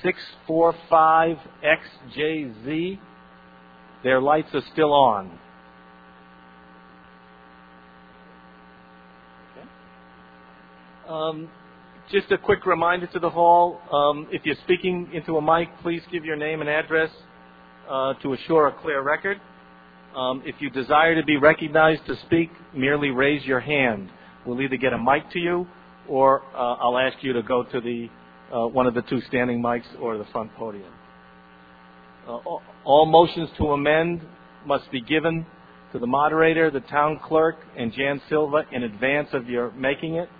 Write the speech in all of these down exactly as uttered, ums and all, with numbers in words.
six four five X J Z. Their lights are still on. Okay. Um, just a quick reminder to the hall, um, if you're speaking into a mic, please give your name and address uh, to assure a clear record. Um, if you desire to be recognized to speak, merely raise your hand. We'll either get a mic to you, or uh, I'll ask you to go to the uh, one of the two standing mics or the front podium. Uh, all motions to amend must be given to the moderator, the town clerk, and Jan Silva in advance of your making it.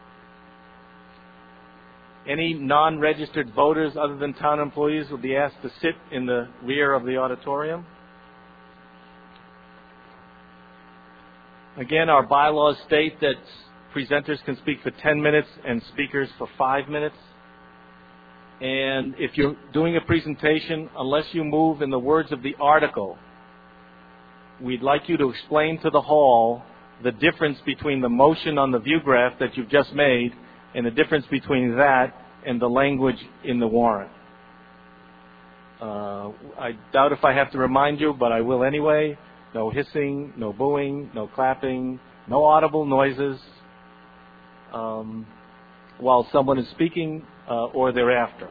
Any non-registered voters other than town employees will be asked to sit in the rear of the auditorium. Again, our bylaws state that presenters can speak for ten minutes and speakers for five minutes. And if you're doing a presentation, unless you move in the words of the article, we'd like you to explain to the hall the difference between the motion on the view graph that you've just made and the difference between that and the language in the warrant. Uh, I doubt if I have to remind you, but I will anyway. No hissing, no booing, no clapping, no audible noises um, while someone is speaking uh, or thereafter.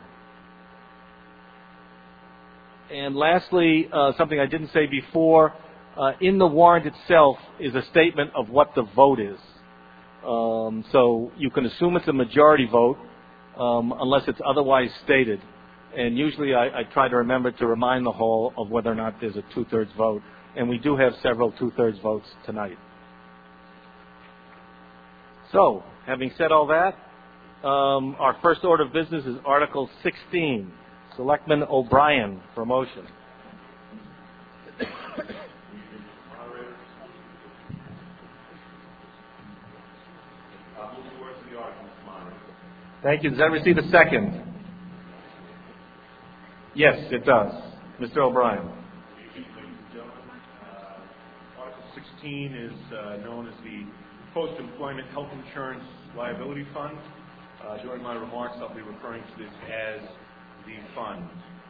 And lastly, uh, something I didn't say before, uh, in the warrant itself is a statement of what the vote is. Um, so you can assume it's a majority vote um, unless it's otherwise stated. And usually I, I try to remember to remind the hall of whether or not there's a two-thirds vote. And we do have several two-thirds votes tonight. So, having said all that, um, our first order of business is Article sixteen, Selectman O'Brien for motion. Thank you. Does that receive a second? Yes, it does. Mister O'Brien. sixteen is uh, known as the Post-Employment Health Insurance Liability Fund. Uh, during my remarks, I'll be referring to this as the fund.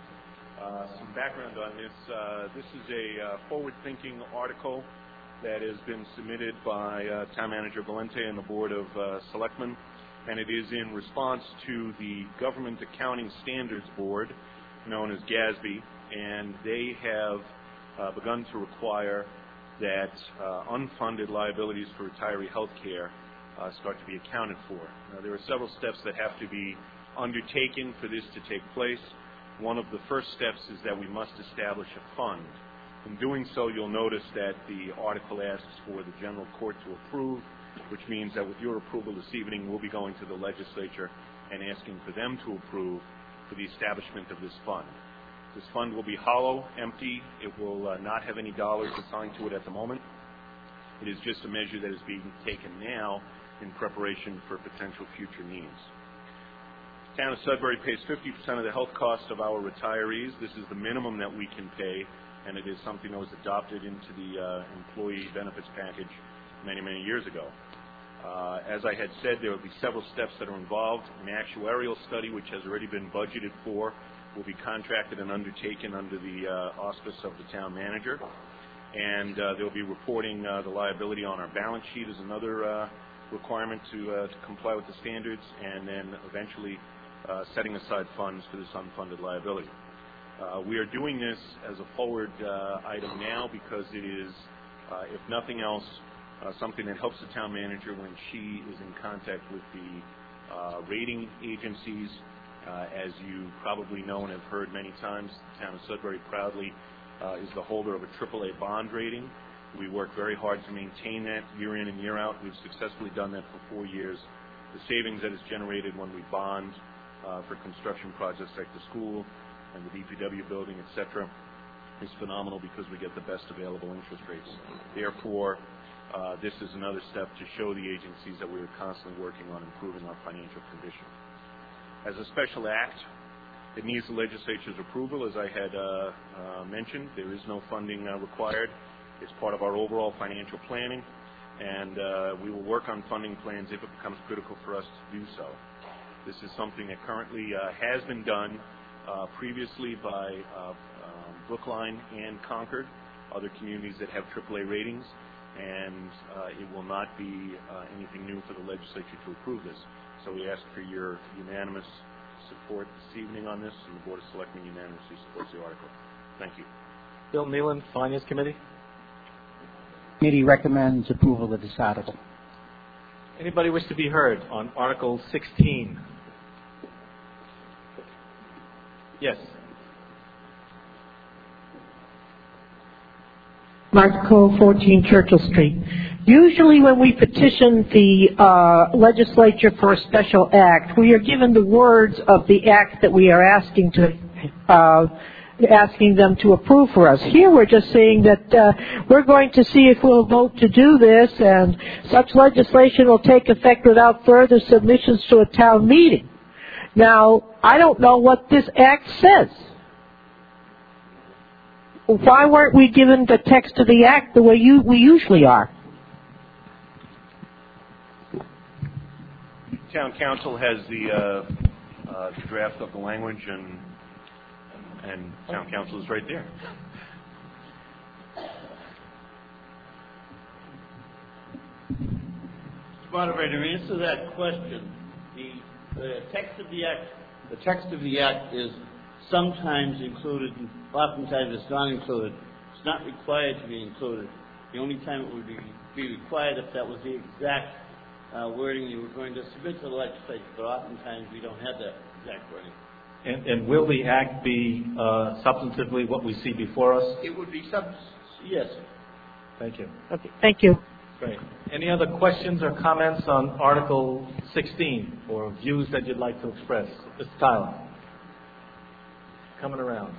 Uh, some background on this. Uh, this is a uh, forward-thinking article that has been submitted by uh, Town Manager Valente and the Board of uh, Selectmen, and it is in response to the Government Accounting Standards Board, known as GASB, and they have uh, begun to require that uh, unfunded liabilities for retiree health care uh, start to be accounted for. Now, there are several steps that have to be undertaken for this to take place. One of the first steps is that we must establish a fund. In doing so, you'll notice that the article asks for the general court to approve, which means that with your approval this evening, we'll be going to the legislature and asking for them to approve for the establishment of this fund. This fund will be hollow, empty. It will uh, not have any dollars assigned to it at the moment. It is just a measure that is being taken now in preparation for potential future needs. The town of Sudbury pays fifty percent of the health cost of our retirees. This is the minimum that we can pay, and it is something that was adopted into the uh, employee benefits package many, many years ago. Uh, as I had said, there will be several steps that are involved. An actuarial study, which has already been budgeted for, will be contracted and undertaken under the uh, auspice of the town manager. And uh, they'll be reporting uh, the liability on our balance sheet as another uh, requirement to, uh, to comply with the standards, and then eventually uh, setting aside funds for this unfunded liability. Uh, we are doing this as a forward uh, item now because it is, uh, if nothing else, uh, something that helps the town manager when she is in contact with the uh, rating agencies. Uh, as you probably know and have heard many times, the town of Sudbury proudly uh, is the holder of a triple A bond rating. We work very hard to maintain that year in and year out. We've successfully done that for four years. The savings that is generated when we bond uh, for construction projects like the school and the D P W building, et cetera, is phenomenal because we get the best available interest rates. Therefore, uh, this is another step to show the agencies that we are constantly working on improving our financial condition. As a special act, it needs the legislature's approval. As I had uh, uh, mentioned, there is no funding uh, required. It's part of our overall financial planning, and uh, we will work on funding plans if it becomes critical for us to do so. This is something that currently uh, has been done uh, previously by uh, um, Brookline and Concord, other communities that have triple A ratings, and uh, it will not be uh, anything new for the legislature to approve this. So we ask for your unanimous support this evening on this, and the Board of Selectmen unanimously supports the article. Thank you. Bill Nealon, Finance Committee. Committee recommends approval of this article. Anybody wish to be heard on Article sixteen? Yes. Article fourteen, Churchill Street. Usually when we petition the uh, legislature for a special act, we are given the words of the act that we are asking to uh, asking them to approve for us. Here we're just saying that uh, we're going to see if we'll vote to do this, and such legislation will take effect without further submissions to a town meeting. Now, I don't know what this act says. Why weren't we given the text of the act the way you, we usually are? Town Council has the, uh, uh, the draft of the language, and and Town Council is right there. Moderator, in answer to that question, the, the text of the act, the text of the act is sometimes included, and oftentimes it's not included. It's not required to be included. The only time it would be, be required if that was the exact uh, wording you were going to submit to the legislature, but oftentimes we don't have that exact wording. And, and will the act be uh, substantively what we see before us? It would be sub, yes. Thank you. Okay, thank you. Great. Any other questions or comments on Article sixteen, or views that you'd like to express? Mister Tyler. Coming around.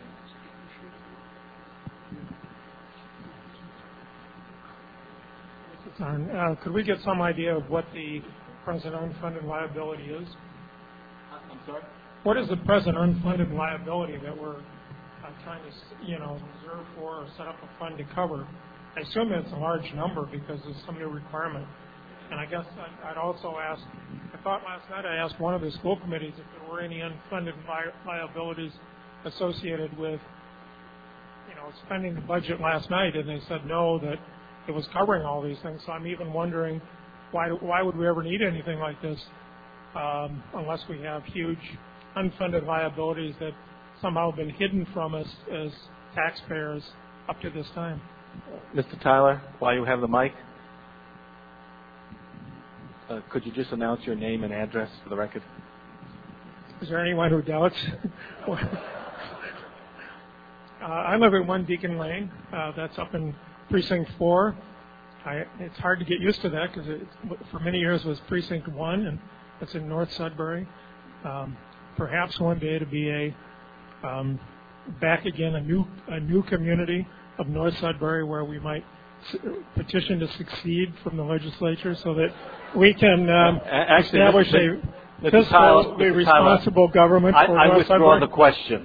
Uh, could we get some idea of what the present unfunded liability is? I'm sorry? What is the present unfunded liability that we're uh, trying to, you know, reserve for or set up a fund to cover? I assume it's a large number because there's some new requirement. And I guess I'd, I'd also ask, I thought last night I asked one of the school committees if there were any unfunded li- liabilities associated with, you know, spending the budget last night, and they said no, that it was covering all these things. So I'm even wondering why why would we ever need anything like this um, unless we have huge unfunded liabilities that somehow have been hidden from us as taxpayers up to this time. Mister Tyler, while you have the mic, uh, could you just announce your name and address for the record? Is there anyone who doubts? uh, I live at one Deacon Lane. Uh, that's up in Precinct four. I, it's hard to get used to that because for many years it was Precinct one, and it's in North Sudbury. Um, perhaps one day to be a um, back again a new a new community of North Sudbury where we might s- petition to succeed from the legislature so that we can um, Actually, establish Mister a fiscally responsible government I, for I North withdraw Sudbury. the question.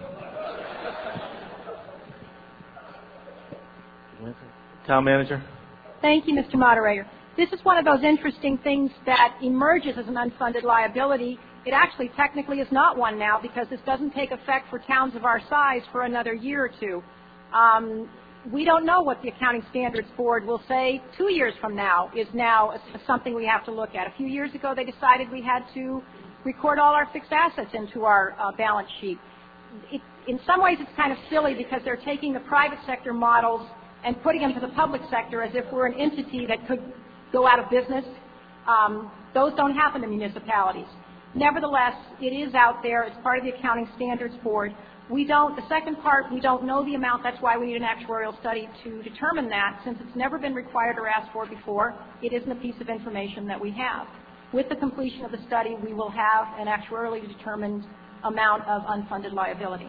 Town Manager. Thank you, Mister Moderator. This is one of those interesting things that emerges as an unfunded liability. It actually technically is not one now because this doesn't take effect for towns of our size for another year or two. Um, we don't know what the Accounting Standards Board will say two years from now is now a, something we have to look at. A few years ago, they decided we had to record all our fixed assets into our uh, balance sheet. It, in some ways, it's kind of silly because they're taking the private sector models and putting them to the public sector as if we're an entity that could go out of business. Um, those don't happen to municipalities. Nevertheless, it is out there. It's part of the Accounting Standards Board. We don't, the second part, we don't know the amount. That's why we need an actuarial study to determine that. Since it's never been required or asked for before, it isn't a piece of information that we have. With the completion of the study, we will have an actuarially determined amount of unfunded liability.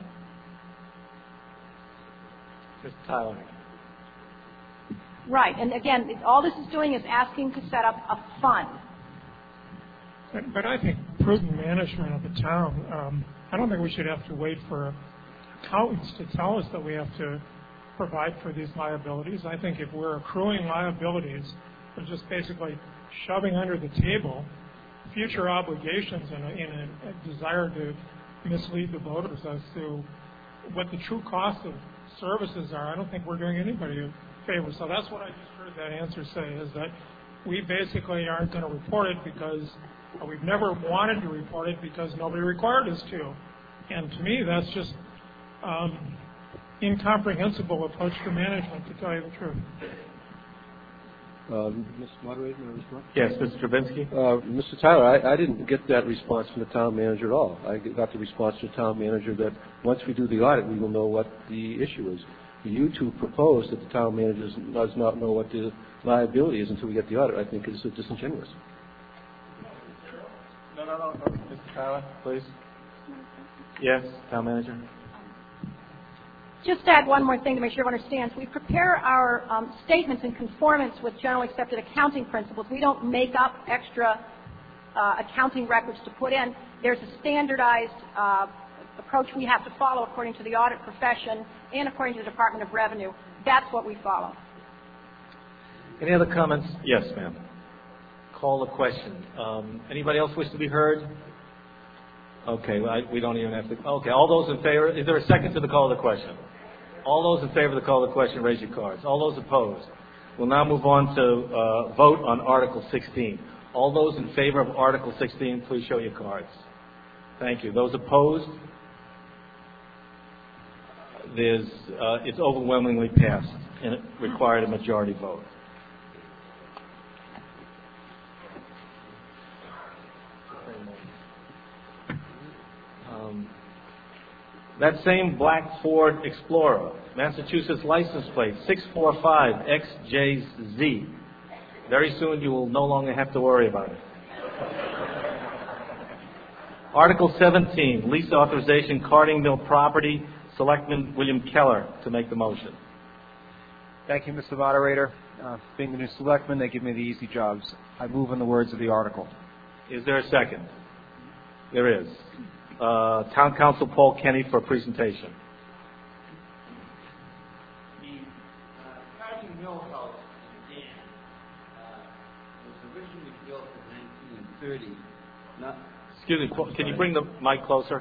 Mister Tyler. Right, and again, it, all this is doing is asking to set up a fund. But, but I think prudent management of the town, um, I don't think we should have to wait for accountants to tell us that we have to provide for these liabilities. I think if we're accruing liabilities, we're just basically shoving under the table future obligations in a, in a, a desire to mislead the voters as to what the true cost of services are. I don't think we're doing anybody a favor. So that's what I just heard that answer say, is that we basically aren't going to report it because or we've never wanted to report it because nobody required us to. And to me, that's just um, incomprehensible approach to management, to tell you the truth. Um, Mister Moderator, may I respond? Yes, Mister Drabinsky. Uh, Mister Tyler, I, I didn't get that response from the town manager at all. I got the response from the town manager that once we do the audit, we will know what the issue is. You two proposed that the town manager does not know what the liability is until we get the audit. I think is disingenuous. No, no, no, no. Mister Tyler, please. Yes, town manager. Just to add one more thing to make sure everyone understands. We prepare our um, statements in conformance with generally accepted accounting principles. We don't make up extra uh, accounting records to put in. There's a standardized uh, approach we have to follow according to the audit profession and according to the Department of Revenue. That's what we follow. Any other comments? Yes, ma'am. Call the question. Um, anybody else wish to be heard? Okay, well, I, we don't even have to. Okay, all those in favor. Is there a second to the call of the question? All those in favor of the call of the question, raise your cards. All those opposed. We'll now move on to uh, vote on Article sixteen. All those in favor of Article sixteen, please show your cards. Thank you. Those opposed? There's, uh, it's overwhelmingly passed, and it required a majority vote. Um, that same black Ford Explorer, Massachusetts license plate six four five X J Z. Very soon you will no longer have to worry about it. Article seventeen, lease authorization, Carding Mill property. Selectman William Keller to make the motion. Thank you, Mister Moderator. Uh, being the new selectman, they give me the easy jobs. I move in the words of the article. Is there a second? There is. Uh, Town Council Paul Kenny for a presentation. The uh, Carding Mill House in Dan uh, was originally built in nineteen thirty. Not Excuse me, can you bring the mic closer?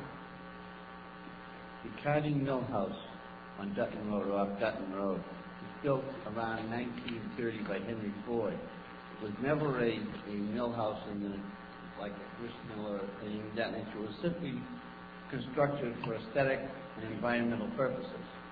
The Carding Mill House on Dutton Road, or off Dutton Road, was built around nineteen thirty by Henry Ford. It was never a, a mill house in the, like a grist mill or anything of that nature. It was simply constructed for aesthetic and environmental purposes.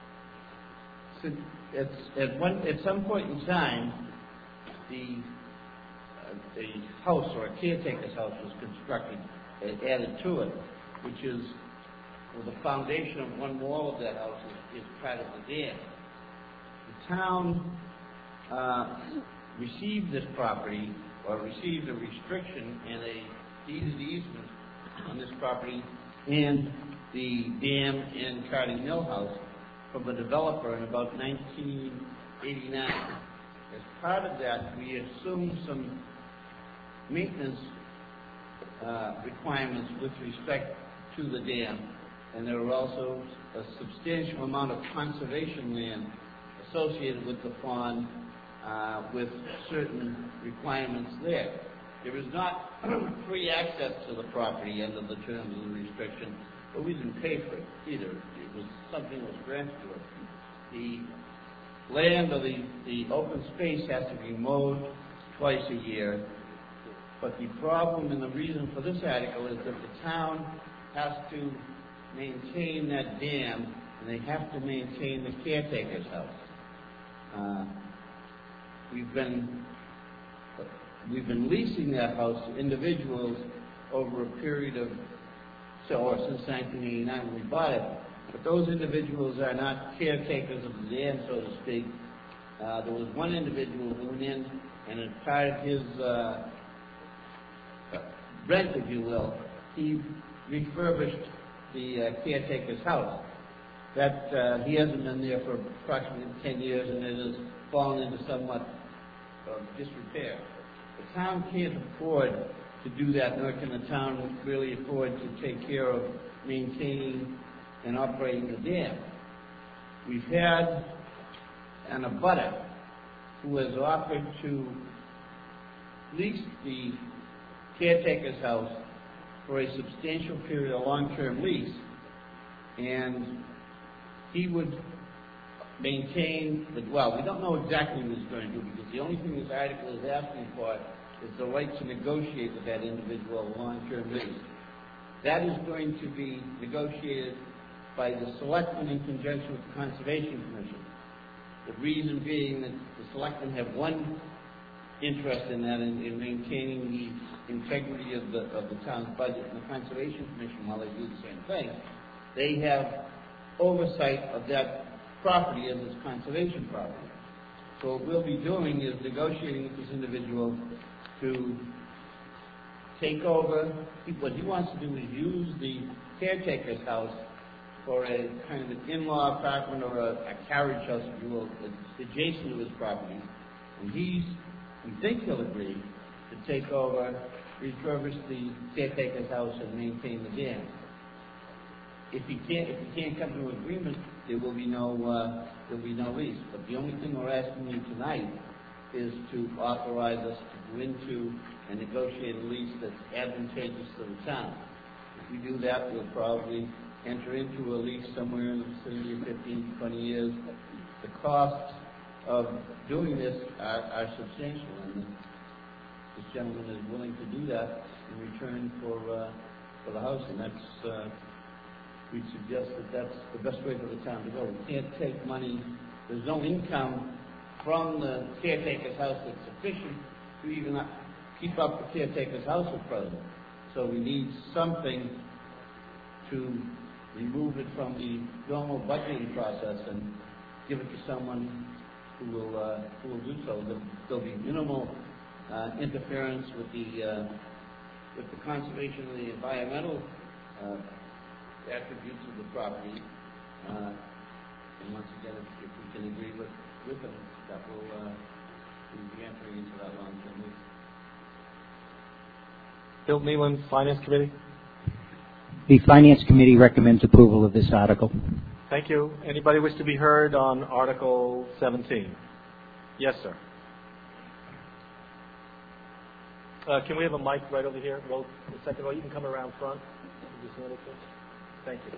So it's, at, one, at some point in time, the, uh, the house, or a caretaker's house, was constructed and added to it, which is well, the foundation of one wall of that house is, is part of the dam. The town uh, received this property, or received a restriction and a deeded easement on this property and the dam and Carding Mill House from a developer in about nineteen eighty-nine. As part of that, we assumed some maintenance uh, requirements with respect to the dam. And there were also a substantial amount of conservation land associated with the pond uh, with certain requirements there. There is not free access to the property under the terms of the restriction, but we didn't pay for it either. It was something that was granted to us. The land or the, the open space has to be mowed twice a year, but the problem and the reason for this article is that the town has to maintain that dam, and they have to maintain the caretaker's house. Uh, we've been we've been leasing that house to individuals over a period of so or since nineteen eighty-nine when we bought it. But those individuals are not caretakers of the dam, so to speak. Uh, there was one individual who went in, and as part of his uh, rent, if you will, he refurbished the uh, caretaker's house. That uh, he hasn't been there for approximately ten years, and it has fallen into somewhat of disrepair. The town can't afford to do that, nor can the town really afford to take care of maintaining and operating the dam. We've had an abutter who has offered to lease the caretaker's house for a substantial period of long-term lease, and he would maintain the, well, we don't know exactly what he's going to do, because the only thing this article is asking for is the right to negotiate with that individual long-term lease. That is going to be negotiated by the selectmen in conjunction with the Conservation Commission. The reason being that the selectmen have one interest in that, in, in maintaining the integrity of the of the town's budget, and the Conservation Commission, while they do the same thing, they have oversight of that property as its conservation property. So what we'll be doing is negotiating with this individual to take over. What he wants to do is use the caretaker's house for a kind of an in-law apartment or a, a carriage house, if you will, adjacent to his property. And he's, we think he'll agree to take over, refurbish the caretaker's house and maintain the dam. If he can't, if he can't come to an agreement, there will be no, uh, there will be no lease. But the only thing we're asking you tonight is to authorize us to go into and negotiate a lease that's advantageous to the town. If we do that, we'll probably enter into a lease somewhere in the vicinity of fifteen to twenty years. The costs of doing this are, are substantial, and this gentleman is willing to do that in return for uh, for the house, and that's uh, we suggest that that's the best way for the town to go. We can't take money. There's no income from the caretaker's house that's sufficient to even keep up the caretaker's house at present. So we need something to remove it from the normal budgeting process and give it to someone who will uh, who will do so. There'll be minimal uh, interference with the uh, with the conservation of the environmental uh, attributes of the property. Uh, and once again, if, if we can agree with with them, that will uh, we'll be entering into that long-term lease. Bill Nealon, Finance Committee. The Finance Committee recommends approval of this article. Thank you. Anybody wish to be heard on Article seventeen? Yes, sir. Uh, can we have a mic right over here? Well, the second row. You can come around front. Just hand it to us. Thank you.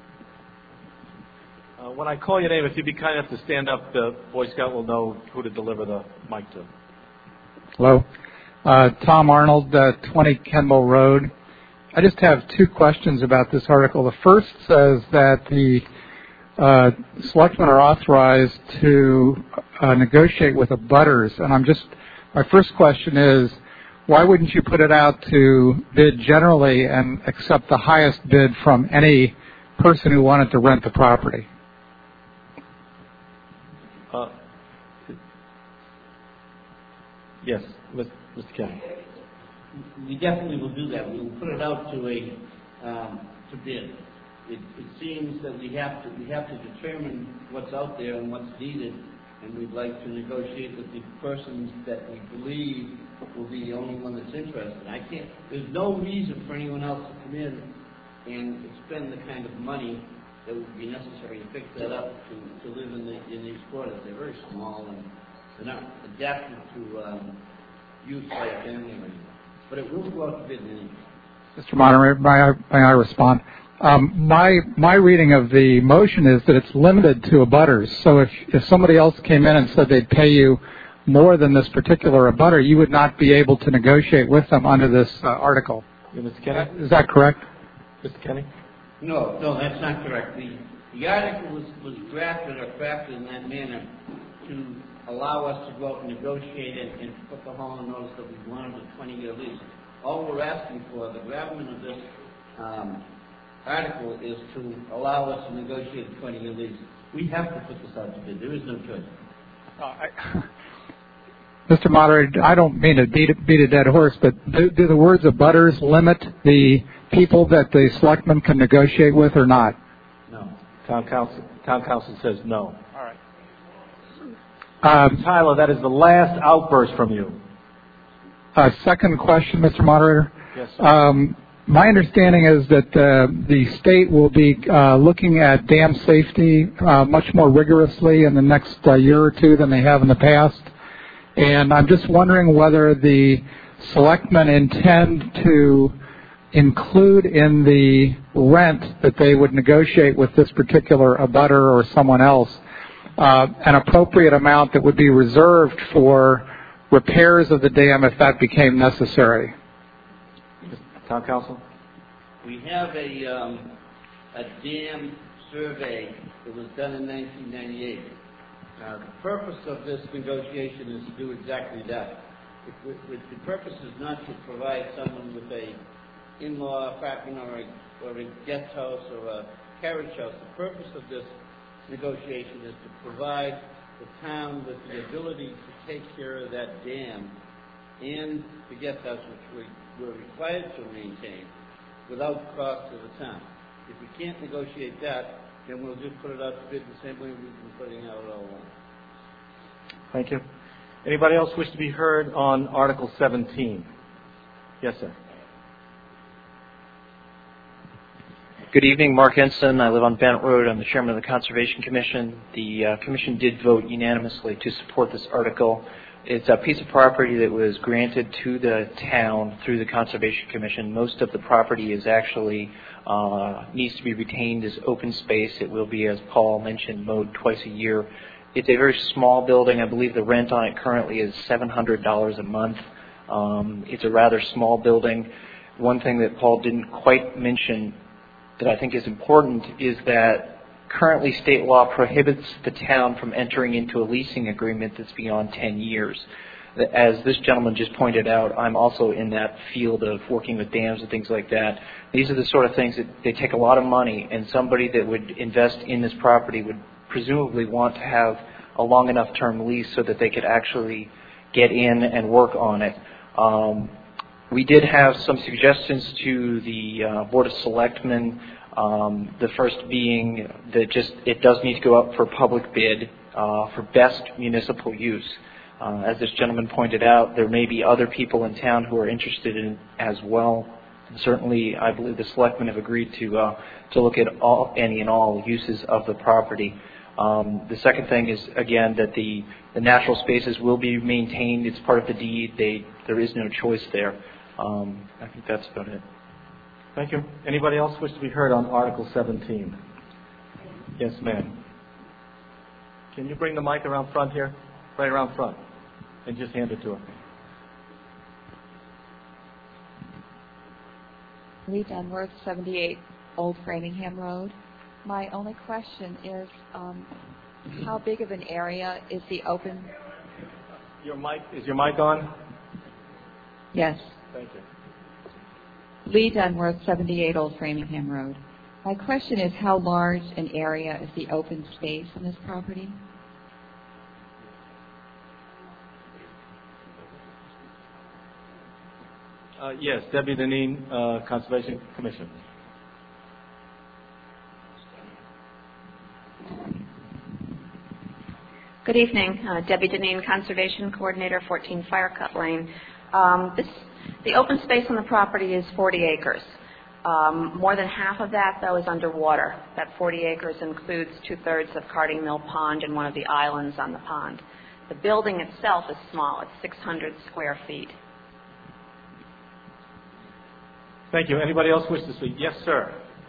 Uh, when I call your name, if you'd be kind enough to stand up, the Boy Scout will know who to deliver the mic to. Hello. Uh, Tom Arnold, uh, twenty Kenmore Road. I just have two questions about this article. The first says that the uh, selectmen are authorized to uh, negotiate with abutters, and I'm just, my first question is, why wouldn't you put it out to bid generally and accept the highest bid from any person who wanted to rent the property? Uh, yes, Mister Kenny. We definitely will do that. We will put it out to a um, to bid. It, it seems that we have to we have to determine what's out there and what's needed, and we'd like to negotiate with the persons that we believe will be the only one that's interested. I can't. There's no reason for anyone else to come in and expend the kind of money that would be necessary to fix that up to, to live in the in these quarters. They're very small and they're not adapted to um, use by a family or anything. But it will go out to bid anyway. Mister Moderator, may I, may I respond? Um, my my reading of the motion is that it's limited to abutters. So if, if somebody else came in and said they'd pay you more than this particular abutter, you would not be able to negotiate with them under this uh, article. Yeah, Mister Kenny? Is that correct? Mister Kenny? No, no, that's not correct. The, the article was, was drafted or crafted in that manner to allow us to go out and negotiate and, and put the homeowner notice that we wanted a twenty-year lease. All we're asking for, the gravamen of this um, article, is to allow us to negotiate a twenty-year lease. We have to put this out to bid. There is no choice. Uh, I, Mister Moderator, I don't mean to beat, beat a dead horse, but do, do the words abutters limit the people that the selectmen can negotiate with or not? No. Town Council, Town Council says no. All right. Um, Tyler, that is the last outburst from you. Uh, second question, Mister Moderator. Yes. Um, my understanding is that uh, the state will be uh, looking at dam safety uh, much more rigorously in the next uh, year or two than they have in the past. And I'm just wondering whether the selectmen intend to include in the rent that they would negotiate with this particular abutter or someone else uh, an appropriate amount that would be reserved for repairs of the dam if that became necessary? Town Council? We have a, um, a dam survey that was done in nineteen ninety-eight. Uh, the purpose of this negotiation is to do exactly that. If, if the purpose is not to provide someone with a in-law apartment or a, or a guest house or a carriage house. The purpose of this negotiation is to provide the town with the ability to take care of that dam and the guest house, which we were required to maintain, without cost to the town. If we can't negotiate that, then we'll just put it out to bid the same way we've been putting out all along. Thank you. Anybody else wish to be heard on Article seventeen? Yes, sir. Good evening, Mark Ensign. I live on Bennett Road. I'm the chairman of the Conservation Commission. The uh, commission did vote unanimously to support this article. It's a piece of property that was granted to the town through the Conservation Commission. Most of the property is actually uh, needs to be retained as open space. It will be, as Paul mentioned, mowed twice a year. It's a very small building. I believe the rent on it currently is seven hundred dollars a month. Um, it's a rather small building. One thing that Paul didn't quite mention that I think is important is that currently state law prohibits the town from entering into a leasing agreement that's beyond ten years. As this gentleman just pointed out, I'm also in that field of working with dams and things like that. These are the sort of things that they take a lot of money, and somebody that would invest in this property would presumably want to have a long enough term lease so that they could actually get in and work on it. Um, we did have some suggestions to the uh, Board of Selectmen, um, the first being that just it does need to go up for public bid uh, for best municipal use. Uh, as this gentleman pointed out, there may be other people in town who are interested in it as well. And certainly, I believe the selectmen have agreed to uh, to look at all, any and all uses of the property. Um, the second thing is, again, that the, the natural spaces will be maintained. It's part of the deed. They, there is no choice there. Um, I think that's about it. Thank you. Anybody else wish to be heard on Article seventeen? Yes, ma'am. Can you bring the mic around front here? Right around front. And just hand it to her. Lee Dunworth, seventy-eight Old Framingham Road. My only question is, um, how big of an area is the open? Your mic, is your mic on? Yes. Thank you. Lee Dunworth, seventy-eight Old Framingham Road. My question is, how large an area is the open space on this property? Uh, yes, Debbie Deneen, uh, Conservation Commission. Good evening. Uh, Debbie Deneen, Conservation Coordinator, fourteen Firecut Lane. Um, this, the open space on the property is forty acres. Um, more than half of that, though, is underwater. That forty acres includes two-thirds of Carding Mill Pond and one of the islands on the pond. The building itself is small. It's six hundred square feet. Thank you. Anybody else wish to speak? Yes, sir.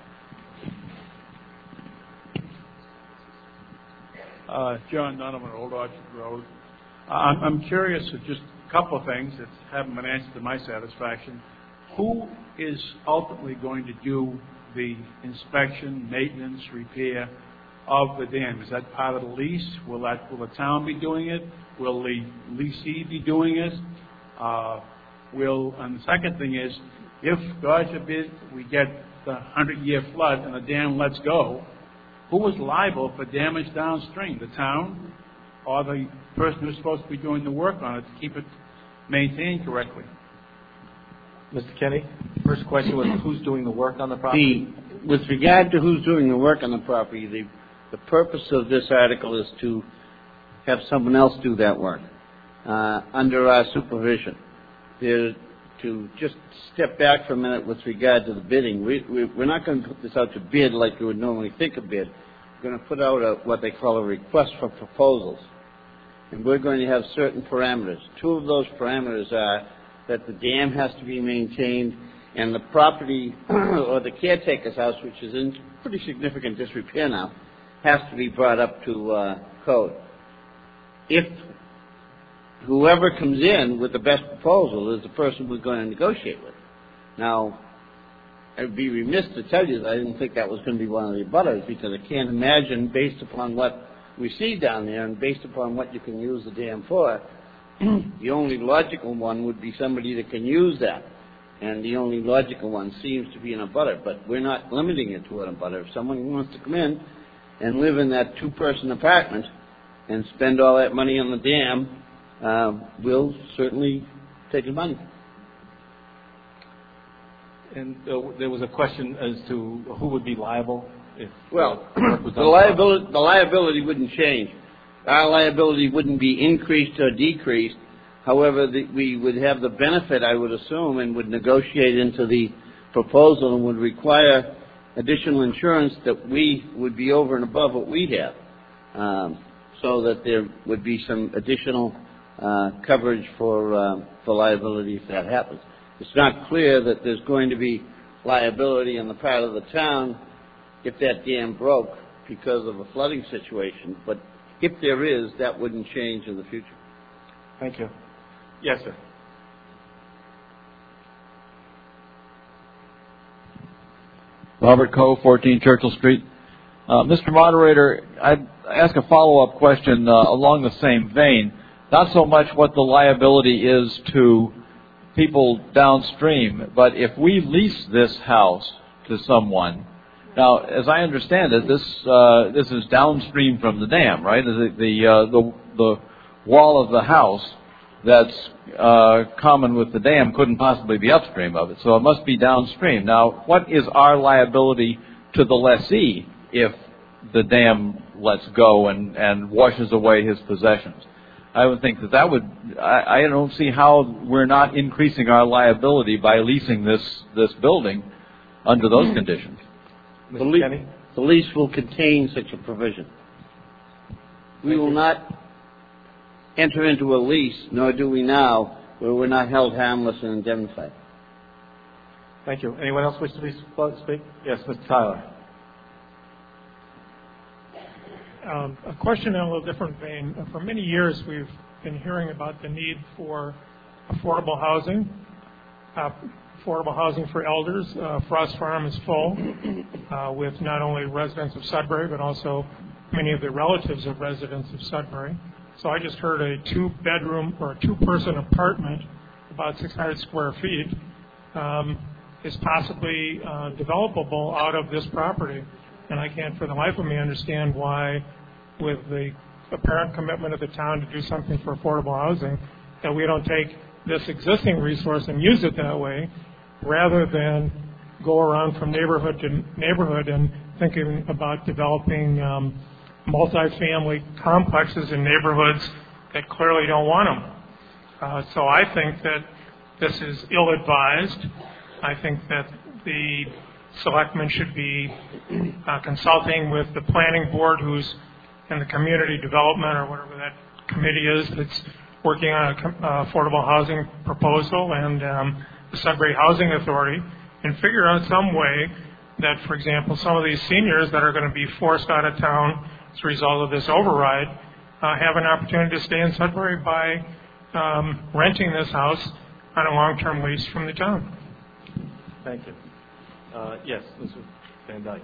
Uh, John Donovan, Old Orchard Road. Uh, I'm, I'm curious of just a couple of things that haven't been answered to my satisfaction. Who is ultimately going to do the inspection, maintenance, repair of the dam? Is that part of the lease? Will that will the town be doing it? Will the leasee be doing it? Uh, will and the second thing is, if God forbid we get the hundred-year flood and the dam lets go, who is liable for damage downstream? The town or the person who's supposed to be doing the work on it to keep it maintained correctly? Mister Kenny, first question was who's doing the work on the property? The, with regard to who's doing the work on the property, the, the purpose of this article is to have someone else do that work uh, under our supervision. There, to just step back for a minute with regard to the bidding, we, we, we're not going to put this out to bid like you would normally think of bid. We're going to put out a, what they call a request for proposals. And we're going to have certain parameters. Two of those parameters are that the dam has to be maintained and the property or the caretaker's house, which is in pretty significant disrepair now, has to be brought up to uh, code. If whoever comes in with the best proposal is the person we're going to negotiate with. Now, I'd be remiss to tell you that I didn't think that was going to be one of the abutters, because I can't imagine, based upon what we see down there and based upon what you can use the dam for, the only logical one would be somebody that can use that. And the only logical one seems to be an abutter. But we're not limiting it to an abutter. If someone wants to come in and live in that two-person apartment and spend all that money on the dam, uh, we'll certainly take the money. And uh, there was a question as to who would be liable if well, uh, work was the done. liability the liability wouldn't change. Our liability wouldn't be increased or decreased. However, the, we would have the benefit, I would assume, and would negotiate into the proposal and would require additional insurance that we would be over and above what we have, um, so that there would be some additional uh, coverage for uh, for liability if that happens. It's not clear that there's going to be liability on the part of the town if that dam broke because of a flooding situation, but if there is, that wouldn't change in the future. Thank you. Yes, sir. Robert Coe, fourteen Churchill Street. Uh, Mister Moderator, I'd ask a follow-up question uh, along the same vein. Not so much what the liability is to people downstream, but if we lease this house to someone, now, as I understand it, this uh, this is downstream from the dam, right? The the uh, the, the wall of the house that's uh, common with the dam couldn't possibly be upstream of it, so it must be downstream. Now, what is our liability to the lessee if the dam lets go and, and washes away his possessions? I would think that that would, I, I don't see how we're not increasing our liability by leasing this, this building under those conditions. The, le- the lease will contain such a provision. We will not enter into a lease, nor do we now, where we're not held harmless and indemnified. Thank you. Anyone else wish to be, speak? Yes, Mister Tyler. Um, a question in a little different vein. Uh, for many years, we've been hearing about the need for affordable housing, uh, affordable housing for elders. Uh, Frost Farm is full uh, with not only residents of Sudbury, but also many of the relatives of residents of Sudbury. So I just heard a two-bedroom or a two-person apartment, about six hundred square feet, um, is possibly uh, developable out of this property. And I can't for the life of me understand why, with the apparent commitment of the town to do something for affordable housing, that we don't take this existing resource and use it that way, rather than go around from neighborhood to neighborhood and thinking about developing um, multifamily complexes in neighborhoods that clearly don't want them. Uh, so I think that this is ill-advised. I think that the selectmen should be uh, consulting with the planning board, who's in the community development or whatever that committee is that's working on an uh, affordable housing proposal, and um, the Sudbury Housing Authority, and figure out some way that, for example, some of these seniors that are going to be forced out of town as a result of this override uh, have an opportunity to stay in Sudbury by um, renting this house on a long-term lease from the town. Thank you. Uh, yes, Mister Van Dyke.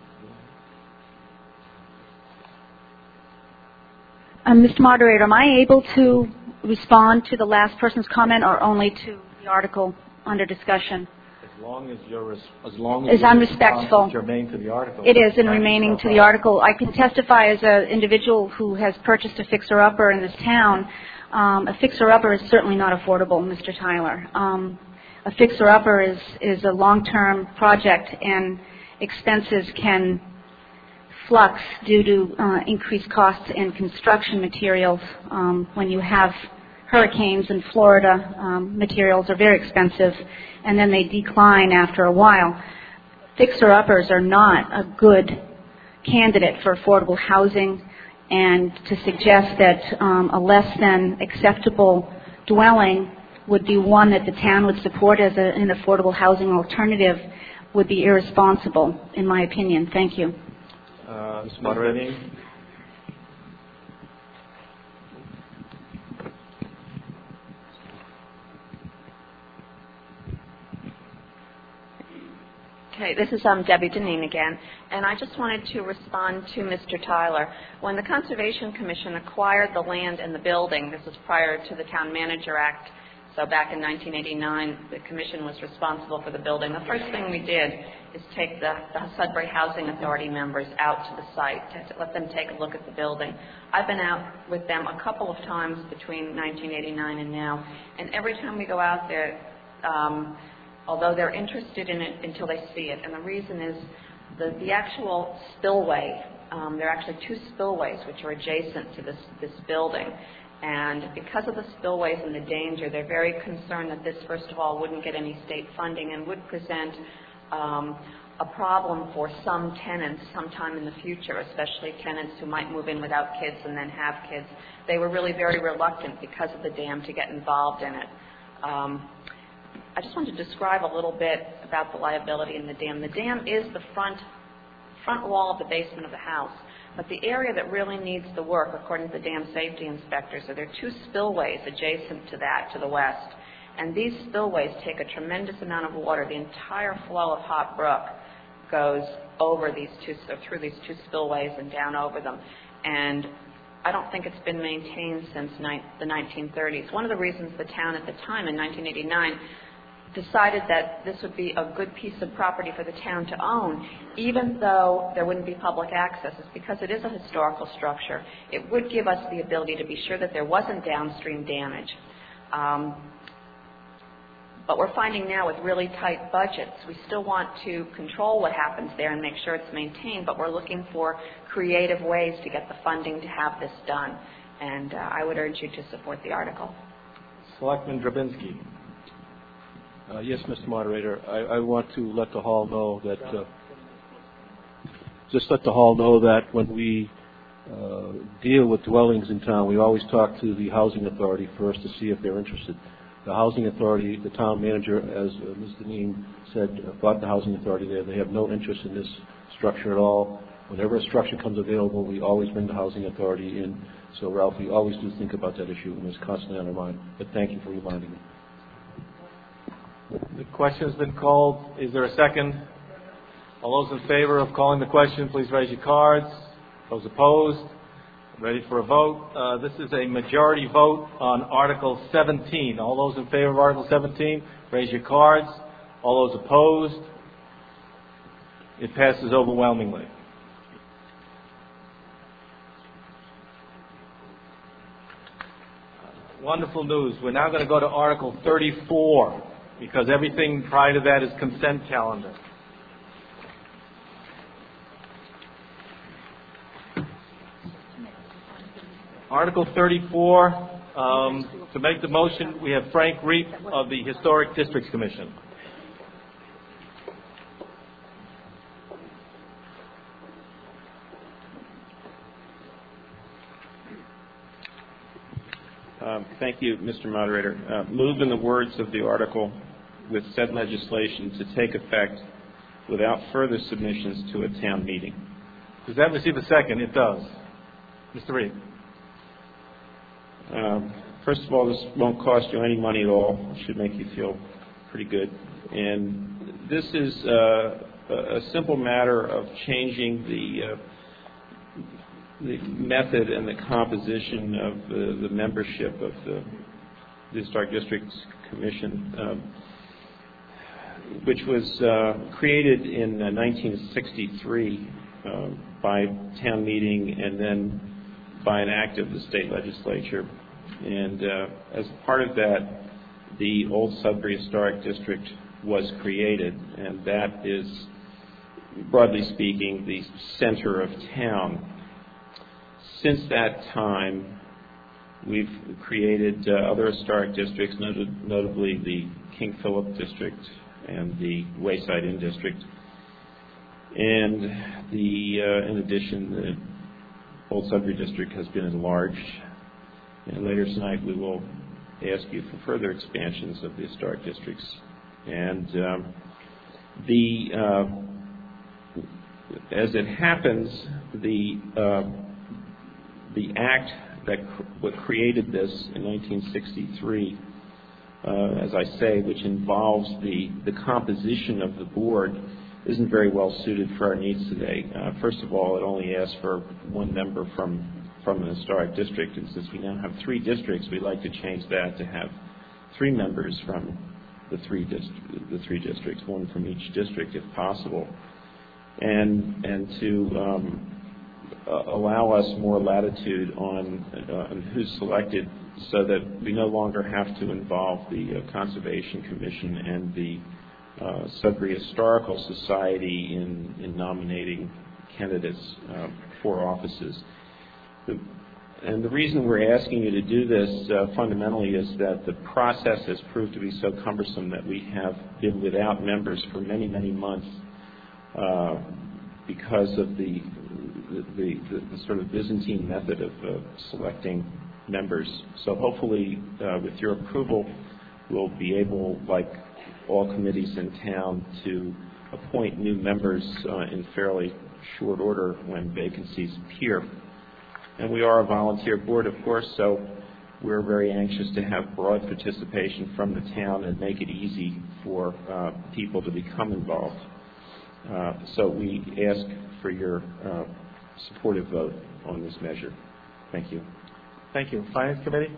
Um, Mister Moderator, am I able to respond to the last person's comment, or only to the article under discussion? As long as you're as long as, as I'm respectful, germane to the article. It is in remaining to the article. I can testify as an individual who has purchased a fixer-upper in this town. Um, a fixer-upper is certainly not affordable, Mister Tyler. Um, a fixer-upper is is a long-term project, and expenses can flux due to uh, increased costs in construction materials. Um, when you have hurricanes in Florida, um, materials are very expensive, and then they decline after a while. Fixer-uppers are not a good candidate for affordable housing, and to suggest that um, a less than acceptable dwelling would be one that the town would support as a, an affordable housing alternative would be irresponsible, in my opinion. Thank you. Uh, Mister Moderator. Okay, this is um, Debbie Deneen again, and I just wanted to respond to Mister Tyler. When the Conservation Commission acquired the land and the building, this was prior to the Town Manager Act, so back in nineteen eighty-nine, the Commission was responsible for the building. The first thing we did is take the, the Sudbury Housing Authority members out to the site to, to let them take a look at the building. I've been out with them a couple of times between nineteen eighty-nine and now, and every time we go out there, um, although they're interested in it until they see it. And the reason is the, the actual spillway, um, there are actually two spillways which are adjacent to this, this building. And because of the spillways and the danger, they're very concerned that this, first of all, wouldn't get any state funding and would present um, a problem for some tenants sometime in the future, especially tenants who might move in without kids and then have kids. They were really very reluctant because of the dam to get involved in it. Um, I just want to describe a little bit about the liability in the dam. The dam is the front, front wall of the basement of the house, but the area that really needs the work, according to the dam safety inspectors, are there are two spillways adjacent to that to the west. And these spillways take a tremendous amount of water. The entire flow of Hot Brook goes over these two, so through these two spillways and down over them. And I don't think it's been maintained since ni- the nineteen thirties. One of the reasons the town at the time in nineteen eighty-nine decided that this would be a good piece of property for the town to own, even though there wouldn't be public access, is because it is a historical structure. It would give us the ability to be sure that there wasn't downstream damage. Um, but we're finding now with really tight budgets, we still want to control what happens there and make sure it's maintained, but we're looking for creative ways to get the funding to have this done. And uh, I would urge you to support the article. Selectman Drabinski. Uh, yes, Mister Moderator. I, I want to let the hall know that, uh, just let the hall know that when we uh, deal with dwellings in town, we always talk to the Housing Authority first to see if they're interested. The Housing Authority, the town manager, as uh, Miz Deneen said, uh, bought the Housing Authority there. They have no interest in this structure at all. Whenever a structure comes available, we always bring the Housing Authority in. So, Ralph, we always do think about that issue, and it's constantly on our mind. But thank you for reminding me. The question has been called. Is there a second? All those in favor of calling the question, please raise your cards. Those opposed? Ready for a vote? Uh, this is a majority vote on Article seventeen. All those in favor of Article seventeen, raise your cards. All those opposed? It passes overwhelmingly. Wonderful news. We're now going to go to Article thirty-four, because everything prior to that is consent calendar. Article thirty-four, um, to make the motion, we have Frank Reep of the Historic Districts Commission. Um, thank you, Mister Moderator. Uh, move in the words of the article with said legislation to take effect without further submissions to a town meeting. Does that receive a second? It does. Mister Reed. Um, first of all, this won't cost you any money at all. It should make you feel pretty good. And this is uh, a simple matter of changing the uh, the method and the composition of the, the membership of the, the Historic Districts Commission, um, which was uh, created in uh, nineteen sixty-three uh, by town meeting and then by an act of the state legislature. And uh, as part of that, the Old Sudbury Historic District was created, and that is, broadly speaking, the center of town. Since that time, we've created uh, other historic districts, not- notably the King Philip District and the Wayside Inn District. And the, uh, in addition, the Old Sudbury District has been enlarged. And later tonight, we will ask you for further expansions of the historic districts. And um, the uh, as it happens, the uh, the act that cr- what created this in nineteen sixty-three, uh, as I say, which involves the the composition of the board, isn't very well suited for our needs today. Uh, first of all, it only asks for one member from from an historic district, and since we now have three districts, we'd like to change that to have three members from the three dist- the three districts, one from each district if possible, and and to um, uh, allow us more latitude on, uh, on who's selected, so that we no longer have to involve the uh, Conservation Commission and the uh, Sudbury Historical Society in, in nominating candidates uh, for offices. The, and the reason we're asking you to do this uh, fundamentally is that the process has proved to be so cumbersome that we have been without members for many, many months uh, because of the the, the the sort of Byzantine method of uh, selecting members. So hopefully, uh, with your approval, we'll be able, like all committees in town, to appoint new members uh, in fairly short order when vacancies appear. And we are a volunteer board, of course, so we're very anxious to have broad participation from the town and make it easy for uh, people to become involved. Uh, so we ask for your uh, supportive vote on this measure. Thank you. Thank you. Finance Committee?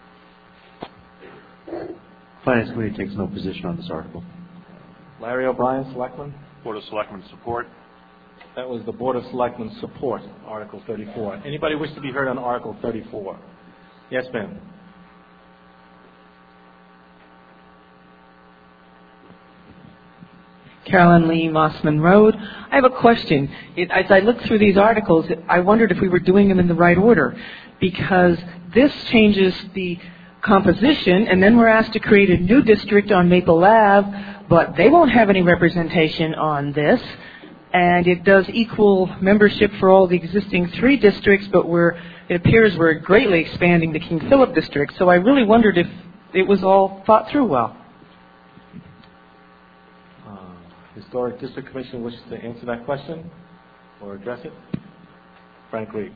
Finance Committee takes no position on this article. Larry O'Brien, Selectman. Board of Selectmen support. That was the Board of Selectmen support, Article thirty-four. Anybody wish to be heard on Article thirty-four? Yes, ma'am. Carolyn Lee, Mossman Road. I have a question. It, as I looked through these articles, I wondered if we were doing them in the right order, because this changes the composition, and then we're asked to create a new district on Maple Ave, but they won't have any representation on this. And it does equal membership for all the existing three districts, but we're, it appears we're greatly expanding the King Philip district. So I really wondered if it was all thought through well. Uh, Historic District Commission wishes to answer that question or address it? Frank Reed.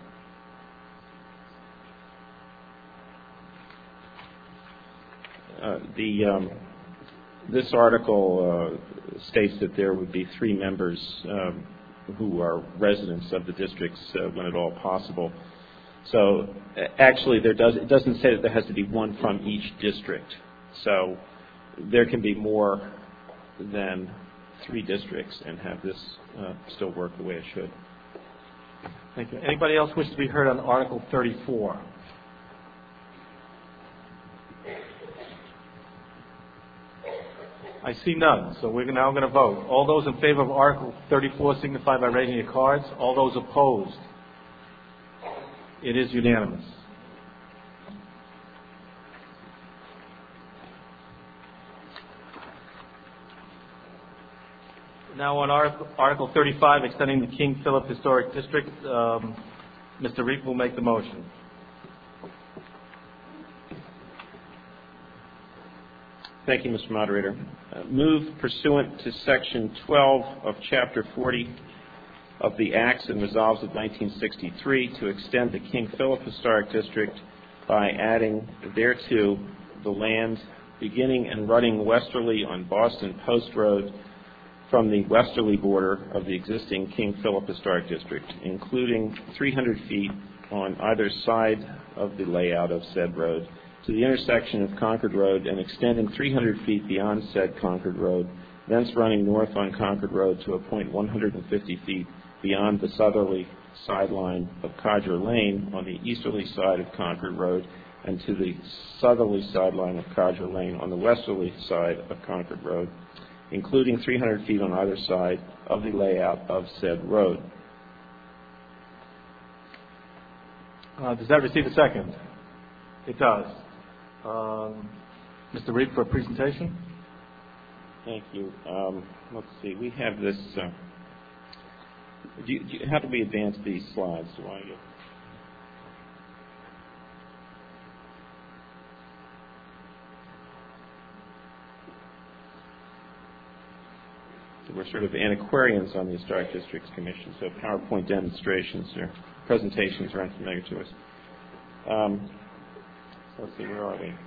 Uh, the um, this article uh, states that there would be three members um, who are residents of the districts uh, when at all possible. So uh, actually, there does it doesn't say that there has to be one from each district. So there can be more than three districts and have this uh, still work the way it should. Thank you. Anybody else wish to be heard on Article thirty-four? I see none, so we're now going to vote. All those in favor of Article thirty-four signify by raising your cards. All those opposed? It is unanimous. Now on Article, Article thirty-five, extending the King Philip Historic District, um, Mister Reap will make the motion. Thank you, Mister Moderator. Uh, move pursuant to Section twelve of Chapter forty of the Acts and Resolves of nineteen sixty-three to extend the King Philip Historic District by adding thereto the land beginning and running westerly on Boston Post Road from the westerly border of the existing King Philip Historic District, including three hundred feet on either side of the layout of said road, to the intersection of Concord Road and extending three hundred feet beyond said Concord Road, thence running north on Concord Road to a point one hundred fifty feet beyond the southerly sideline of Codger Lane on the easterly side of Concord Road, and to the southerly sideline of Codger Lane on the westerly side of Concord Road, including three hundred feet on either side of the layout of said road. Uh, does that receive a second? It does. Um, Mister Reed for a presentation. Thank you. Um, let's see. We have this. Uh, do you, do you, how do we advance these slides? Do I get... we're sort of antiquarians on the Historic Districts Commission, so PowerPoint demonstrations or presentations are unfamiliar to us. Um, so let's see, where are we?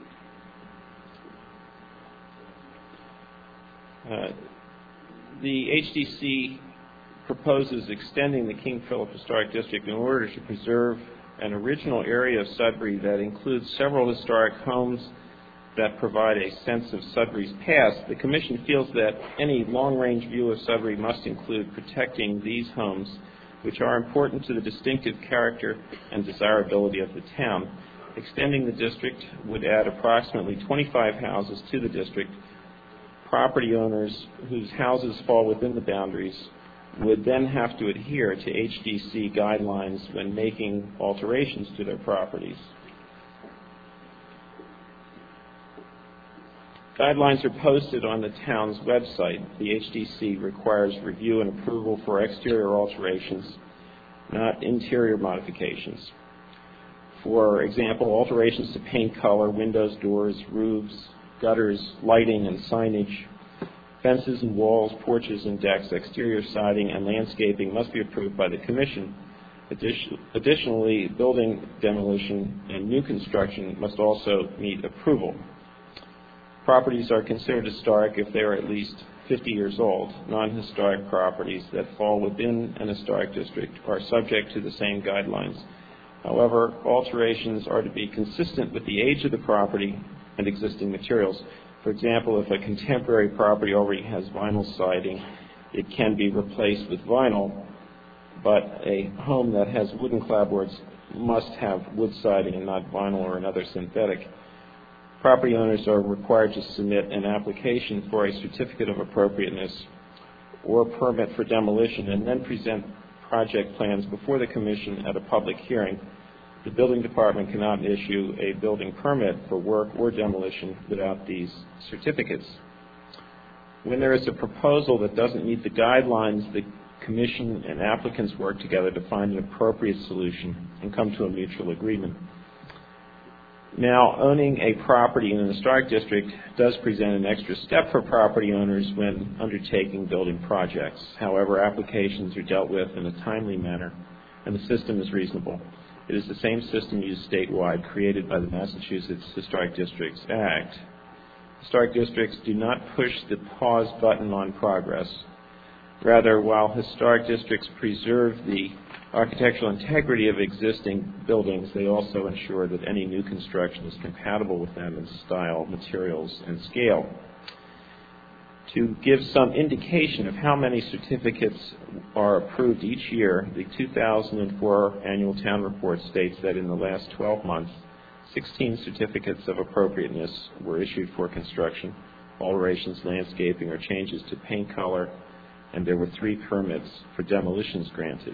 Uh, the H D C proposes extending the King Philip Historic District in order to preserve an original area of Sudbury that includes several historic homes that provide a sense of Sudbury's past. The Commission feels that any long-range view of Sudbury must include protecting these homes, which are important to the distinctive character and desirability of the town. Extending the district would add approximately twenty-five houses to the district. Property owners whose houses fall within the boundaries would then have to adhere to H D C guidelines when making alterations to their properties. Guidelines are posted on the town's website. The H D C requires review and approval for exterior alterations, not interior modifications. For example, alterations to paint color, windows, doors, roofs, gutters, lighting, and signage, fences and walls, porches and decks, exterior siding, and landscaping must be approved by the Commission. Additionally, building demolition and new construction must also meet approval. Properties are considered historic if they are at least fifty years old. Non-historic properties that fall within an historic district are subject to the same guidelines. However, alterations are to be consistent with the age of the property and existing materials. For example, if a contemporary property already has vinyl siding, it can be replaced with vinyl, but a home that has wooden clapboards must have wood siding and not vinyl or another synthetic. Property owners are required to submit an application for a certificate of appropriateness or permit for demolition and then present project plans before the Commission at a public hearing. The building department cannot issue a building permit for work or demolition without these certificates. When there is a proposal that doesn't meet the guidelines, the Commission and applicants work together to find an appropriate solution and come to a mutual agreement. Now, owning a property in an historic district does present an extra step for property owners when undertaking building projects. However, applications are dealt with in a timely manner, and the system is reasonable. It is the same system used statewide, created by the Massachusetts Historic Districts Act. Historic districts do not push the pause button on progress. Rather, while historic districts preserve the architectural integrity of existing buildings, they also ensure that any new construction is compatible with them in style, materials, and scale. To give some indication of how many certificates are approved each year, the two thousand four annual town report states that in the last twelve months, sixteen certificates of appropriateness were issued for construction, alterations, landscaping, or changes to paint color, and there were three permits for demolitions granted.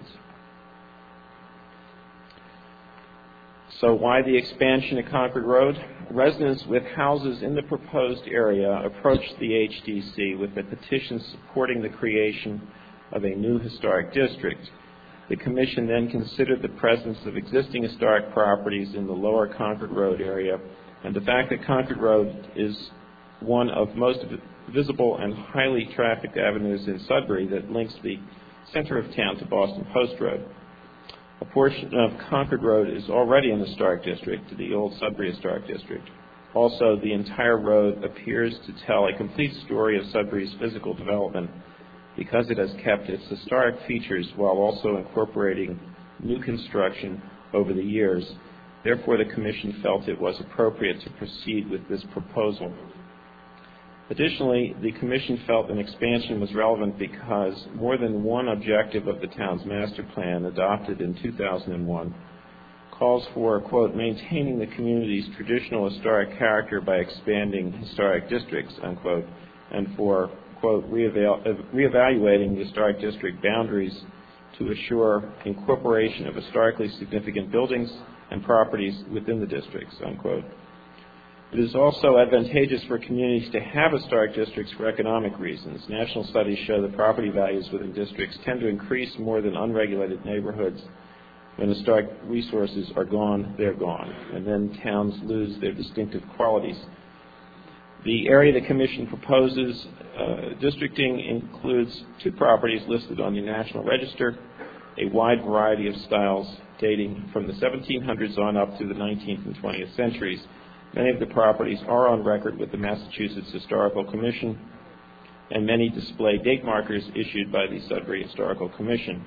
So why the expansion at Concord Road? Residents with houses in the proposed area approached the H D C with a petition supporting the creation of a new historic district. The Commission then considered the presence of existing historic properties in the lower Concord Road area and the fact that Concord Road is one of most visible and highly trafficked avenues in Sudbury that links the center of town to Boston Post Road. A portion of Concord Road is already in the historic district, the old Sudbury Historic District. Also, the entire road appears to tell a complete story of Sudbury's physical development because it has kept its historic features while also incorporating new construction over the years. Therefore, the Commission felt it was appropriate to proceed with this proposal. Additionally, the Commission felt an expansion was relevant because more than one objective of the town's master plan, adopted in two thousand one, calls for, quote, maintaining the community's traditional historic character by expanding historic districts, unquote, and for, quote, reeval- reevaluating the historic district boundaries to assure incorporation of historically significant buildings and properties within the districts, unquote. It is also advantageous for communities to have historic districts for economic reasons. National studies show that property values within districts tend to increase more than unregulated neighborhoods. When historic resources are gone, they're gone, and then towns lose their distinctive qualities. The area the Commission proposes uh, districting includes two properties listed on the National Register, a wide variety of styles dating from the seventeen hundreds on up to the nineteenth and twentieth centuries. Many of the properties are on record with the Massachusetts Historical Commission, and many display date markers issued by the Sudbury Historical Commission.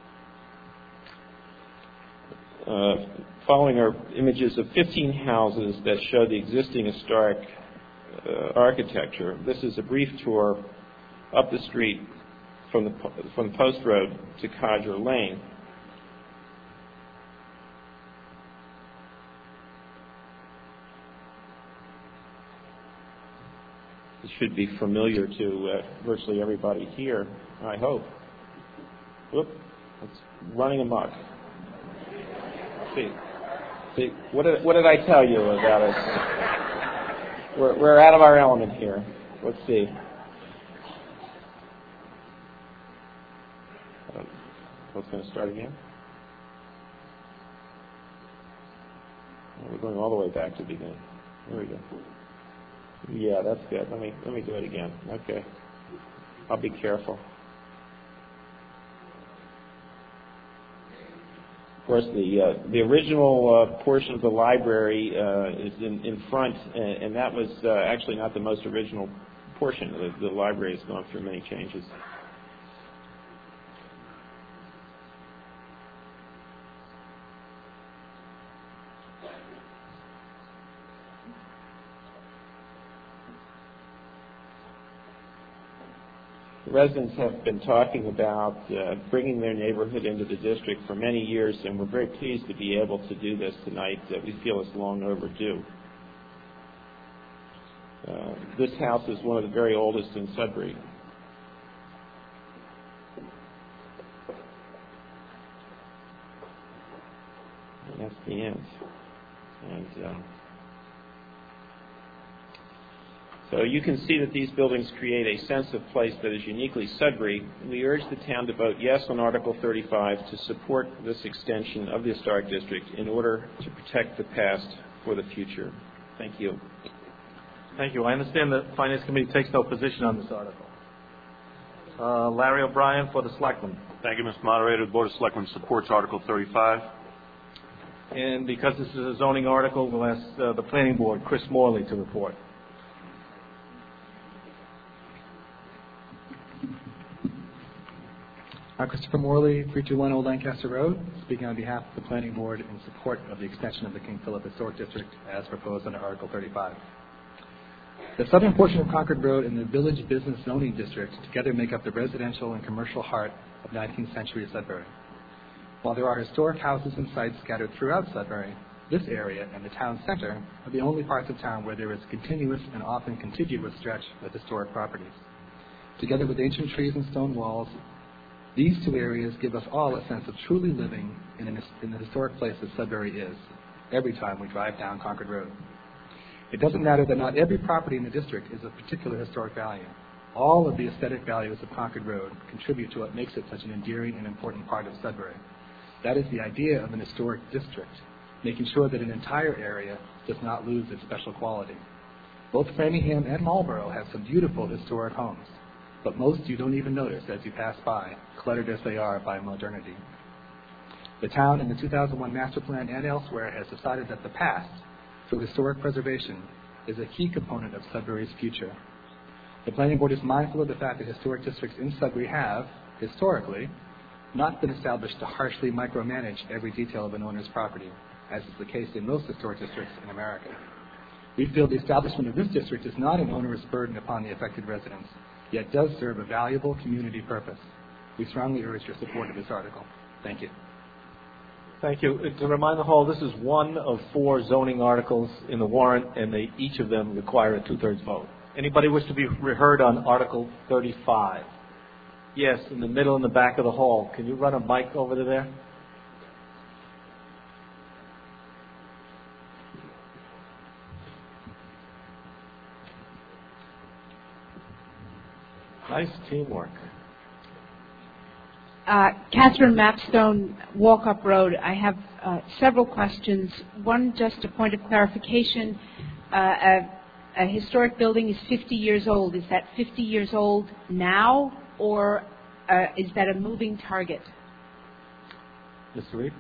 Uh, following are images of fifteen houses that show the existing historic uh, architecture. This is a brief tour up the street from the, from the Post Road to Codger Lane. It should be familiar to uh, virtually everybody here, I hope. Whoop, it's running amok. See, see, what did, what did I tell you about us? We're, we're out of our element here. Let's see. Um, what's going to start again? We're going all the way back to the beginning. There we go. Yeah, that's good. Let me let me do it again. Okay, I'll be careful. Of course, the uh, the original uh, portion of the library uh, is in, in front, and, and that was uh, actually not the most original portion. The, the library has gone through many changes. Residents have been talking about uh, bringing their neighborhood into the district for many years, and we're very pleased to be able to do this tonight. Uh, we feel it's long overdue. Uh, this house is one of the very oldest in Sudbury. And that's the end. And um, So you can see that these buildings create a sense of place that is uniquely Sudbury. We urge the town to vote yes on Article thirty-five to support this extension of the Historic District in order to protect the past for the future. Thank you. Thank you. I understand the Finance Committee takes no position on this article. Uh, Larry O'Brien for the Selectmen. Thank you, Mister Moderator. The Board of Selectmen supports Article thirty-five. And because this is a zoning article, we'll ask uh, the Planning Board, Chris Morley, to report. I'm Christopher Morley, three two one Old Lancaster Road, speaking on behalf of the Planning Board in support of the extension of the King Philip Historic District as proposed under Article thirty-five. The southern portion of Concord Road and the Village Business Zoning District together make up the residential and commercial heart of nineteenth century Sudbury. While there are historic houses and sites scattered throughout Sudbury, this area and the town center are the only parts of town where there is a continuous and often contiguous stretch of historic properties. Together with ancient trees and stone walls, these two areas give us all a sense of truly living in, an, in the historic place that Sudbury is every time we drive down Concord Road. It doesn't matter that not every property in the district is of particular historic value. All of the aesthetic values of Concord Road contribute to what makes it such an endearing and important part of Sudbury. That is the idea of an historic district, making sure that an entire area does not lose its special quality. Both Framingham and Marlborough have some beautiful historic homes, but most you don't even notice as you pass by, cluttered as they are by modernity. The town in the two thousand one master plan and elsewhere has decided that the past, through historic preservation, is a key component of Sudbury's future. The Planning Board is mindful of the fact that historic districts in Sudbury have, historically, not been established to harshly micromanage every detail of an owner's property, as is the case in most historic districts in America. We feel the establishment of this district is not an onerous burden upon the affected residents, yet does serve a valuable community purpose. We strongly urge your support of this article. Thank you. Thank you. To remind the whole, this is one of four zoning articles in the warrant, and they, each of them require a two-thirds vote. Anybody wish to be heard on Article thirty-five? Yes, in the middle and the back of the hall. Can you run a mic over to there? Nice teamwork. Uh, Catherine Mapstone, Walkup Road. I have uh, several questions. One, just a point of clarification. Uh, a, a historic building is fifty years old. Is that fifty years old now, or uh, is that a moving target? Mister Reed?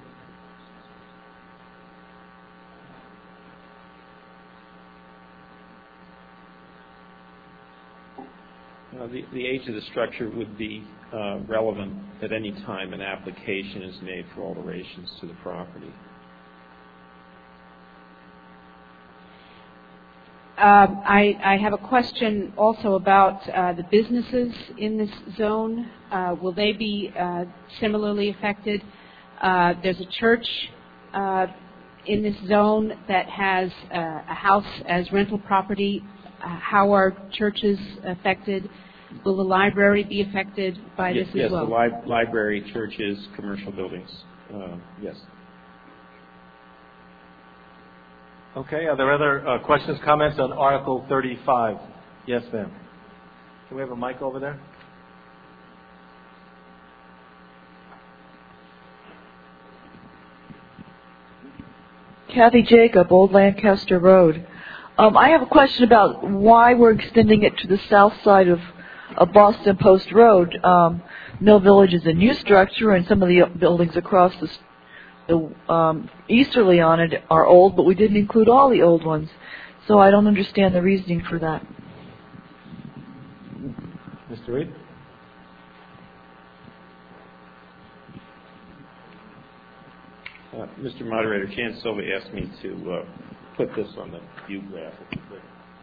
Uh, the, the age of the structure would be uh, relevant at any time an application is made for alterations to the property. Um, I, I have a question also about uh, the businesses in this zone. Uh, will they be uh, similarly affected? Uh, there's a church uh, in this zone that has uh, a house as rental property. Uh, how are churches affected? Will the library be affected by yes, this yes, as well? Yes, the li- library, churches, commercial buildings. Uh, yes. Okay, are there other uh, questions, comments on Article thirty-five? Yes, ma'am. Can we have a mic over there? Kathy Jacob, Old Lancaster Road. Um, I have a question about why we're extending it to the south side of, of Boston Post Road. Um, Mill Village is a new structure, and some of the buildings across the The um, easterly on it are old, but we didn't include all the old ones. So I don't understand the reasoning for that. Mister Reed? Uh, Mister Moderator, Jan Silva asked me to uh, put this on the view graph. If you could.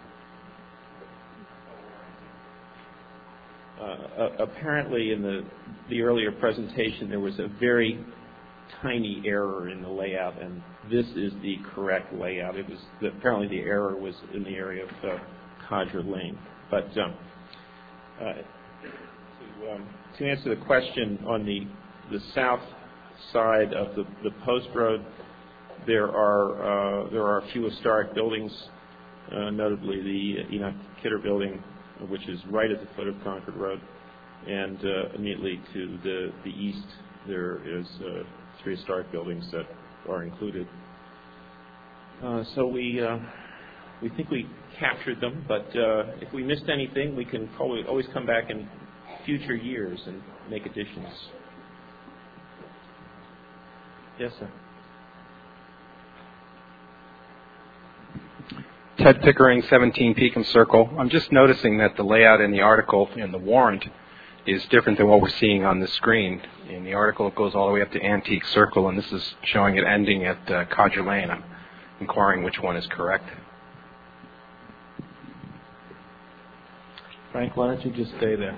Uh, apparently, in the the earlier presentation, there was a very tiny error in the layout, and this is the correct layout. It was the, apparently the error was in the area of uh, Codger Lane. But um, uh, to, um, to answer the question on the the south side of the, the Post Road, there are uh, there are a few historic buildings, uh, notably the Enoch Kidder Building, which is right at the foot of Concord Road, and uh, immediately to the the east there is uh, three historic buildings that are included. Uh, so we uh, we think we captured them, but uh, if we missed anything, we can probably always come back in future years and make additions. Yes, sir. Ted Pickering, seventeen Pekin Circle. I'm just noticing that the layout in the article in the warrant is different than what we're seeing on the screen. In the article, it goes all the way up to Antique Circle, and this is showing it ending at uh, Codger Lane. I'm inquiring which one is correct. Frank, why don't you just stay there?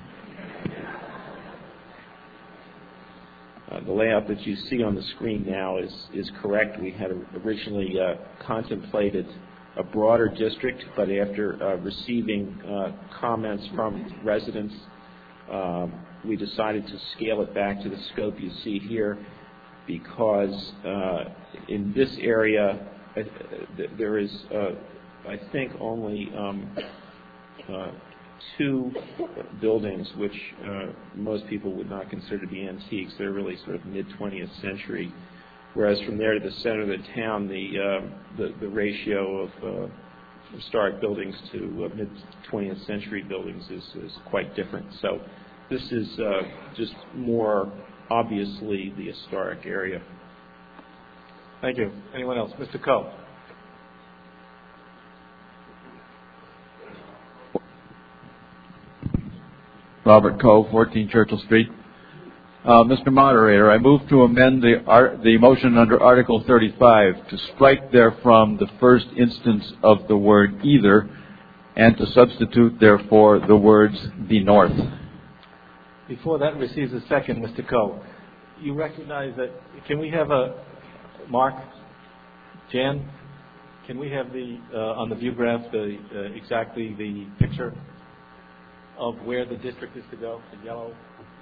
Uh, the layout that you see on the screen now is, is correct. We had originally uh, contemplated a broader district, but after uh, receiving uh, comments from residents, uh, we decided to scale it back to the scope you see here, because uh, in this area uh, th- there is, uh, I think, only um, uh, two buildings which uh, most people would not consider to be antiques. They're really sort of mid-twentieth century, whereas from there to the center of the town, the uh, the, the ratio of uh, historic buildings to uh, mid-twentieth century buildings is, is quite different. So this is uh, just more obviously the historic area. Thank you. Anyone else? Mister Coe. Robert Coe, fourteen Churchill Street. Uh, Mister Moderator, I move to amend the art, the motion under Article thirty-five to strike therefrom the first instance of the word either, and to substitute therefore the words the north. Before that receives a second, Mister Coe, you recognize that, can we have a, Mark, Jan, can we have the, uh, on the view graph, the uh, exactly the picture of where the district is to go, the yellow?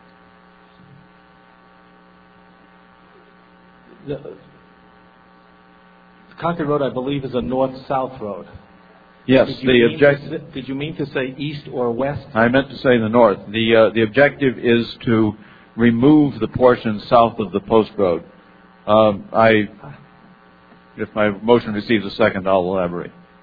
The, Concord Road, I believe, is a north-south road. Yes, did the objective. To, did you mean to say east or west? I meant to say the north. The uh, the objective is to remove the portion south of the Post Road. Um, I, if my motion receives a second, I'll elaborate.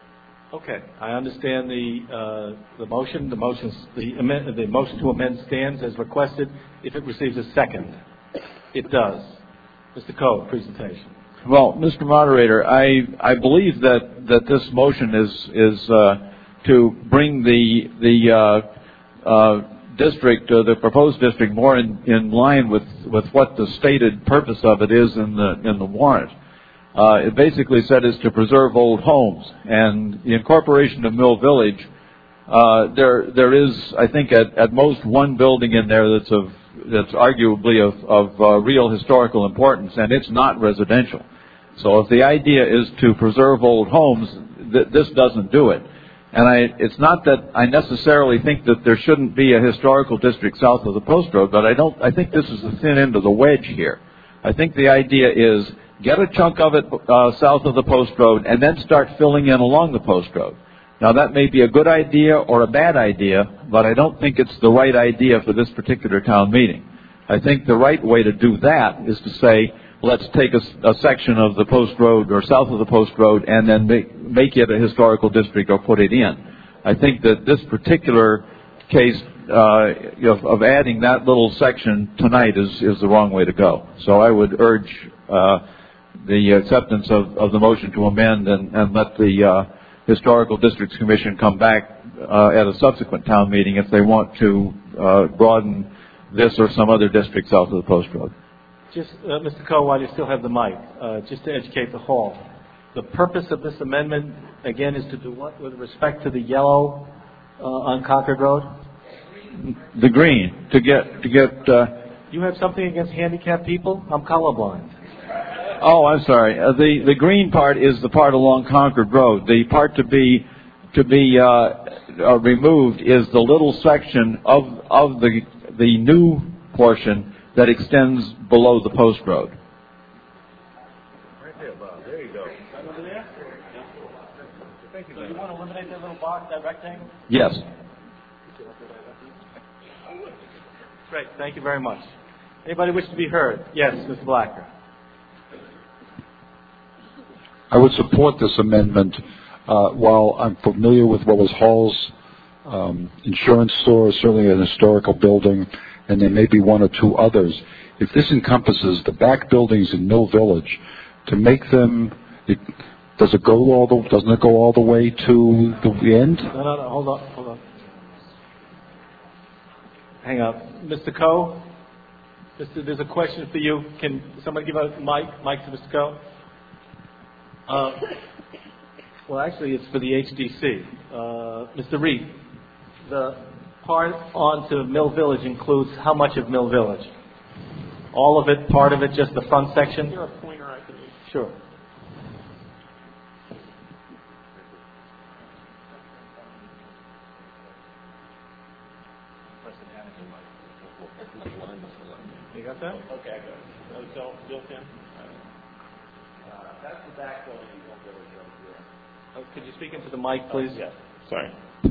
Okay, I understand the uh, the motion. The motion the amend, the motion to amend stands as requested. If it receives a second, it does. Mister Coe, presentation. Well, Mister Moderator, I I believe that, that this motion is is uh, to bring the the uh, uh, district, uh, the proposed district, more in, in line with, with what the stated purpose of it is in the in the warrant. Uh, it basically said is to preserve old homes, and the incorporation of Mill Village. Uh, there there is, I think, at, at most one building in there that's of that's arguably of, of uh, real historical importance, and it's not residential. So if the idea is to preserve old homes, th- this doesn't do it. And I, it's not that I necessarily think that there shouldn't be a historical district south of the post road, but I don't. I think this is the thin end of the wedge here. I think the idea is get a chunk of it uh, south of the post road and then start filling in along the post road. Now, that may be a good idea or a bad idea, but I don't think it's the right idea for this particular town meeting. I think the right way to do that is to say, let's take a, a section of the post road or south of the post road and then make, make it a historical district or put it in. I think that this particular case uh, of, of adding that little section tonight is, is the wrong way to go. So I would urge uh, the acceptance of, of the motion to amend and, and let the uh, Historical Districts Commission come back uh, at a subsequent town meeting if they want to uh, broaden this or some other district south of the post road. Just, uh, Mister Coe, while you still have the mic, uh, just to educate the hall, the purpose of this amendment, again, is to do what with respect to the yellow uh, on Concord Road? The green, to get, to get... Uh, you have something against handicapped people? I'm colorblind. Oh, I'm sorry. Uh, the the green part is the part along Concord Road. The part to be to be uh, uh, removed is the little section of of the the new portion that extends below the post road. Right there, Bob. There you go. Over there. Thank you. So you want to eliminate that little box, that rectangle? Yes. Great. Thank you very much. Anybody wish to be heard? Yes, Mister Blacker. I would support this amendment. Uh, while I'm familiar with what was Hall's um, insurance store, certainly an historical building, and there may be one or two others, if this encompasses the back buildings in Mill Village, to make them, it, does it go all the, doesn't it go all the way to the end? No, no, no. Hold on, hold on. Hang on, Mister Coe. Mister There's a question for you. Can somebody give a mic, mic to Mister Coe? Uh, well, actually, it's for the H D C. Uh, Mister Reed, the part onto Mill Village includes how much of Mill Village? All of it, part of it, just the front section? Is there a pointer I can use? Sure. You got that? Okay, I got it. Oh, it's all built in? Uh, that's the back building in Mill Village right there. Oh, could you speak into the mic, please? Oh, yes. Sorry.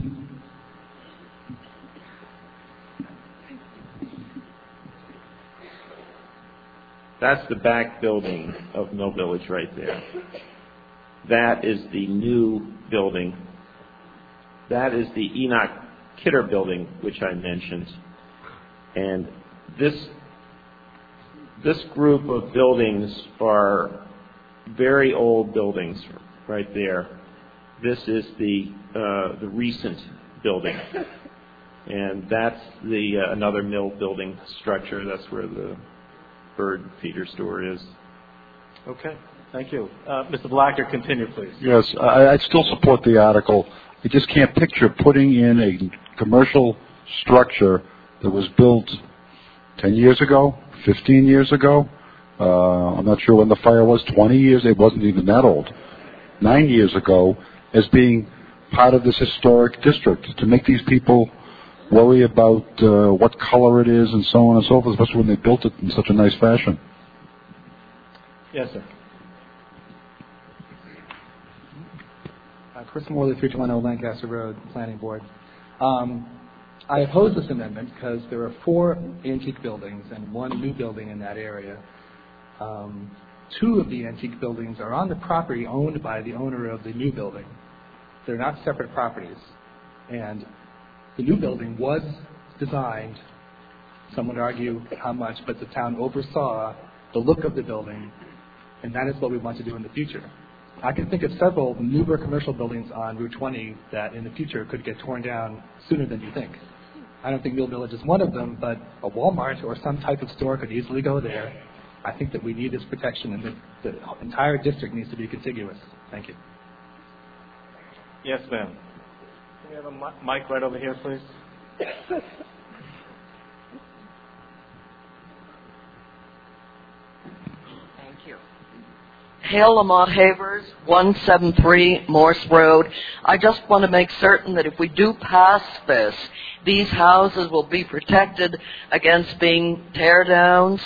That's the back building of Mill Village right there. That is the new building. That is the Enoch Kidder building, which I mentioned. And this this group of buildings are very old buildings right there. This is the uh, the recent building, and that's the uh, another mill building structure. That's where the bird feeder store is. Okay, thank you. Uh, Mister Blacker, continue, please. Yes, I, I'd still support the article. I just can't picture putting in a commercial structure that was built ten years ago, fifteen years ago. Uh, I'm not sure when the fire was, twenty years. It wasn't even that old. Nine years ago, as being part of this historic district, to make these people worry about uh, what color it is and so on and so forth, especially when they built it in such a nice fashion. Yes, sir. Uh, Chris Morley, three two one zero Lancaster Road, Planning Board. Um, I oppose this amendment because there are four antique buildings and one new building in that area. Um, two of the antique buildings are on the property owned by the owner of the new building. They're not separate properties. And the new building was designed, some would argue how much, but the town oversaw the look of the building, and that is what we want to do in the future. I can think of several newer commercial buildings on Route twenty that in the future could get torn down sooner than you think. I don't think Mill Village is one of them, but a Walmart or some type of store could easily go there. I think that we need this protection, and that the entire district needs to be contiguous. Thank you. Yes, ma'am. Can we have a mi- mic right over here, please? Thank you. Hale Lamont Havers, one seventy-three Morse Road. I just want to make certain that if we do pass this, these houses will be protected against being tear downs.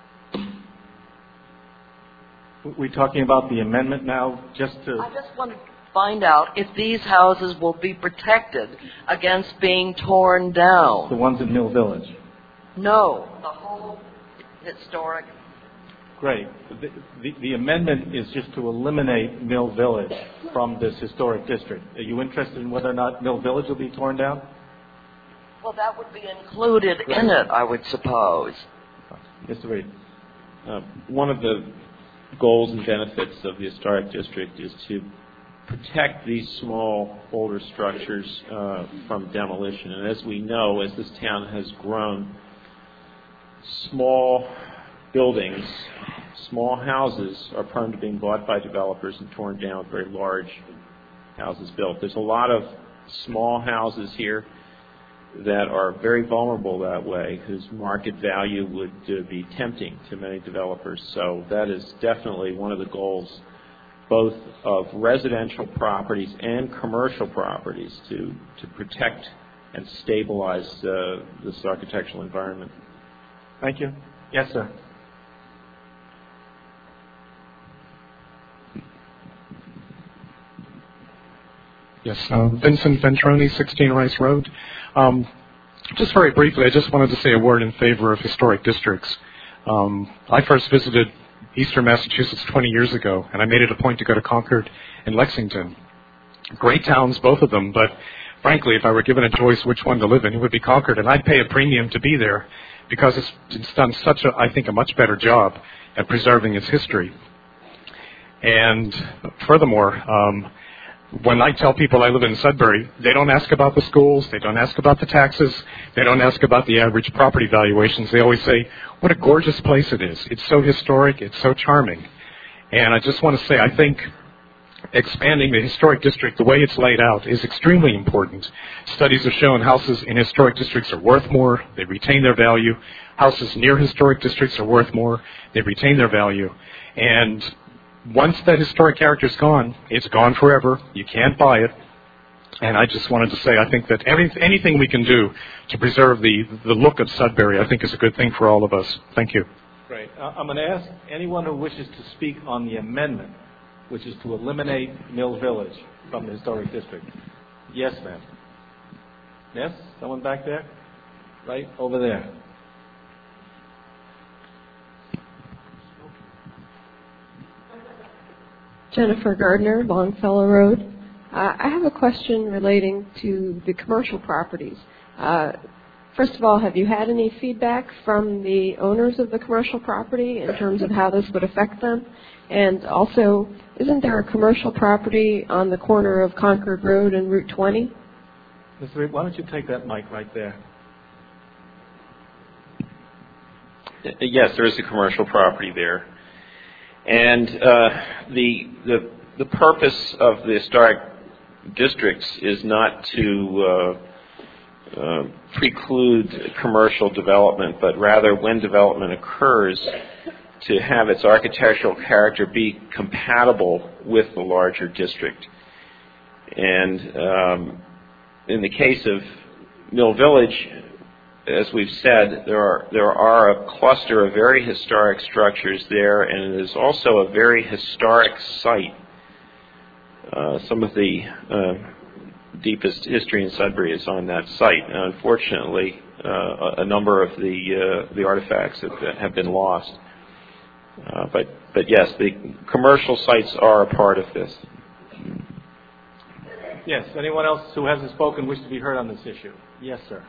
We're talking about the amendment now, just to... I just want to find out if these houses will be protected against being torn down. The ones in Mill Village. No, the whole historic. Great. The, the, the amendment is just to eliminate Mill Village from this historic district. Are you interested in whether or not Mill Village will be torn down? Well, that would be included Great. in it, I would suppose. Mister Reed. Uh, one of the goals and benefits of the historic district is to protect these small, older structures uh, from demolition. And as we know, as this town has grown, small buildings, small houses are prone to being bought by developers and torn down with very large houses built. There's a lot of small houses here that are very vulnerable that way, whose market value would uh, be tempting to many developers. So that is definitely one of the goals, both of residential properties and commercial properties, to, to protect and stabilize uh, this architectural environment. Thank you. Yes, sir. Yes, uh, Vincent Ventroni, sixteen Rice Road. Um, just very briefly, I just wanted to say a word in favor of historic districts. Um, I first visited Eastern Massachusetts twenty years ago, and I made it a point to go to Concord and Lexington. Great towns, both of them, but frankly, if I were given a choice which one to live in, it would be Concord, and I'd pay a premium to be there because it's, it's done such a, I think, a much better job at preserving its history. And furthermore, um, when I tell people I live in Sudbury, they don't ask about the schools, they don't ask about the taxes, they don't ask about the average property valuations. They always say, what a gorgeous place it is. It's so historic, it's so charming. And I just want to say, I think expanding the historic district the way it's laid out is extremely important. Studies have shown houses in historic districts are worth more, they retain their value. Houses near historic districts are worth more, they retain their value. And once that historic character is gone, it's gone forever. You can't buy it. And I just wanted to say, I think that any, anything we can do to preserve the, the look of Sudbury, I think is a good thing for all of us. Thank you. Great. Uh, I'm going to ask anyone who wishes to speak on the amendment, which is to eliminate Mill Village from the historic district. Yes, ma'am. Yes? Someone back there? Right over there. Jennifer Gardner, Longfellow Road. Uh, I have a question relating to the commercial properties. Uh, first of all, have you had any feedback from the owners of the commercial property in terms of how this would affect them? And also, isn't there a commercial property on the corner of Concord Road and Route twenty? Mister Reed, why don't you take that mic right there? Yes, there is a commercial property there. And uh, the, the the purpose of the historic districts is not to uh, uh, preclude commercial development, but rather when development occurs, to have its architectural character be compatible with the larger district. And um, in the case of Mill Village, as we've said, there are there are a cluster of very historic structures there, and it is also a very historic site. Uh, some of the uh, deepest history in Sudbury is on that site. And unfortunately, uh, a number of the uh, the artifacts have, have been lost. Uh, but but yes, the commercial sites are a part of this. Yes. Anyone else who hasn't spoken wish to be heard on this issue? Yes, sir.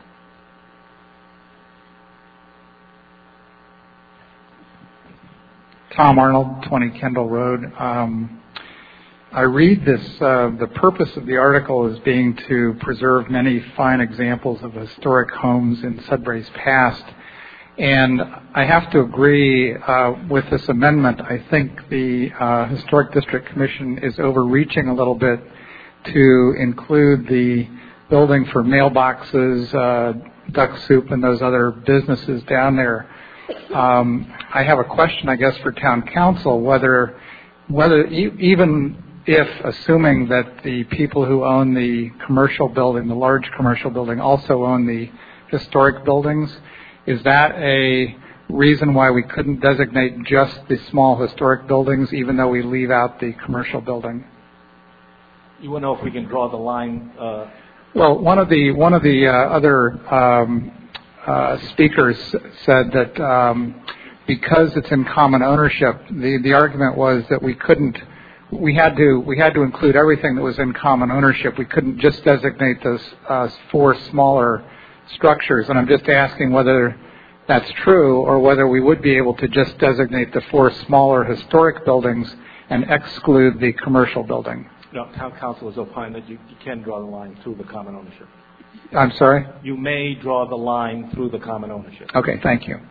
Tom Arnold, twenty Kendall Road. Um, I read this, uh, the purpose of the article as being to preserve many fine examples of historic homes in Sudbury's past. And I have to agree uh, with this amendment. I think the uh, Historic District Commission is overreaching a little bit to include the building for mailboxes, uh, duck soup, and those other businesses down there. Um, I have a question, I guess, for Town Council, whether, whether e- even if, assuming that the people who own the commercial building, the large commercial building, also own the historic buildings, is that a reason why we couldn't designate just the small historic buildings, even though we leave out the commercial building? You want to know if we can draw the line? Uh... Well, one of the one of the uh, other um, uh, speakers said that um, because it's in common ownership, the the argument was that we couldn't. We had to we had to include everything that was in common ownership. We couldn't just designate those uh, four smaller structures. And I'm just asking whether that's true, or whether we would be able to just designate the four smaller historic buildings and exclude the commercial building. No, Town Council has opined that you, you can draw the line through the common ownership. I'm sorry? You may draw the line through the common ownership. Okay, thank you.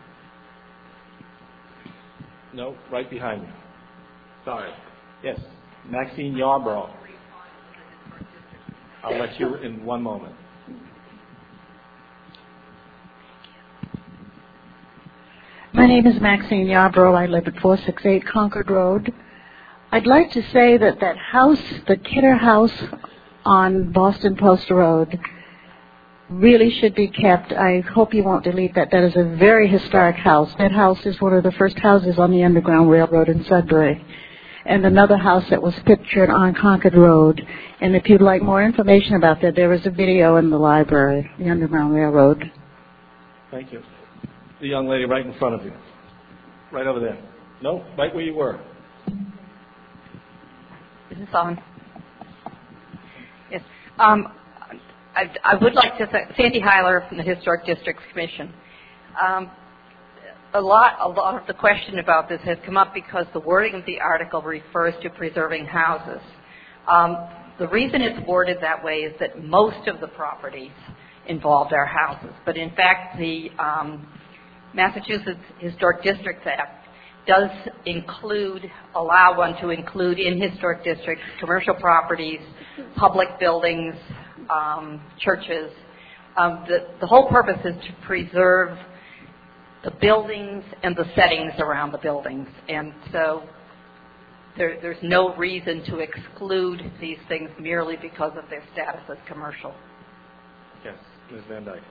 No, right behind you. Sorry. Yes, Maxine Yarborough. I'll let you in one moment. My name is Maxine Yarborough. I live at four sixty-eight Concord Road. I'd like to say that that house, the Kidder House on Boston Post Road, really should be kept. I hope you won't delete that. That is a very historic house. That house is one of the first houses on the Underground Railroad in Sudbury. And another house that was pictured on Concord Road. And if you'd like more information about that, there is a video in the library, the Underground Railroad. Thank you. The young lady right in front of you. Right over there. No, right where you were. Is this on? Yes. Um, I, I would like to thank Sandy Heiler from the Historic Districts Commission. Um, a lot, a lot of the question about this has come up because the wording of the article refers to preserving houses. Um, the reason it's worded that way is that most of the properties involved are houses, but in fact the um, Massachusetts Historic Districts Act does include, allow one to include in historic districts commercial properties, public buildings, um, churches. Um, the, the whole purpose is to preserve the buildings and the settings around the buildings. And so there, there's no reason to exclude these things merely because of their status as commercial. Yes, Miz Van Dyke.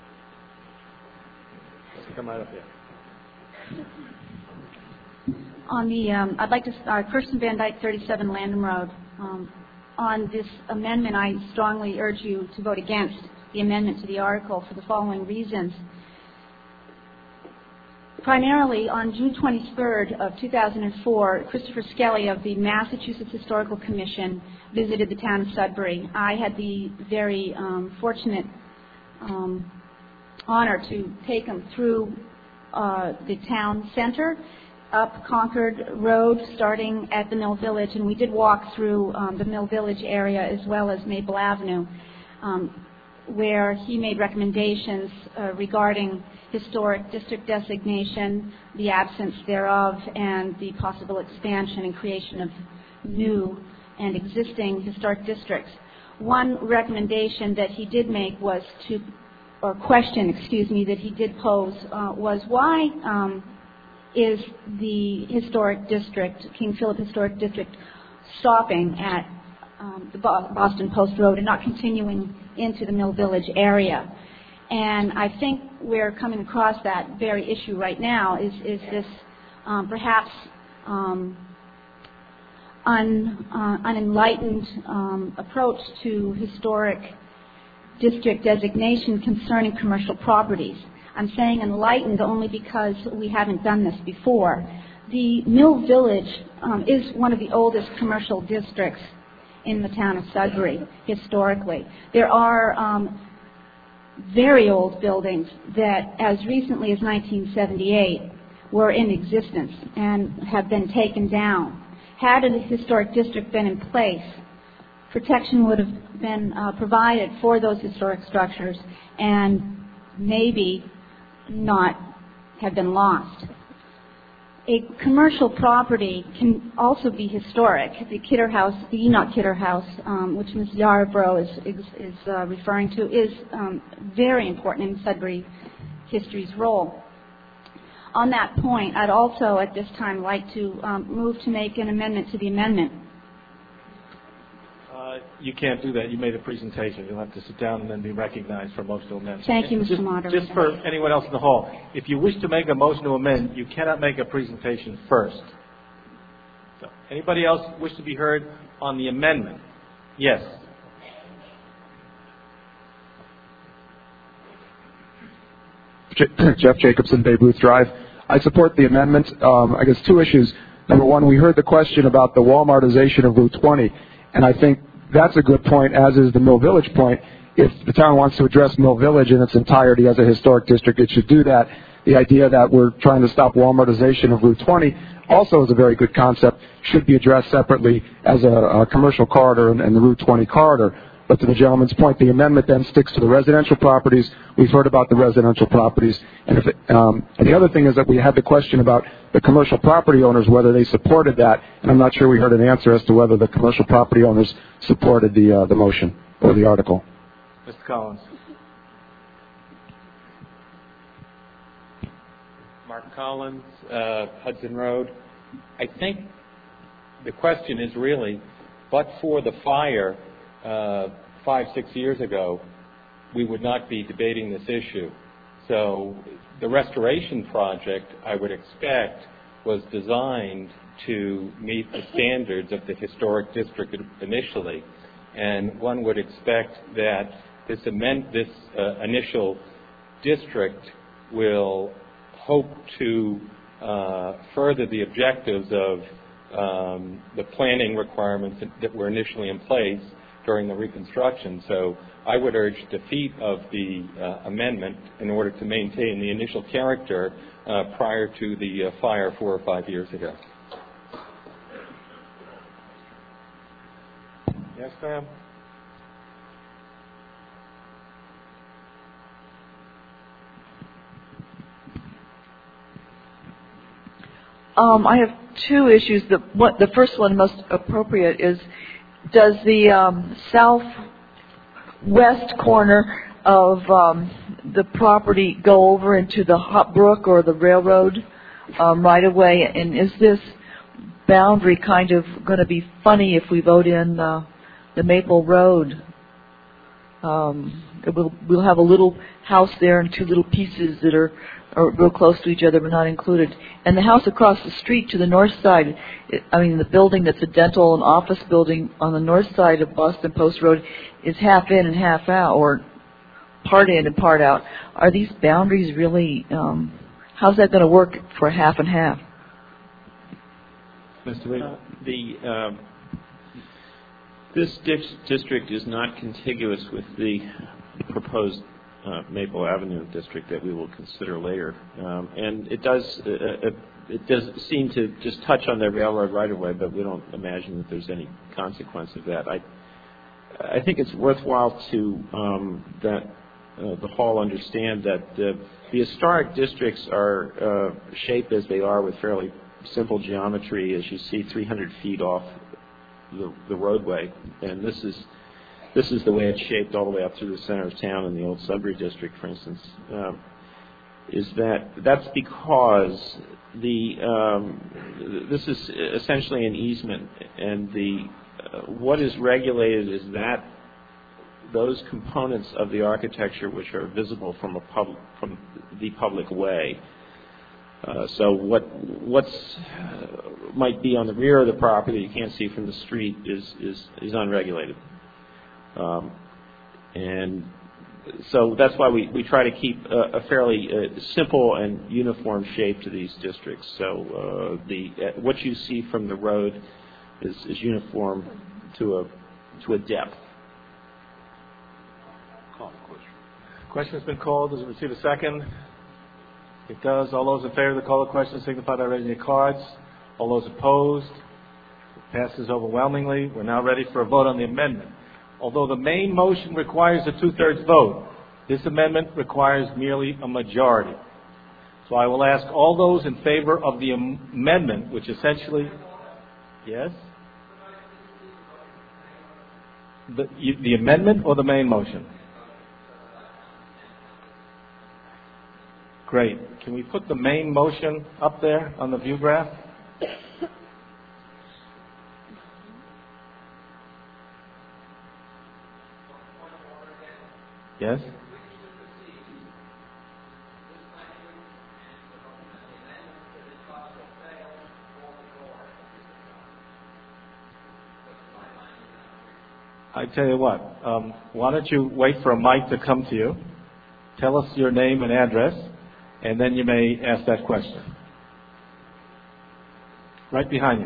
Let's come right up here. On the, um, I'd like to start, Kirsten Van Dyke, thirty-seven Landham Road. Um, on this amendment, I strongly urge you to vote against the amendment to the article for the following reasons. Primarily, on June twenty-third of two thousand four, Christopher Skelly of the Massachusetts Historical Commission visited the town of Sudbury. I had the very um, fortunate um, honor to take him through uh, the town center, up Concord Road, starting at the Mill Village, and we did walk through um, the Mill Village area as well as Maple Avenue, um, where he made recommendations uh, regarding historic district designation, the absence thereof, and the possible expansion and creation of new and existing historic districts. One recommendation that he did make was to, or question, excuse me, that he did pose uh, was why um, is the historic district, King Philip Historic District, stopping at um, the Boston Post Road and not continuing into the Mill Village area? And I think we're coming across that very issue right now, is, is this um, perhaps um, un, uh, unenlightened um, approach to historic district designation concerning commercial properties. I'm saying enlightened only because we haven't done this before. The Mill Village um, is one of the oldest commercial districts in the town of Sudbury historically. There are um, very old buildings that as recently as nineteen seventy-eight were in existence and have been taken down. Had a historic district been in place, protection would have been uh, provided for those historic structures and maybe not have been lost. A commercial property can also be historic. The Kidder House, the Enoch Kidder House, um, which Miz Yarbrough is, is, is uh, referring to, is um, very important in Sudbury history's role. On that point, I'd also at this time like to um, move to make an amendment to the amendment. Uh, you can't do that. You made a presentation. You'll have to sit down and then be recognized for a motion to amend. Thank you, Mister Just, Moderator. just for anyone else in the hall, if you wish to make a motion to amend, you cannot make a presentation first. So, anybody else wish to be heard on the amendment? Yes. Jeff Jacobson, Babe Ruth Drive. I support the amendment. Um, I guess two issues. Number one, we heard the question about the Walmartization of Route twenty, and I think that's a good point, as is the Mill Village point. If the town wants to address Mill Village in its entirety as a historic district, it should do that. The idea that we're trying to stop Walmartization of Route twenty also is a very good concept, should be addressed separately as a, a commercial corridor and, and the Route twenty corridor. But to the gentleman's point, the amendment then sticks to the residential properties. We've heard about the residential properties. And, if it, um, and the other thing is that we had the question about the commercial property owners, whether they supported that. And I'm not sure we heard an answer as to whether the commercial property owners supported the, uh, the motion or the article. Mister Collins. Mark Collins, uh, Hudson Road. I think the question is really, but for the fire, Uh, five, six years ago, we would not be debating this issue. So the restoration project, I would expect, was designed to meet the standards of the historic district initially. And one would expect that this, amend, this uh, initial district will hope to uh, further the objectives of um, the planning requirements that were initially in place during the reconstruction. So I would urge defeat of the uh, amendment in order to maintain the initial character uh, prior to the uh, fire four or five years ago. Yes, ma'am. Um, I have two issues. The, what, the first one, most appropriate, is does the um, southwest corner of um, the property go over into the Hop Brook or the railroad um, right away? And is this boundary kind of going to be funny if we vote in uh, the Maple Road? Um, we'll, we'll have a little house there and two little pieces that are, are real close to each other but not included. And the house across the street to the north side, I mean the building that's a dental and office building on the north side of Boston Post Road is half in and half out, or part in and part out. Are these boundaries really, um, how's that going to work for half and half? Mister Reed? Uh, the, um, this dis- district is not contiguous with the proposed uh, Maple Avenue district that we will consider later. Um, and it does uh, uh, it does seem to just touch on the railroad right-of-way, but we don't imagine that there's any consequence of that. I I think it's worthwhile to um, that uh, the hall understand that uh, the historic districts are uh, shaped as they are with fairly simple geometry, as you see three hundred feet off the, the roadway, and this is this is the way it's shaped all the way up through the center of town in the old Sudbury district, for instance. Um, is that that's because the um, this is essentially an easement, and the uh, what is regulated is that those components of the architecture which are visible from a pub, from the public way. Uh, so what what's uh, might be on the rear of the property you can't see from the street is is is unregulated, um, and so that's why we, we try to keep a, a fairly uh, simple and uniform shape to these districts. So uh, the uh, what you see from the road is, is uniform to a to a depth. Call the question. Question has been called. Does it receive a second? It does. All those in favor of the call of question signify by raising your cards. All those opposed? It passes overwhelmingly. We're now ready for a vote on the amendment. Although the main motion requires a two-thirds vote, this amendment requires merely a majority. So I will ask all those in favor of the am- amendment, which essentially... Yes? The, you, the amendment or the main motion? Great. Can we put the main motion up there on the view graph? Yes? I tell you what, um, why don't you wait for a mic to come to you, tell us your name and address, and then you may ask that question. Right behind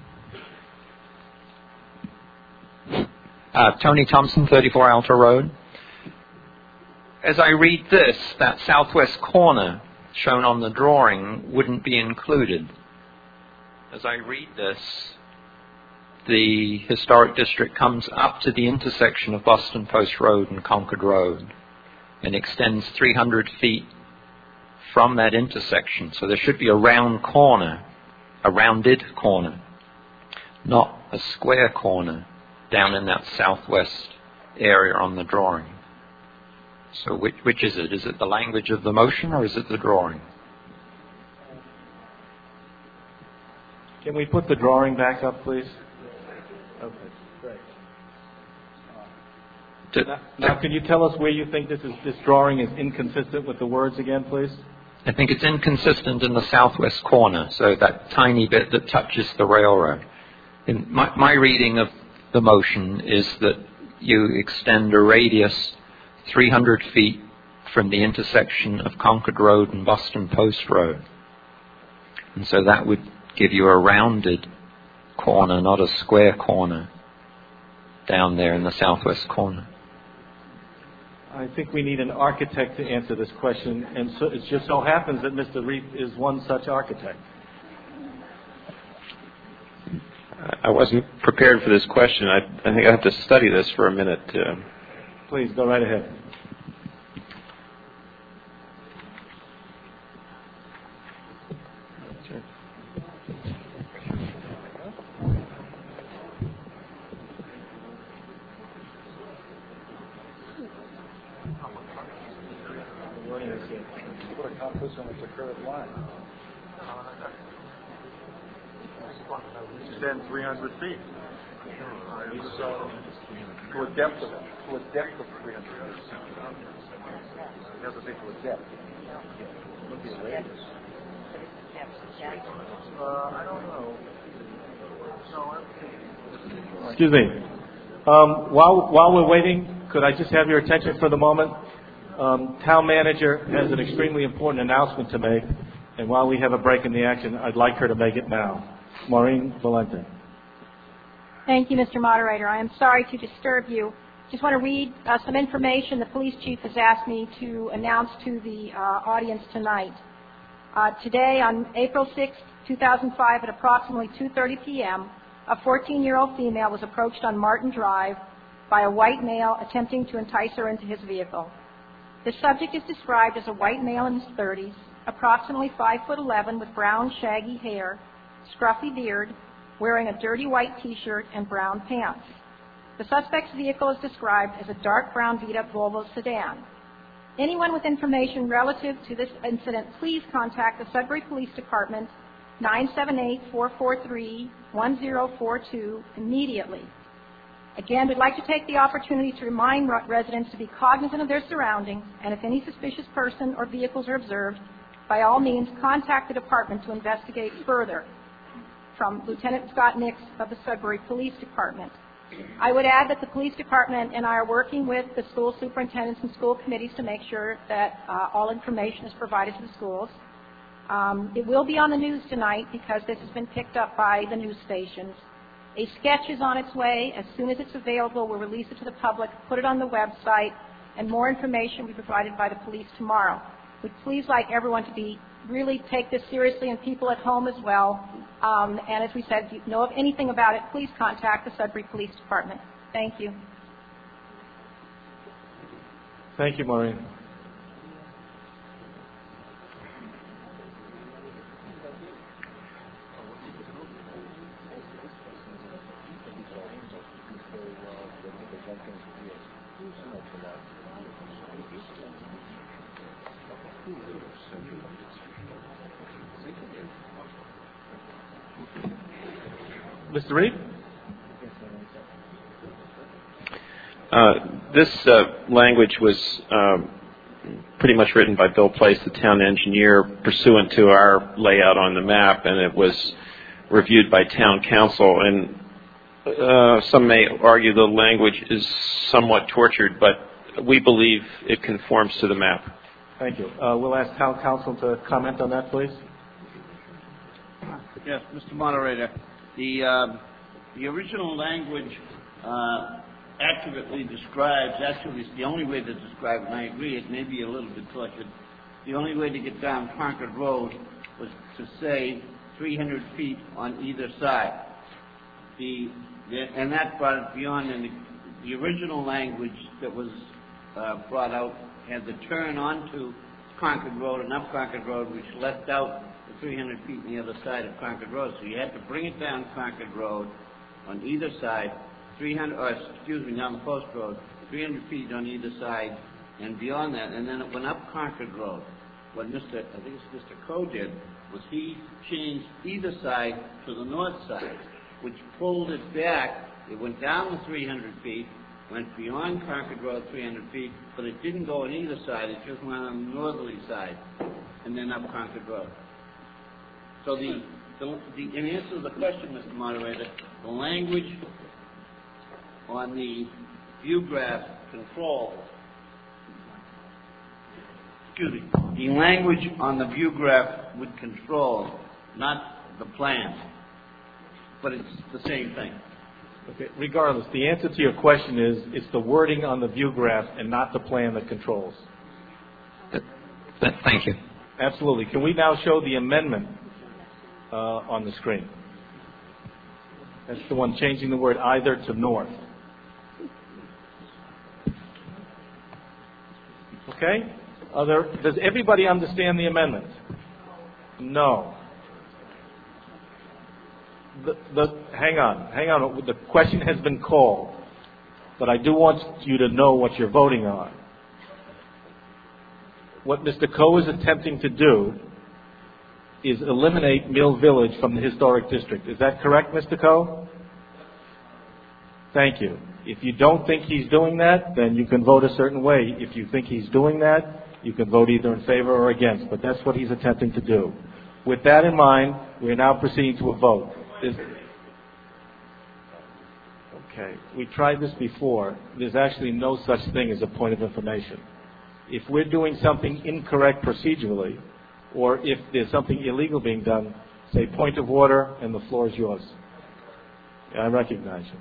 you. Uh, Tony Thompson, thirty-four Alta Road. As I read this, that southwest corner shown on the drawing wouldn't be included. As I read this, the historic district comes up to the intersection of Boston Post Road and Concord Road and extends three hundred feet from that intersection. So there should be a round corner, a rounded corner, not a square corner down in that southwest area on the drawing. So which, which is it? Is it the language of the motion or is it the drawing? Can we put the drawing back up, please? Okay, great. Now, now, can you tell us where you think this is? This drawing is inconsistent with the words again, please? I think it's inconsistent in the southwest corner, so that tiny bit that touches the railroad. In my, my reading of the motion is that you extend a radius three hundred feet from the intersection of Concord Road and Boston Post Road. And so that would give you a rounded corner, not a square corner, down there in the southwest corner. I think we need an architect to answer this question, and so it just so happens that Mister Reif is one such architect. I wasn't prepared for this question. I, I think I have to study this for a minute. Uh, Please, go right ahead. Extend three hundred feet. So, to a depth of to a depth of three hundred feet. You have to say to a depth. Look at the radius. Uh, I don't know. No, Excuse me. Um, while while we're waiting, could I just have your attention for the moment? Um, town manager has an extremely important announcement to make, and while we have a break in the action, I'd like her to make it now. Maureen Valente. Thank you, Mister Moderator. I am sorry to disturb you. Just want to read uh, some information the police chief has asked me to announce to the uh, audience tonight. Uh, today, on April sixth, two thousand five, at approximately two thirty p.m., a fourteen-year-old female was approached on Martin Drive by a white male attempting to entice her into his vehicle. The subject is described as a white male in his thirties, approximately five foot eleven, with brown, shaggy hair, scruffy beard, wearing a dirty white T-shirt and brown pants. The suspect's vehicle is described as a dark brown beat-up Volvo sedan. Anyone with information relative to this incident, please contact the Sudbury Police Department, nine seven eight, four four three, one zero four two, immediately. Again, we'd like to take the opportunity to remind residents to be cognizant of their surroundings, and if any suspicious person or vehicles are observed, by all means, contact the department to investigate further. From Lieutenant Scott Nix of the Sudbury Police Department. I would add that the police department and I are working with the school superintendents and school committees to make sure that uh, all information is provided to the schools. Um, it will be on the news tonight because this has been picked up by the news stations. A sketch is on its way. As soon as it's available, we'll release it to the public, put it on the website, and more information will be provided by the police tomorrow. We'd please like everyone to be really take this seriously, and people at home as well. Um, and as we said, if you know of anything about it, please contact the Sudbury Police Department. Thank you. Thank you, Maureen. Mister Reed? Uh, this uh, language was um, pretty much written by Bill Place, the town engineer, pursuant to our layout on the map, and it was reviewed by town council. And uh, some may argue the language is somewhat tortured, but we believe it conforms to the map. Thank you. Uh, we'll ask town council to comment on that, please. Yes, Mister Moderator. The, uh, the original language uh, accurately describes, actually it's the only way to describe it, and I agree it may be a little bit tortured. The only way to get down Concord Road was to say three hundred feet on either side. The, the, and that brought it beyond, and the, the original language that was uh, brought out had the turn onto Concord Road and up Concord Road, which left out the three hundred feet on the other side of Concord Road. So you had to bring it down Concord Road on either side, three hundred, or excuse me, down the Post Road, three hundred feet on either side, and beyond that, and then it went up Concord Road. What Mister I think it's Mister Coe did was he changed either side to the north side, which pulled it back. It went down the three hundred feet, went beyond Concord Road three hundred feet, but it didn't go on either side. It just went on the northerly side, and then up Concord Road. So the, the, the in answer to the question, Mister Moderator, the language on the view graph control, excuse me, the language on the view graph would control, not the plan, but it's the same thing. Okay. Regardless, the answer to your question is it's the wording on the view graph and not the plan that controls. Thank you. Absolutely. Can we now show the amendment uh, on the screen? That's the one changing the word either to north. Okay? Are there, does everybody understand the amendment? No. The, the, hang on, hang on. The question has been called, but I do want you to know what you're voting on. What Mister Coe is attempting to do is eliminate Mill Village from the historic district. Is that correct, Mister Coe? Thank you. If you don't think he's doing that, then you can vote a certain way. If you think he's doing that, you can vote either in favor or against, but that's what he's attempting to do. With that in mind, we are now proceeding to a vote. Is, okay, we tried this before. There's actually no such thing as a point of information. If we're doing something incorrect procedurally, or if there's something illegal being done, say point of order, and the floor is yours. Yeah, I recognize you.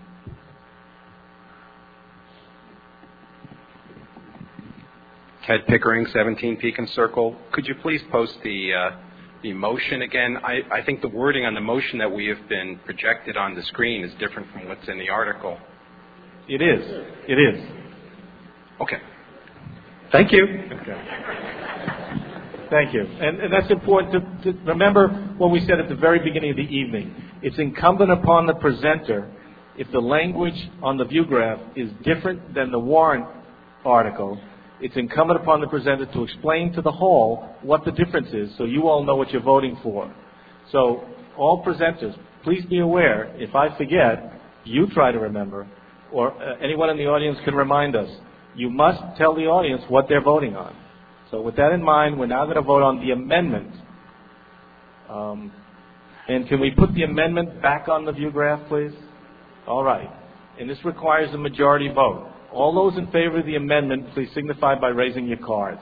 Ted Pickering, seventeen Pekin Circle. Could you please post the uh, the motion again? I, I think the wording on the motion that we have been projected on the screen is different from what's in the article. It is. It is. Okay. Thank you. Okay. Thank you. And, and that's important to, to remember what we said at the very beginning of the evening. It's incumbent upon the presenter, if the language on the view graph is different than the warrant article, it's incumbent upon the presenter to explain to the hall what the difference is so you all know what you're voting for. So all presenters, please be aware, if I forget, you try to remember, or uh, anyone in the audience can remind us. You must tell the audience what they're voting on. So with that in mind, we're now going to vote on the amendment. Um, and can we put the amendment back on the view graph, please? All right. And this requires a majority vote. All those in favor of the amendment, please signify by raising your cards.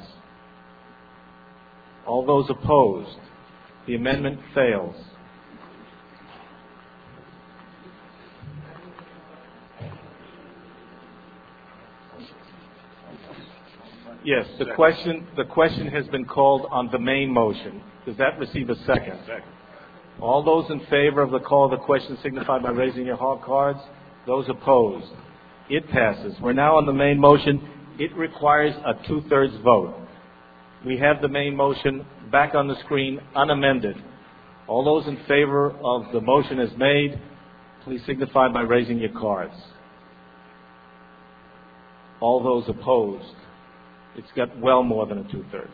All those opposed, the amendment fails. Yes, the question, the question has been called on the main motion. Does that receive a second? Second. All those in favor of the call of the question signify by raising your hand cards. Those opposed. It passes. We're now on the main motion. It requires a two-thirds vote. We have the main motion back on the screen, unamended. All those in favor of the motion as made, please signify by raising your cards. All those opposed. It's got well more than a two-thirds.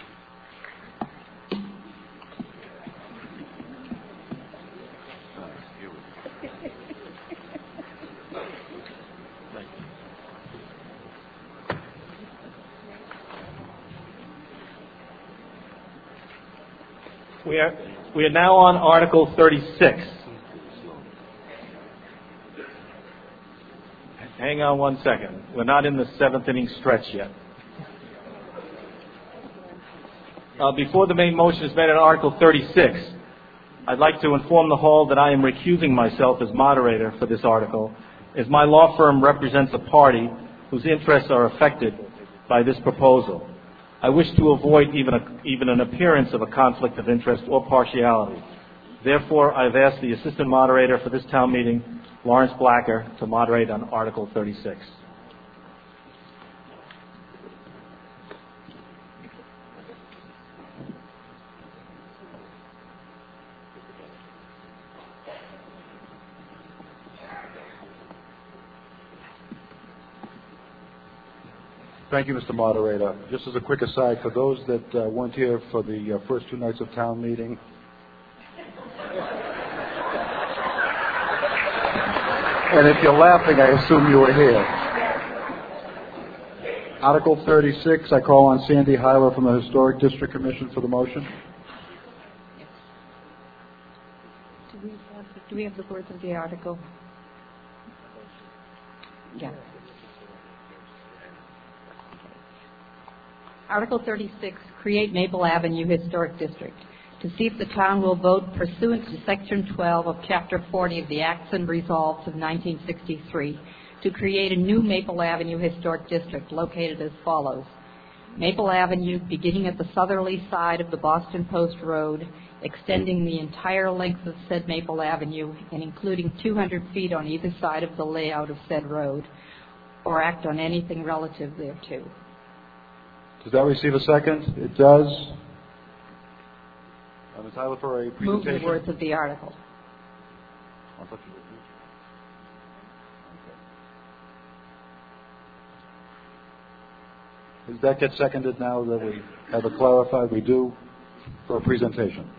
We are, we are now on Article thirty-six. Hang on one second. We're not in the seventh inning stretch yet. Uh, before the main motion is made on Article thirty-six, I'd like to inform the Hall that I am recusing myself as moderator for this article, as my law firm represents a party whose interests are affected by this proposal. I wish to avoid even, a, even an appearance of a conflict of interest or partiality. Therefore, I've asked the assistant moderator for this town meeting, Lawrence Blacker, to moderate on Article thirty-six. Thank you, Mister Moderator. Just as a quick aside, for those that uh, weren't here for the uh, first two nights of town meeting, and if you're laughing, I assume you were here. Article thirty-six, I call on Sandy Heiler from the Historic District Commission for the motion. Do we have, do we have the words of the article? Yeah. Article thirty-six, create Maple Avenue Historic District. To see if the town will vote pursuant to Section twelve of Chapter forty of the Acts and Resolves of nineteen sixty-three to create a new Maple Avenue Historic District located as follows. Maple Avenue, beginning at the southerly side of the Boston Post Road, extending the entire length of said Maple Avenue and including two hundred feet on either side of the layout of said road, or act on anything relative thereto. Does that receive a second? It does. Uh, Miz Heiler for a presentation. Move the words of the article. Does that get seconded now that we have it clarified? We do for a presentation.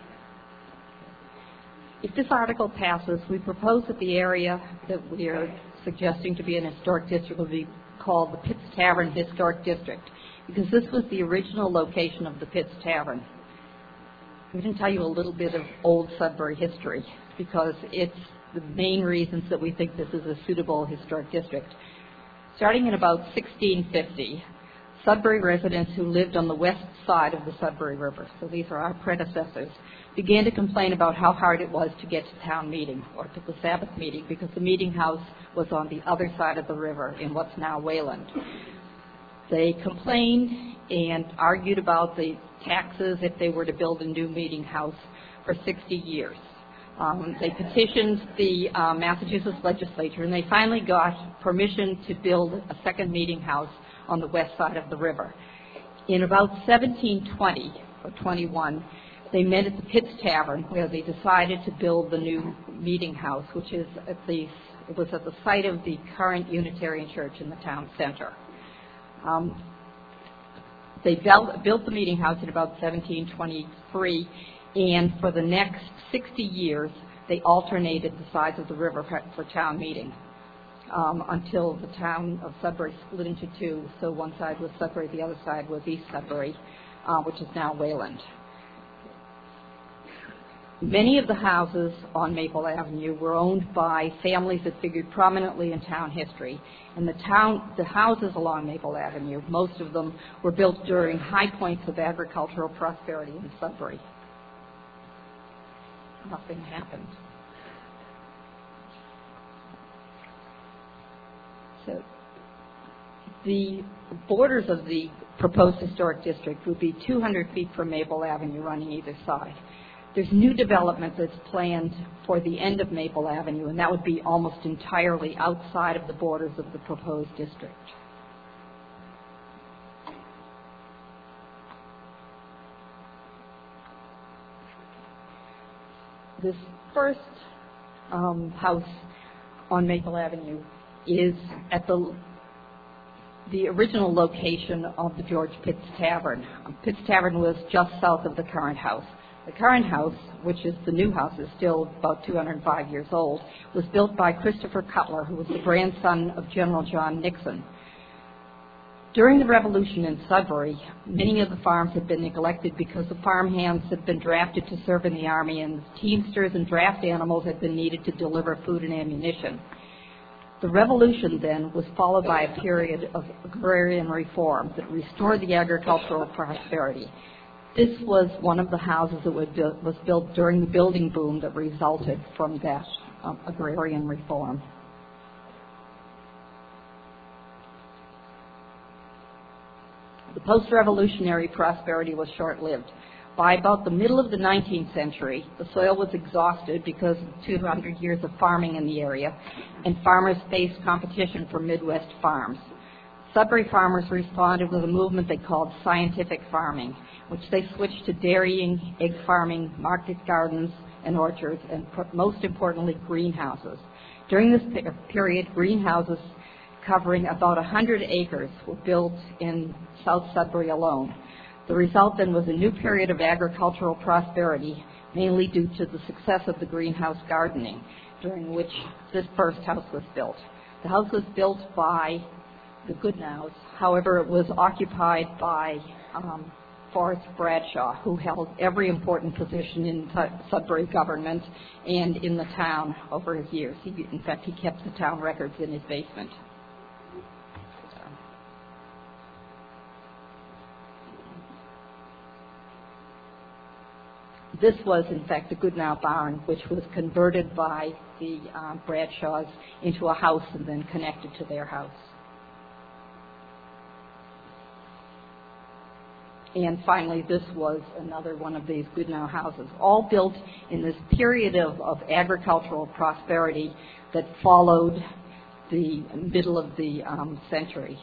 If this article passes, we propose that the area that we are suggesting to be an historic district will be called the Pitts Tavern Historic District, because this was the original location of the Pitts Tavern. I'm going to tell you a little bit of old Sudbury history, because it's the main reasons that we think this is a suitable historic district. Starting in about sixteen fifty, Sudbury residents who lived on the west side of the Sudbury River, so these are our predecessors, began to complain about how hard it was to get to town meeting, or to the Sabbath meeting, because the meeting house was on the other side of the river in what's now Wayland. They complained and argued about the taxes if they were to build a new meeting house for sixty years. Um, they petitioned the uh, Massachusetts legislature, and they finally got permission to build a second meeting house on the west side of the river. In about seventeen twenty or twenty-one, they met at the Pitts Tavern, where they decided to build the new meeting house, which is at the it was at the site of the current Unitarian Church in the town center. Um, they built, built the meeting house in about seventeen twenty-three, and for the next sixty years, they alternated the sides of the river for town meeting um, until the town of Sudbury split into two. So one side was Sudbury, the other side was East Sudbury, uh, which is now Wayland. Many of the houses on Maple Avenue were owned by families that figured prominently in town history. And the town, the houses along Maple Avenue, most of them were built during high points of agricultural prosperity in Sudbury. Nothing happened. So the borders of the proposed historic district would be two hundred feet from Maple Avenue running either side. There's new development that's planned for the end of Maple Avenue, and that would be almost entirely outside of the borders of the proposed district. This first um, house on Maple Avenue is at the the original location of the George Pitts Tavern. Pitts Tavern was just south of the current house. The current house, which is the new house, is still about two hundred five years old, was built by Christopher Cutler, who was the grandson of General John Nixon. During the Revolution in Sudbury, many of the farms had been neglected because the farmhands had been drafted to serve in the Army, and teamsters and draft animals had been needed to deliver food and ammunition. The Revolution then was followed by a period of agrarian reform that restored the agricultural prosperity. This was one of the houses that was built during the building boom that resulted from that um, agrarian reform. The post-revolutionary prosperity was short-lived. By about the middle of the nineteenth century, the soil was exhausted because of two hundred years of farming in the area, and farmers faced competition from Midwest farms. Sudbury farmers responded with a movement they called scientific farming, which they switched to dairying, egg farming, market gardens, and orchards, and most importantly, greenhouses. During this period, greenhouses covering about one hundred acres were built in South Sudbury alone. The result then was a new period of agricultural prosperity, mainly due to the success of the greenhouse gardening, during which this first house was built. The house was built by the Goodnows. However, it was occupied by um, Forrest Bradshaw, who held every important position in Sudbury government and in the town over his years. He, in fact, he kept the town records in his basement. This was, in fact, the Goodnow barn, which was converted by the uh, Bradshaws into a house and then connected to their house. And finally, this was another one of these Goodnow houses, all built in this period of, of agricultural prosperity that followed the middle of the um, century.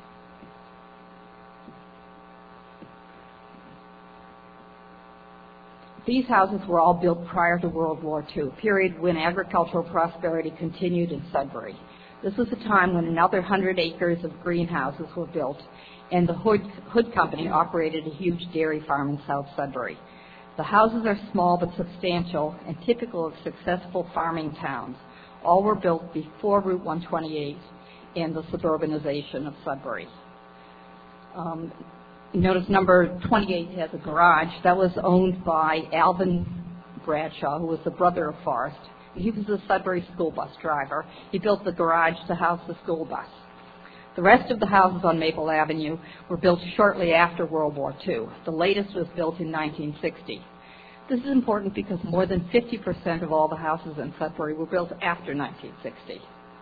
These houses were all built prior to World War Two, a period when agricultural prosperity continued in Sudbury. This was a time when another one hundred acres of greenhouses were built, and the Hood, Hood Company operated a huge dairy farm in South Sudbury. The houses are small but substantial and typical of successful farming towns. All were built before Route one twenty-eight and the suburbanization of Sudbury. Um, Notice number twenty-eight has a garage. That was owned by Alvin Bradshaw, who was the brother of Forrest. He was a Sudbury school bus driver. He built the garage to house the school bus. The rest of the houses on Maple Avenue were built shortly after World War Two. The latest was built in nineteen sixty. This is important because more than fifty percent of all the houses in Sudbury were built after nineteen sixty.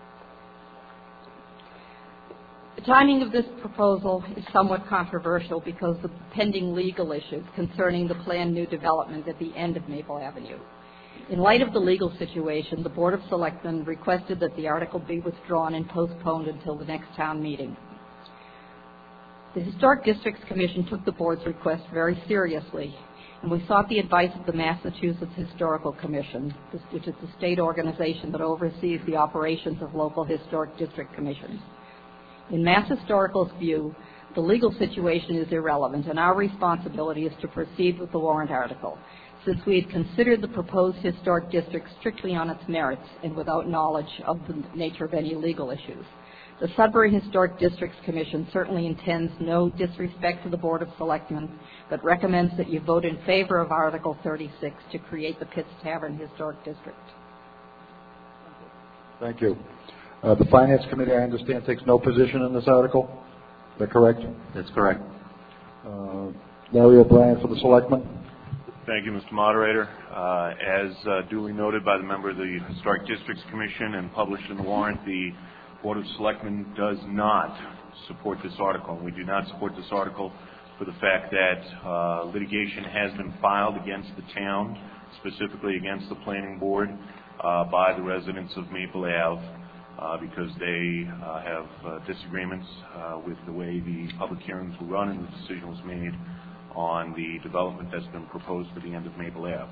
The timing of this proposal is somewhat controversial because of pending legal issues concerning the planned new development at the end of Maple Avenue. In light of the legal situation, the Board of Selectmen requested that the article be withdrawn and postponed until the next town meeting. The Historic Districts Commission took the board's request very seriously, and we sought the advice of the Massachusetts Historical Commission, which is the state organization that oversees the operations of local historic district commissions. In Mass Historical's view, the legal situation is irrelevant, and our responsibility is to proceed with the warrant article, since we had considered the proposed historic district strictly on its merits and without knowledge of the nature of any legal issues. The Sudbury Historic Districts Commission certainly intends no disrespect to the Board of Selectmen, but recommends that you vote in favor of Article thirty-six to create the Pitts Tavern Historic District. Thank you. Uh, the Finance Committee, I understand, takes no position in this article. Is that correct? That's correct. Uh, Larry O'Brien for the Selectmen. Thank you, Mister Moderator. Uh, as uh, duly noted by the member of the Historic Districts Commission and published in the warrant, the Board of Selectmen does not support this article. And we do not support this article for the fact that uh, litigation has been filed against the town, specifically against the planning board, uh, by the residents of Maple Ave, uh, because they uh, have uh, disagreements uh, with the way the public hearings were run and the decision was made on the development that's been proposed for the end of Maple Ave.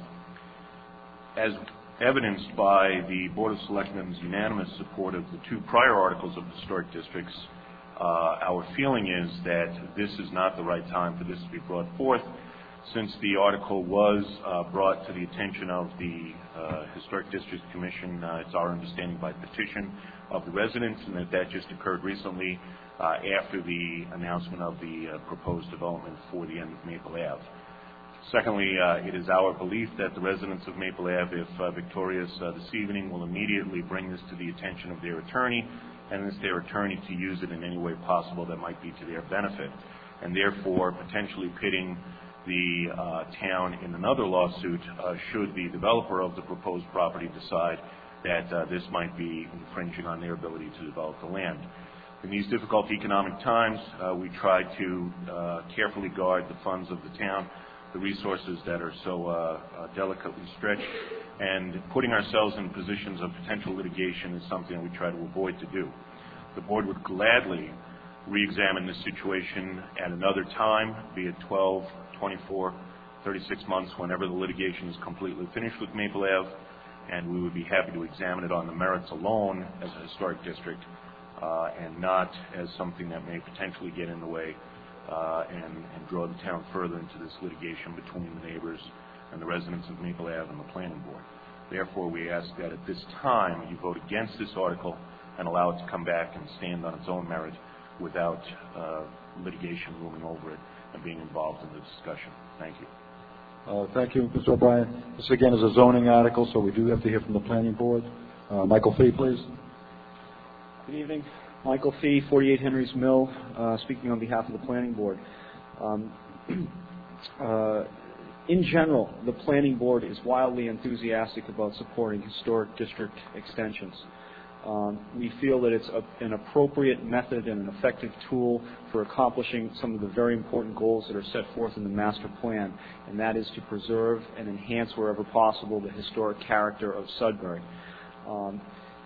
As evidenced by the Board of Selectmen's unanimous support of the two prior articles of historic districts, uh, our feeling is that this is not the right time for this to be brought forth. Since the article was uh, brought to the attention of the uh, Historic Districts Commission, uh, it's our understanding by petition of the residents, and that that just occurred recently uh, after the announcement of the uh, proposed development for the end of Maple Ave. Secondly, uh, it is our belief that the residents of Maple Ave, if uh, victorious uh, this evening, will immediately bring this to the attention of their attorney, and it's their attorney to use it in any way possible that might be to their benefit, and therefore potentially pitting the uh, town in another lawsuit uh, should the developer of the proposed property decide that uh, this might be infringing on their ability to develop the land. In these difficult economic times, uh, we try to uh, carefully guard the funds of the town, the resources that are so uh, uh, delicately stretched, and putting ourselves in positions of potential litigation is something we try to avoid to do. The board would gladly re-examine this situation at another time, be it twelve, twenty-four, thirty-six months, whenever the litigation is completely finished with Maple Ave, and we would be happy to examine it on the merits alone as a historic district, uh, and not as something that may potentially get in the way uh, and, and draw the town further into this litigation between the neighbors and the residents of Maple Ave and the planning board. Therefore, we ask that at this time you vote against this article and allow it to come back and stand on its own merit without uh, litigation looming over it and being involved in the discussion. Thank you. Uh, thank you, Mister O'Brien. This again is a zoning article, so we do have to hear from the planning board. Uh, Michael Fee, please. Good evening. Michael Fee, forty-eight Henry's Mill, uh, speaking on behalf of the planning board. Um, uh, in general, the planning board is wildly enthusiastic about supporting historic district extensions. Um, we feel that it's a, an appropriate method and an effective tool for accomplishing some of the very important goals that are set forth in the master plan, and that is to preserve and enhance wherever possible the historic character of Sudbury. Um,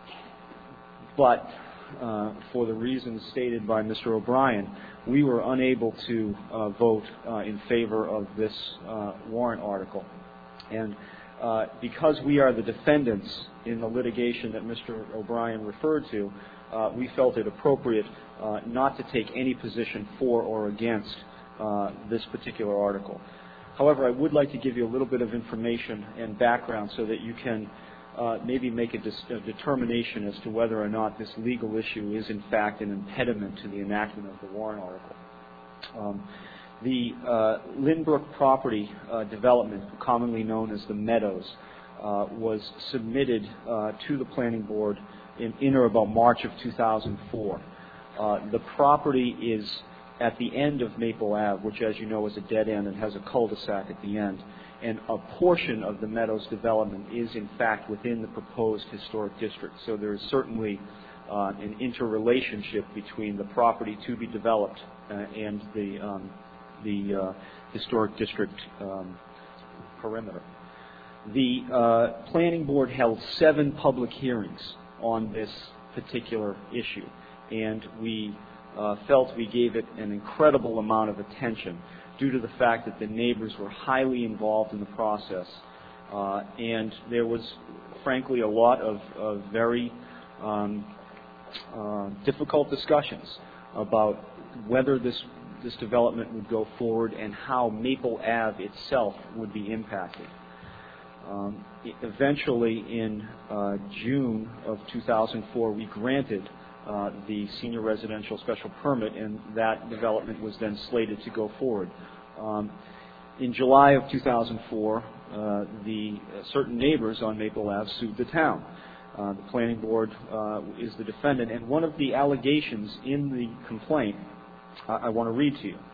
but uh, for the reasons stated by Mister O'Brien, we were unable to uh, vote uh, in favor of this uh, warrant article. And Uh, because we are the defendants in the litigation that Mister O'Brien referred to, uh, we felt it appropriate uh, not to take any position for or against uh, this particular article. However, I would like to give you a little bit of information and background so that you can uh, maybe make a, dis- a determination as to whether or not this legal issue is in fact an impediment to the enactment of the warrant article. Um, The uh, Lynbrook property uh, development, commonly known as the Meadows, uh, was submitted uh, to the planning board in, in or about March of two thousand four. Uh, the property is at the end of Maple Ave, which, as you know, is a dead end and has a cul-de-sac at the end. And a portion of the Meadows development is, in fact, within the proposed historic district. So there is certainly uh, an interrelationship between the property to be developed uh, and the um, the uh, historic district um, perimeter. The uh, planning board held seven public hearings on this particular issue, and we uh, felt we gave it an incredible amount of attention due to the fact that the neighbors were highly involved in the process, uh, and there was, frankly, a lot of, of very um, uh, difficult discussions about whether this this development would go forward and how Maple Ave itself would be impacted. Um, eventually, in uh, June of two thousand four, we granted uh, the senior residential special permit, and that development was then slated to go forward. Um, in July of two thousand four, uh, the uh, certain neighbors on Maple Ave sued the town. Uh, the planning board uh, is the defendant, and one of the allegations in the complaint I want to read to you.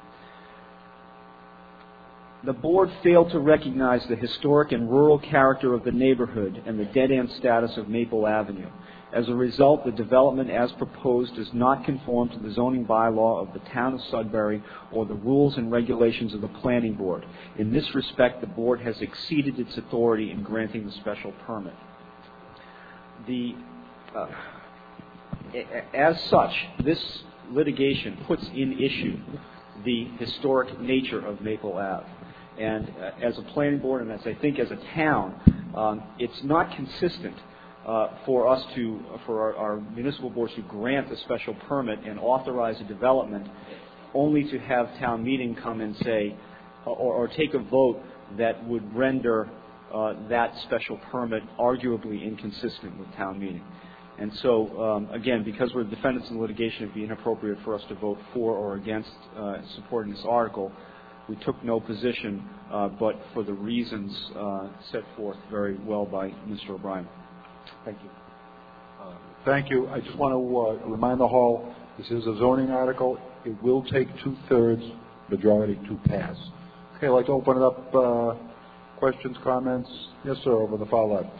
The board failed to recognize the historic and rural character of the neighborhood and the dead-end status of Maple Avenue, As a result, the development as proposed does not conform to the zoning bylaw of the town of Sudbury or the rules and regulations of the planning board. In this respect, the board has exceeded its authority in granting the special permit. The, uh, as such, this litigation puts in issue the historic nature of Maple Ave. And uh, as a planning board, and as I think as a town, um, it's not consistent Uh, for us to, for our, our municipal boards to grant a special permit and authorize a development only to have town meeting come and say, or, or take a vote that would render uh, that special permit arguably inconsistent with town meeting. And so, um, again, because we're defendants in litigation, it would be inappropriate for us to vote for or against uh, supporting this article. We took no position, uh, but for the reasons uh, set forth very well by Mister O'Brien. Thank you. Uh, thank you. I just want to uh, remind the hall, this is a zoning article. It will take two-thirds majority to pass. Okay, I'd like to open it up. Uh, questions, comments? Yes, sir, over the far left.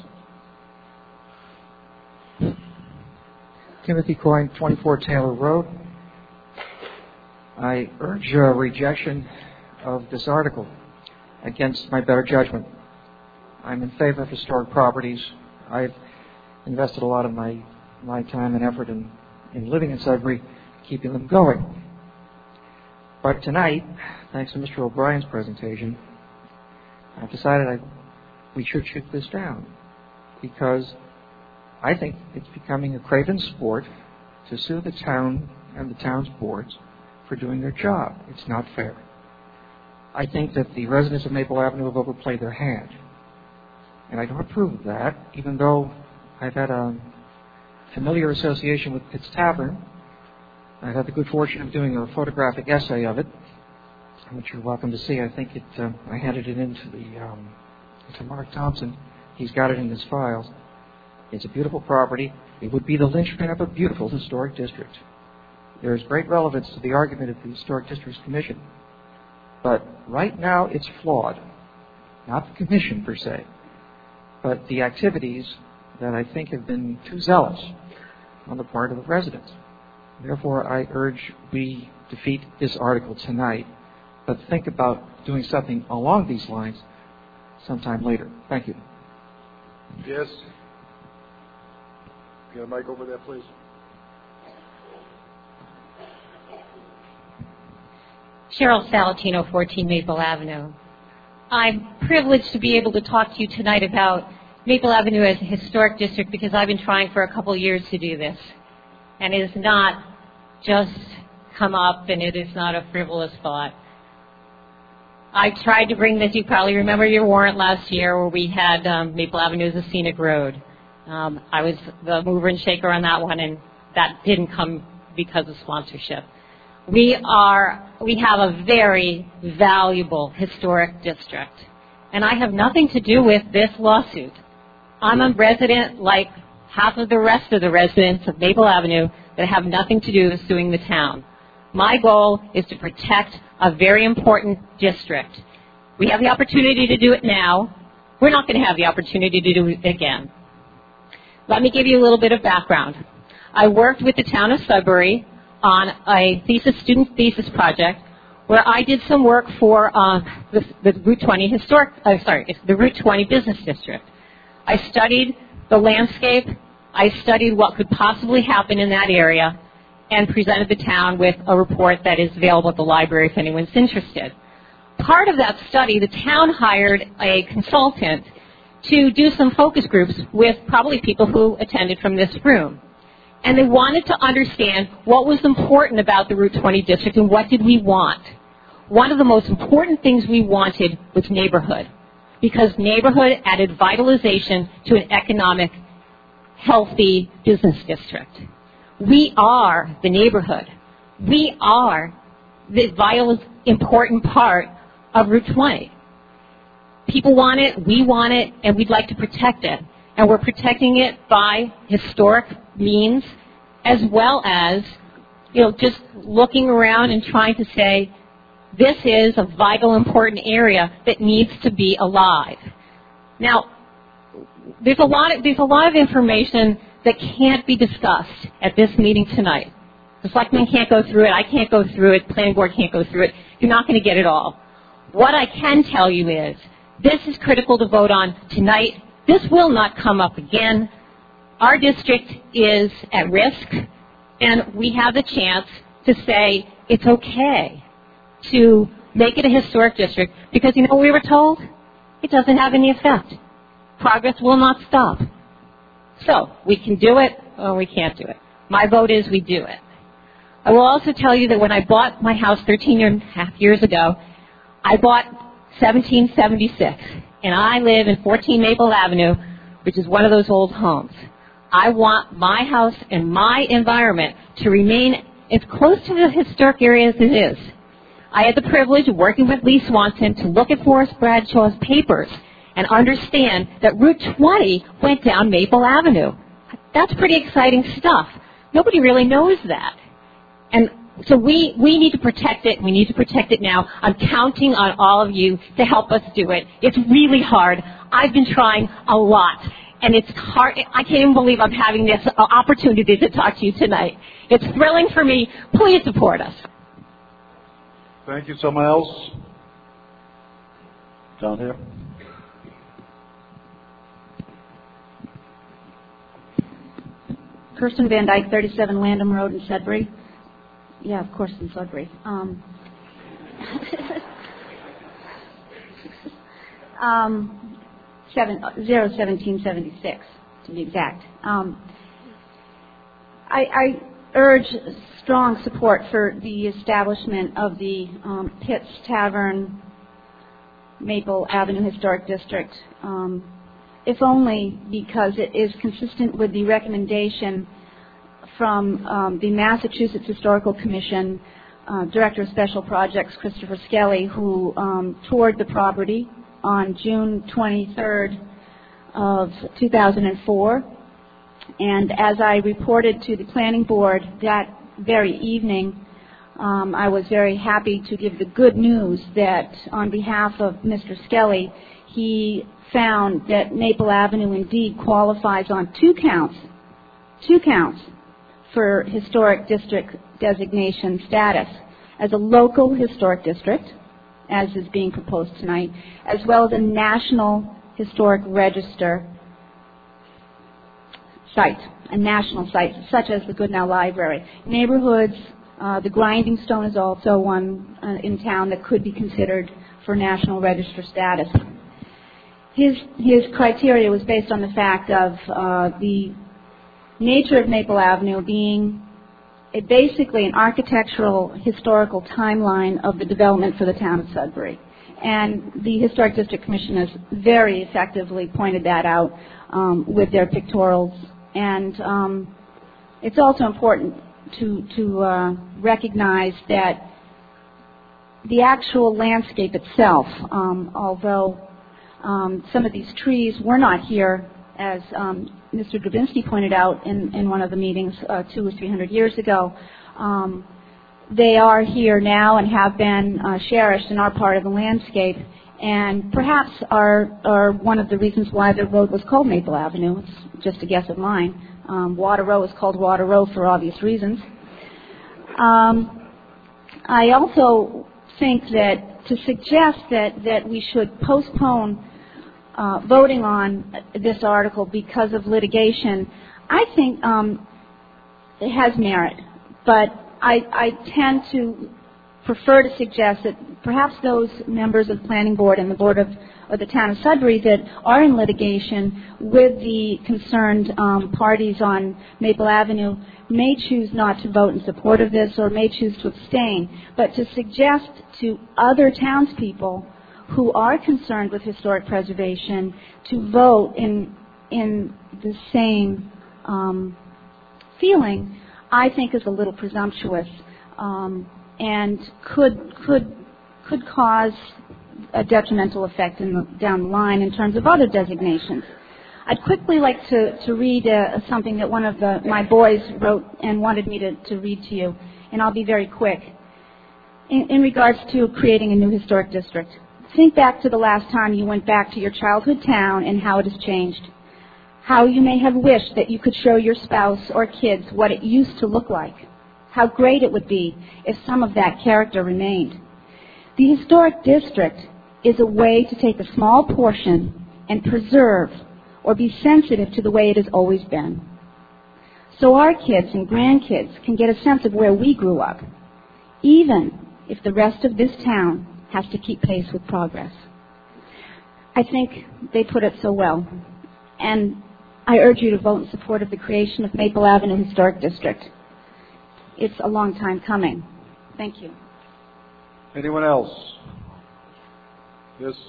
Timothy Coyne, twenty-four Taylor Road. I urge uh, rejection of this article against my better judgment. I'm in favor of historic properties. I've invested a lot of my, my time and effort in, in living in Sudbury, keeping them going. But tonight, thanks to Mister O'Brien's presentation, I've decided I, we should shoot this down because I think it's becoming a craven sport to sue the town and the town's boards for doing their job. It's not fair. I think that the residents of Maple Avenue have overplayed their hand. And I don't approve of that, even though I've had a familiar association with Pitt's Tavern. I've had the good fortune of doing a photographic essay of it, which you're welcome to see. I think it. Uh, I handed it in to the um, to Mark Thompson. He's got it in his files. It's a beautiful property. It would be the linchpin of a beautiful historic district. There is great relevance to the argument of the Historic Districts Commission, but right now it's flawed. Not the commission per se, but the activities that I think have been too zealous on the part of the residents. Therefore, I urge we defeat this article tonight, but think about doing something along these lines sometime later. Thank you. Yes. Get a mic over there, please. Cheryl Salatino, fourteen Maple Avenue. I'm privileged to be able to talk to you tonight about Maple Avenue as a historic district because I've been trying for a couple years to do this. And it has not just come up, and it is not a frivolous thought. I tried to bring this, you probably remember your warrant last year where we had um, Maple Avenue as a scenic road. Um, I was the mover and shaker on that one, and that didn't come because of sponsorship. We are, we have a very valuable historic district, and I have nothing to do with this lawsuit. I'm a resident like half of the rest of the residents of Maple Avenue that have nothing to do with suing the town. My goal is to protect a very important district. We have the opportunity to do it now. We're not going to have the opportunity to do it again. Let me give you a little bit of background. I worked with the town of Sudbury on a thesis, student thesis project where I did some work for uh, the, the Route twenty historic, uh, sorry, it's the Route twenty business district. I studied the landscape. I studied what could possibly happen in that area and presented the town with a report that is available at the library if anyone's interested. Part of that study, the town hired a consultant to do some focus groups with probably people who attended from this room. And they wanted to understand what was important about the Route twenty district and what did we want. One of the most important things we wanted was neighborhood, because neighborhood added vitalization to an economic, healthy business district. We are the neighborhood. We are the vital, important part of Route twenty. People want it, we want it, and we'd like to protect it. And we're protecting it by historic means, as well as, you know, just looking around and trying to say, this is a vital, important area that needs to be alive. Now, there's a lot of, there's a lot of information that can't be discussed at this meeting tonight. The selectmen can't go through it. I can't go through it. The planning board can't go through it. You're not going to get it all. What I can tell you is this is critical to vote on tonight. This will not come up again. Our district is at risk, and we have the chance to say it's okay to make it a historic district because, you know what we were told? It doesn't have any effect. Progress will not stop. So we can do it or we can't do it. My vote is we do it. I will also tell you that when I bought my house thirteen and a half years ago, I bought seventeen seventy-six, and I live in fourteen Maple Avenue, which is one of those old homes. I want my house and my environment to remain as close to the historic area as it is. I had the privilege of working with Lee Swanson to look at Forrest Bradshaw's papers and understand that Route twenty went down Maple Avenue. That's pretty exciting stuff. Nobody really knows that. And so we, we need to protect it. We need to protect it now. I'm counting on all of you to help us do it. It's really hard. I've been trying a lot. And it's hard. I can't even believe I'm having this opportunity to talk to you tonight. It's thrilling for me. Please support us. Thank you. Someone else? Down here. Kirsten Van Dyke, thirty-seven Landham Road in Sudbury. Yeah, of course, in Sudbury. Um, um, seven, zero seventeen seventy six, to be exact. Um, I, I urge strong support for the establishment of the um, Pitts Tavern Maple Avenue Historic District, um, if only because it is consistent with the recommendation from um, the Massachusetts Historical Commission, uh, Director of Special Projects, Christopher Skelly, who um, toured the property on June twenty-third of two thousand four. And as I reported to the Planning Board that very evening, um, I was very happy to give the good news that on behalf of Mister Skelly, he found that Maple Avenue indeed qualifies on two counts, two counts, for historic district designation status as a local historic district, as is being proposed tonight, as well as a National Historic Register site, a national site, such as the Goodnow Library. Neighborhoods, uh, the Grinding Stone is also one uh, in town that could be considered for National Register status. His, his criteria was based on the fact of uh, the nature of Maple Avenue being a, basically an architectural historical timeline of the development for the town of Sudbury. And the Historic District Commission has very effectively pointed that out um, with their pictorials. And um, it's also important to, to uh, recognize that the actual landscape itself, um, although um, some of these trees were not here, as um, Mister Grabinski pointed out in, in one of the meetings uh, two or three hundred years ago, um, they are here now and have been uh, cherished and are part of the landscape, and perhaps are, are one of the reasons why the road was called Maple Avenue. It's just a guess of mine. Um, Water Row is called Water Row for obvious reasons. Um, I also think that to suggest that, that we should postpone Uh, voting on this article because of litigation, I think um, it has merit. But I, I tend to prefer to suggest that perhaps those members of the Planning Board and the Board of, of the Town of Sudbury that are in litigation with the concerned um, parties on Maple Avenue may choose not to vote in support of this or may choose to abstain. But to suggest to other townspeople who are concerned with historic preservation to vote in in the same um, feeling, I think is a little presumptuous um, and could could could cause a detrimental effect in the, down the line in terms of other designations. I'd quickly like to to read uh, something that one of the, my boys wrote and wanted me to, to read to you, and I'll be very quick. In, in regards to creating a new historic district. Think back to the last time you went back to your childhood town and how it has changed. How you may have wished that you could show your spouse or kids what it used to look like. How great it would be if some of that character remained. The historic district is a way to take a small portion and preserve or be sensitive to the way it has always been. So our kids and grandkids can get a sense of where we grew up, even if the rest of this town has to keep pace with progress. I think they put it so well, and I urge you to vote in support of the creation of Maple Avenue Historic District. It's a long time coming. Thank you. Anyone else? Yes.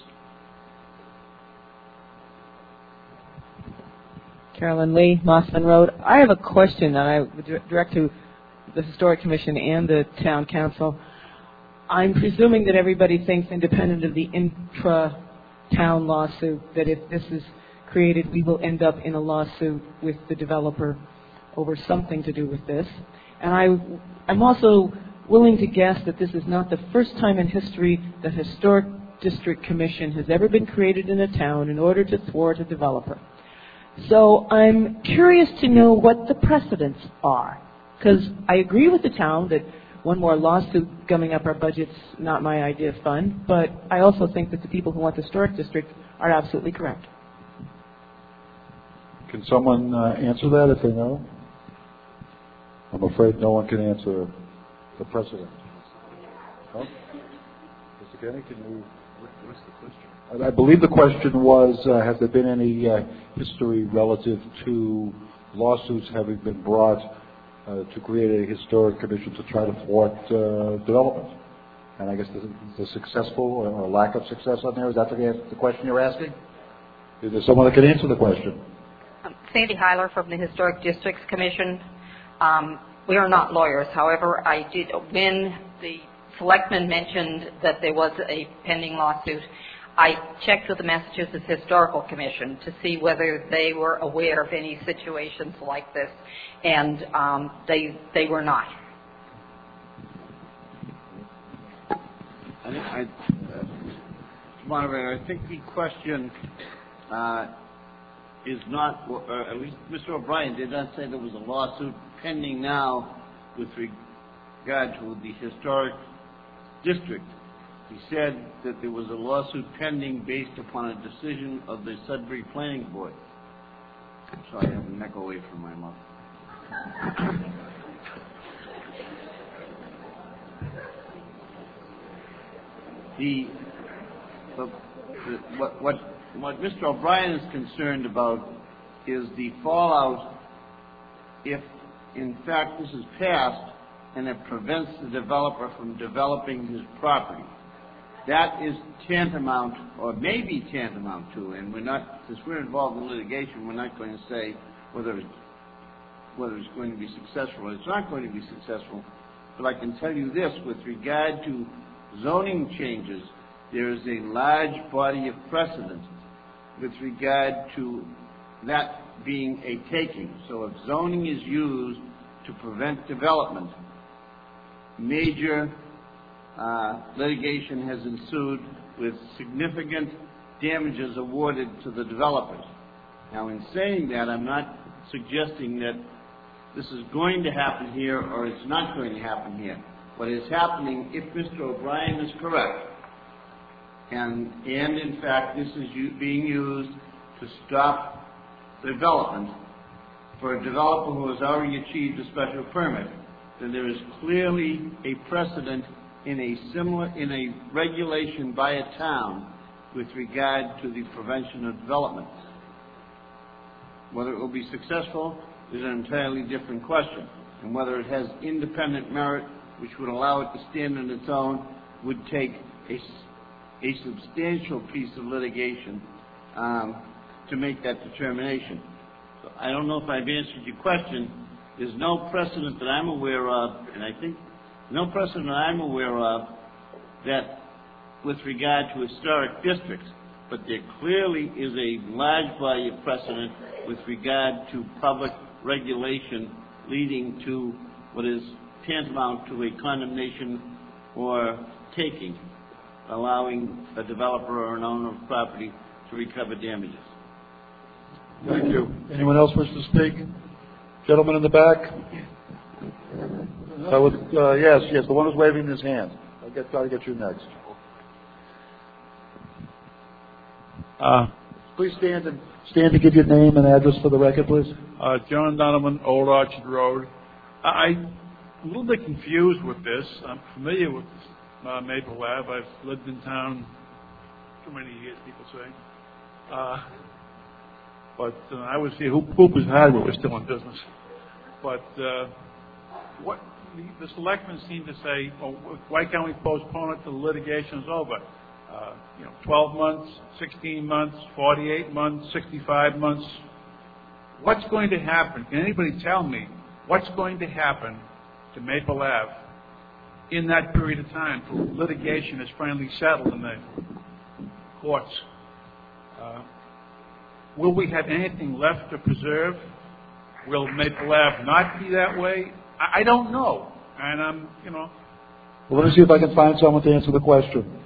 Carolyn Lee, Mossman Road. I have a question that I would direct to the Historic Commission and the Town Council. I'm presuming that everybody thinks, independent of the intra-town lawsuit, that if this is created, we will end up in a lawsuit with the developer over something to do with this. And I, I'm also willing to guess that this is not the first time in history the Historic District Commission has ever been created in a town in order to thwart a developer. So I'm curious to know what the precedents are, because I agree with the town that one more lawsuit gumming up our budget's not my idea of fun, but I also think that the people who want the Historic District are absolutely correct. Can someone uh, answer that if they know? I'm afraid no one can answer the precedent. No? Mister Kenny, can you? What's the question? I believe the question was, uh, has there been any uh, history relative to lawsuits having been brought uh, to create a historic commission to try to thwart uh, development? And I guess the, the successful or lack of success on there, is that the, the question you're asking? Is there someone that can answer the question? Um, Sandy Heiler from the Historic Districts Commission. Um, we are not lawyers. However, I did, when the selectmen mentioned that there was a pending lawsuit, I checked with the Massachusetts Historical Commission to see whether they were aware of any situations like this, and um, they they were not. I think, I, uh, Moderator, I think the question uh, is not, or at least Mister O'Brien did not say there was a lawsuit pending now with regard to the historic district. He said that there was a lawsuit pending based upon a decision of the Sudbury Planning Board. I'm sorry, I have a neck away from my mouth. The, the, the what, what what Mister O'Brien is concerned about is the fallout if, in fact, this is passed and it prevents the developer from developing his property. That is tantamount, or maybe tantamount to, and we're not, since we're involved in litigation, we're not going to say whether it's, whether it's going to be successful or it's not going to be successful. But I can tell you this, with regard to zoning changes, there is a large body of precedent with regard to that being a taking. So if zoning is used to prevent development, major uh, litigation has ensued with significant damages awarded to the developers. Now, in saying that, I'm not suggesting that this is going to happen here or it's not going to happen here. What is happening, if Mister O'Brien is correct, and, and in fact this is u- being used to stop development for a developer who has already achieved a special permit, then there is clearly a precedent in a similar, in a regulation by a town with regard to the prevention of development. Whether it will be successful is an entirely different question, and whether it has independent merit which would allow it to stand on its own would take a, a substantial piece of litigation um, to make that determination. So I don't know if I've answered your question. There's no precedent that I'm aware of, and I think no precedent I'm aware of that with regard to historic districts, but there clearly is a large body of precedent with regard to public regulation leading to what is tantamount to a condemnation or taking, allowing a developer or an owner of property to recover damages. Thank you. Anyone else wish to speak? Gentleman in the back? Uh, with, uh, yes, yes, the one who's waving his hand. I'll get, try to get you next. Uh, Please stand and stand to give your name and address for the record, please. uh, John Donovan, Old Orchard Road. I, I'm a little bit confused with this. I'm familiar with uh, Maple Ave. I've lived in town too many years, people say. Uh, but uh, I was here. Hoop, Hooper's Hardware was still in business. But uh, what the, the selectmen seem to say, well, why can't we postpone it till the litigation is over? Uh, you know, twelve months, sixteen months, forty-eight months, sixty-five months. What's going to happen? Can anybody tell me what's going to happen to Maple Ave in that period of time till litigation is finally settled in the courts? Uh, will we have anything left to preserve? Will Maple Ave not be that way? I, I don't know. And I'm, you know. Well, let me see if I can find someone to answer the question.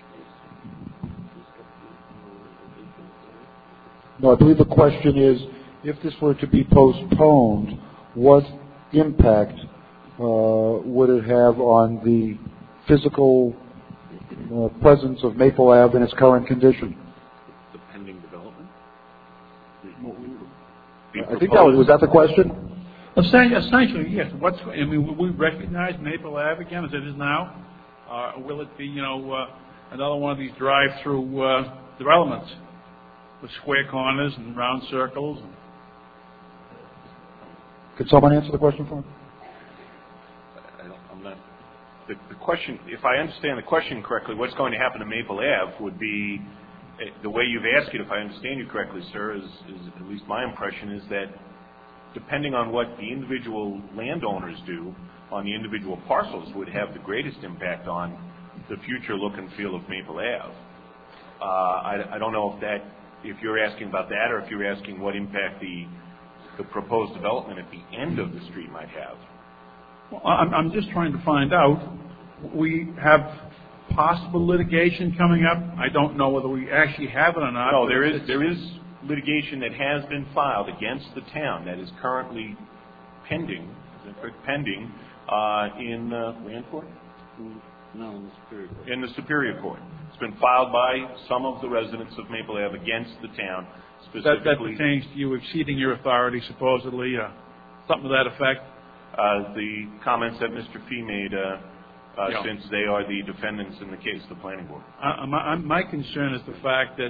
No, I believe the question is, if this were to be postponed, what impact uh, would it have on the physical uh, presence of Maple Ave in its current condition? The pending development? I think that was, was that the question? Essentially, yes. What's, I mean, will we recognize Maple Ave again as it is now? Uh, or will it be, you know, uh, another one of these drive-through uh, developments with square corners and round circles? Could someone answer the question for me? I don't, I'm not. The, the question, if I understand the question correctly, what's going to happen to Maple Ave would be, the way you've asked it, if I understand you correctly, sir, is, is at least my impression is that depending on what the individual landowners do on the individual parcels would have the greatest impact on the future look and feel of Maple Ave. Uh, I, I don't know if that, if you're asking about that or if you're asking what impact the the proposed development at the end of the street might have. Well, I'm, I'm just trying to find out. We have possible litigation coming up. I don't know whether we actually have it or not. No, there is there is litigation that has been filed against the town that is currently pending, pending uh, in uh, land court. No, in the Superior Court. In the Superior Court. It's been filed by some of the residents of Maple Ave against the town. That, that pertains to you exceeding your authority, supposedly, uh, something to that effect? Uh, the comments that Mister Fee made, uh, uh, yeah. since they are the defendants in the case, the planning board. Uh, my, my concern is the fact that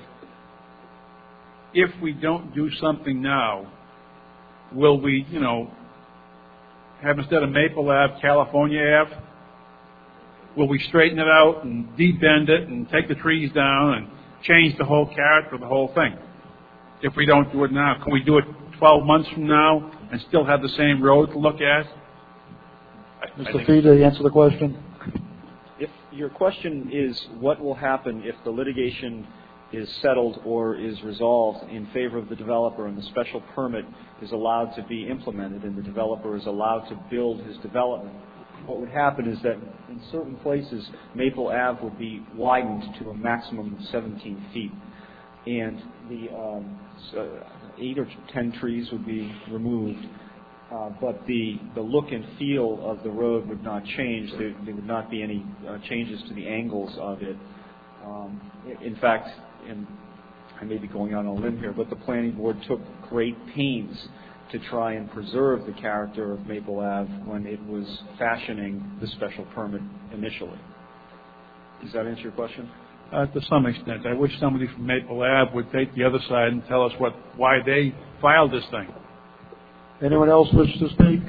if we don't do something now, will we, you know, have instead of Maple Ave, California Ave? Will we straighten it out and de-bend it and take the trees down and change the whole character of the whole thing? If we don't do it now, can we do it twelve months from now and still have the same road to look at? Mister Fee, to answer the question? If your question is what will happen if the litigation is settled or is resolved in favor of the developer and the special permit is allowed to be implemented and the developer is allowed to build his development, what would happen is that in certain places Maple Ave would be widened to a maximum of seventeen feet. And the um, so eight or ten trees would be removed, uh, but the, the look and feel of the road would not change. There, there would not be any uh, changes to the angles of it. Um, in fact, and I may be going on a limb here, but the planning board took great pains to try and preserve the character of Maple Ave when it was fashioning the special permit initially. Does that answer your question? Uh, to some extent. I wish somebody from Maple Ave would take the other side and tell us what why they filed this thing. Anyone else wish to speak?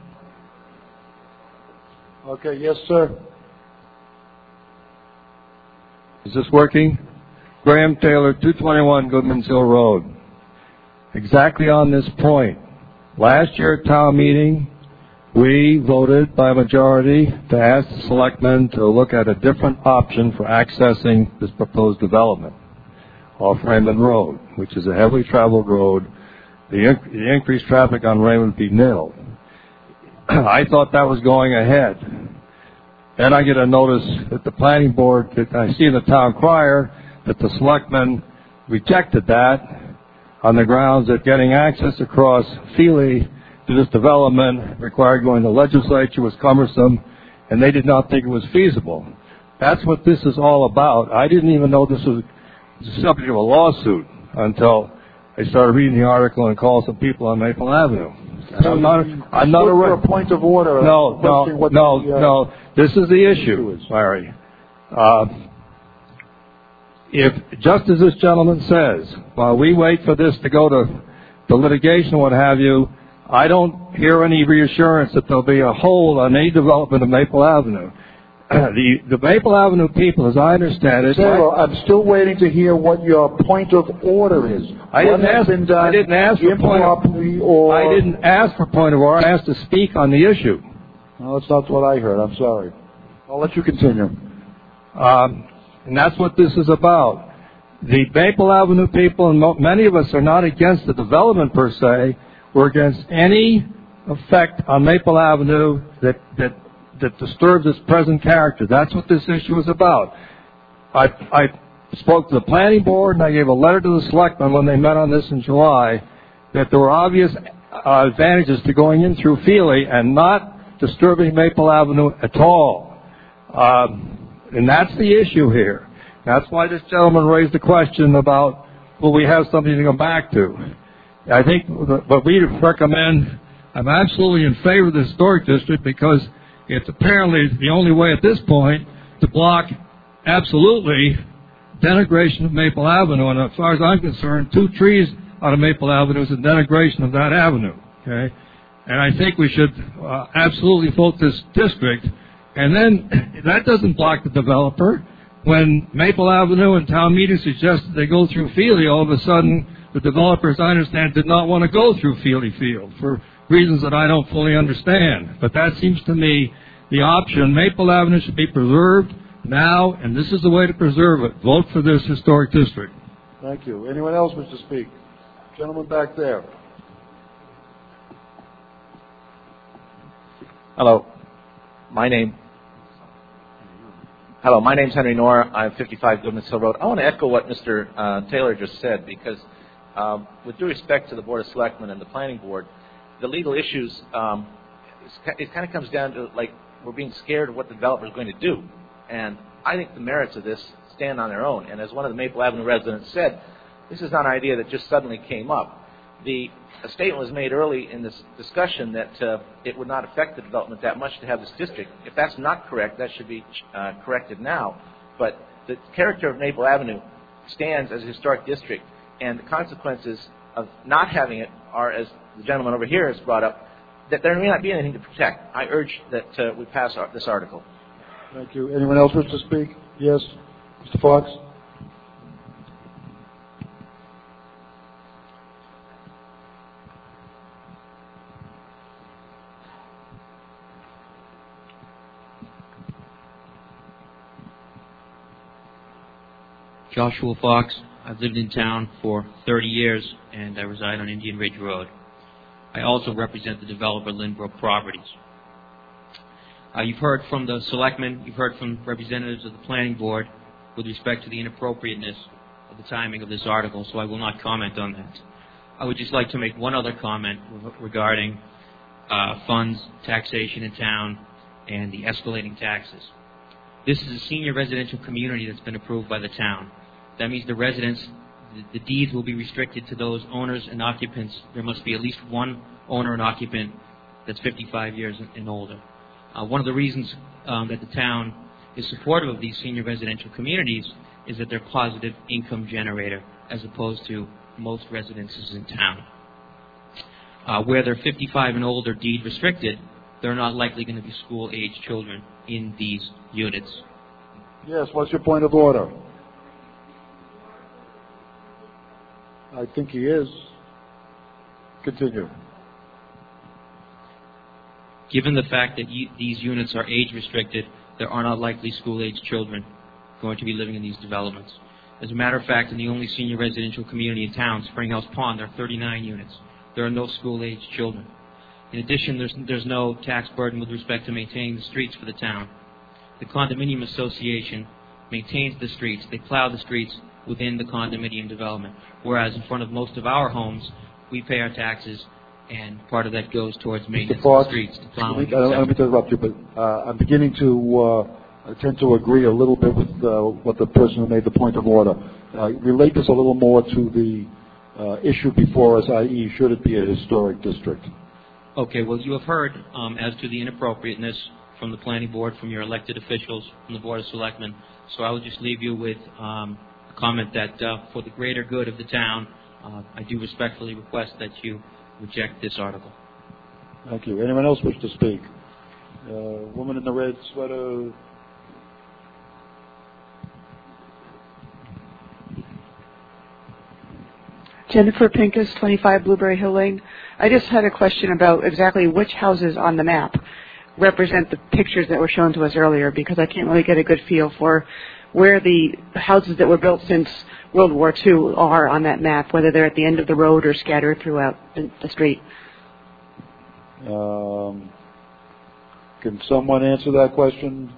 Okay, yes, sir. Is this working? Graham Taylor, two twenty-one Goodman's Hill Road. Exactly on this point. Last year at town meeting, we voted by majority to ask the selectmen to look at a different option for accessing this proposed development off Raymond Road, which is a heavily traveled road. The, inc- the increased traffic on Raymond would be nil. I thought that was going ahead. Then I get a notice that the planning board, that I see in the town crier, that the selectmen rejected that on the grounds that getting access across Feely to this development required going to the legislature, was cumbersome, and they did not think it was feasible. That's what this is all about. I didn't even know this was the subject of a lawsuit until I started reading the article and called some people on Maple Avenue. And I'm not, I'm not a, for a point of order. No, no, no, the, uh, no. This is the issue, Larry. Uh, if, just as this gentleman says, while we wait for this to go to the litigation and what have you, I don't hear any reassurance that there'll be a hold on any development of Maple Avenue. the, the Maple Avenue people, as I understand it... Taylor, I'm still waiting to hear what your point of order is. I didn't, ask, I didn't ask for point of, or... I didn't ask for point of order. I asked to speak on the issue. No, that's not what I heard. I'm sorry. I'll let you continue. Um, and that's what this is about. The Maple Avenue people, and mo- many of us are not against the development per se. We're against any effect on Maple Avenue that, that, that disturbs its present character. That's what this issue is about. I, I spoke to the planning board and I gave a letter to the selectmen when they met on this in July that there were obvious uh, advantages to going in through Feely and not disturbing Maple Avenue at all. Um, and that's the issue here. That's why this gentleman raised the question about, will we have something to go back to? I think what we recommend, I'm absolutely in favor of the historic district because it's apparently the only way at this point to block absolutely denigration of Maple Avenue. And as far as I'm concerned, two trees on a Maple Avenue is a denigration of that avenue. Okay? And I think we should uh, absolutely vote this district. And then that doesn't block the developer. When Maple Avenue and town meeting suggested they go through Feely, all of a sudden the developers, I understand, did not want to go through Feely Field for reasons that I don't fully understand. But that seems to me the option. Maple Avenue should be preserved now, and this is the way to preserve it. Vote for this historic district. Thank you. Anyone else wish to speak? Gentleman back there. Hello. My name Hello, my name's Henry Knorr. I'm fifty-five Goodman Hill Road. I want to echo what Mister Uh, Taylor just said because um, with due respect to the Board of Selectmen and the Planning Board, the legal issues, um, it kind of comes down to like we're being scared of what the developer is going to do. And I think the merits of this stand on their own. And as one of the Maple Avenue residents said, this is not an idea that just suddenly came up. The a statement was made early in this discussion that uh, it would not affect the development that much to have this district. If that's not correct, that should be uh, corrected now. But the character of Maple Avenue stands as a historic district, and the consequences of not having it are, as the gentleman over here has brought up, that there may not be anything to protect. I urge that uh, we pass our, this article. Thank you. Anyone else wish to speak? Yes. Mister Fox? Joshua Fox. I've lived in town for thirty years, and I reside on Indian Ridge Road. I also represent the developer Lindbrook Properties. Uh, you've heard from the selectmen, you've heard from representatives of the planning board with respect to the inappropriateness of the timing of this article, so I will not comment on that. I would just like to make one other comment regarding uh, funds, taxation in town, and the escalating taxes. This is a senior residential community that's been approved by the town. That means the residents, the, the deeds will be restricted to those owners and occupants. There must be at least one owner and occupant that's fifty-five years and older. Uh, one of the reasons um, that the town is supportive of these senior residential communities is that they're positive income generator as opposed to most residences in town. Uh, where they're fifty-five and older deed restricted, there are not likely going to be school-age children in these units. Yes, what's your point of order? I think he is. Continue. Given the fact that you, these units are age-restricted, there are not likely school-age children going to be living in these developments. As a matter of fact, in the only senior residential community in town, Springhouse Pond, there are thirty-nine units. There are no school-age children. In addition, there's, there's no tax burden with respect to maintaining the streets for the town. The condominium association maintains the streets. They plow the streets within the condominium development. Whereas in front of most of our homes, we pay our taxes, and part of that goes towards maintenance of the streets, the plowing, I don't mean to interrupt you, but uh, I'm beginning to uh, tend to agree a little bit with uh, what the person who made the point of order. Uh, relate this a little more to the uh, issue before us, that is, should it be a historic district? Okay, well, you have heard um, as to the inappropriateness from the planning board, from your elected officials, from the Board of Selectmen. So I will just leave you with um, a comment that uh, for the greater good of the town, uh, I do respectfully request that you reject this article. Thank you. Anyone else wish to speak? Uh, woman in the red sweater. Jennifer Pincus, twenty-five Blueberry Hill Lane. I just had a question about exactly which houses on the map represent the pictures that were shown to us earlier, because I can't really get a good feel for where the houses that were built since World War Two are on that map, whether they're at the end of the road or scattered throughout the, the street. Um, can someone answer that question?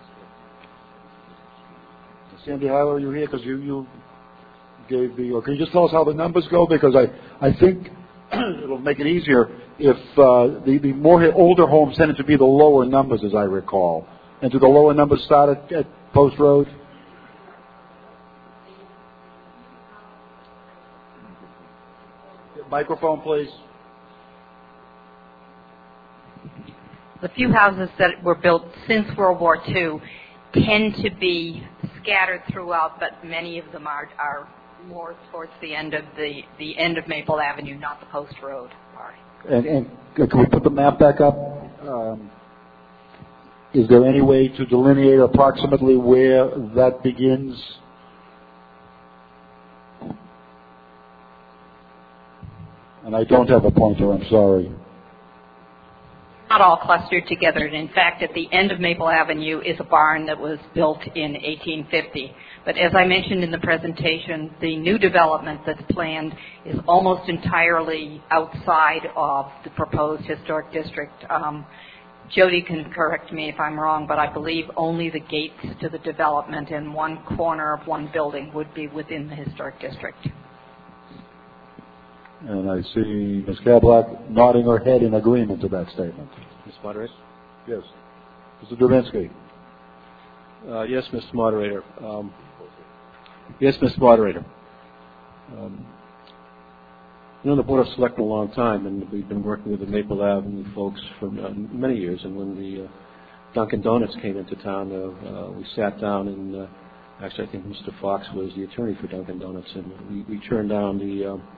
Sandy Heiler, are you here? Because you, you gave the, or can you just tell us how the numbers go? Because I, I think it'll make it easier if uh, the, the more older homes tended to be the lower numbers, as I recall. And do the lower numbers start at, at Post Road? Microphone, please. The few houses that were built since World War Two tend to be scattered throughout, but many of them are, are more towards the end of the, the end of Maple Avenue, not the Post Road part. And, and can we put the map back up? Um, is there any way to delineate approximately where that begins? And I don't have a pointer, I'm sorry. Not all clustered together. And in fact, at the end of Maple Avenue is a barn that was built in eighteen fifty. But as I mentioned in the presentation, the new development that's planned is almost entirely outside of the proposed historic district. Um, Jody can correct me if I'm wrong, but I believe only the gates to the development and one corner of one building would be within the historic district. And I see Miz Kablack nodding her head in agreement to that statement. Miz Moderator? Yes. Mister Dubinsky. Uh, yes, Mister Moderator. Um, yes, Mister Moderator. Um, you know the Board of Selectmen a long time, and we've been working with the Maple Avenue folks for uh, many years. And when the uh, Dunkin' Donuts came into town, uh, uh, we sat down and uh, actually I think Mister Fox was the attorney for Dunkin' Donuts, and we, we turned down the uh,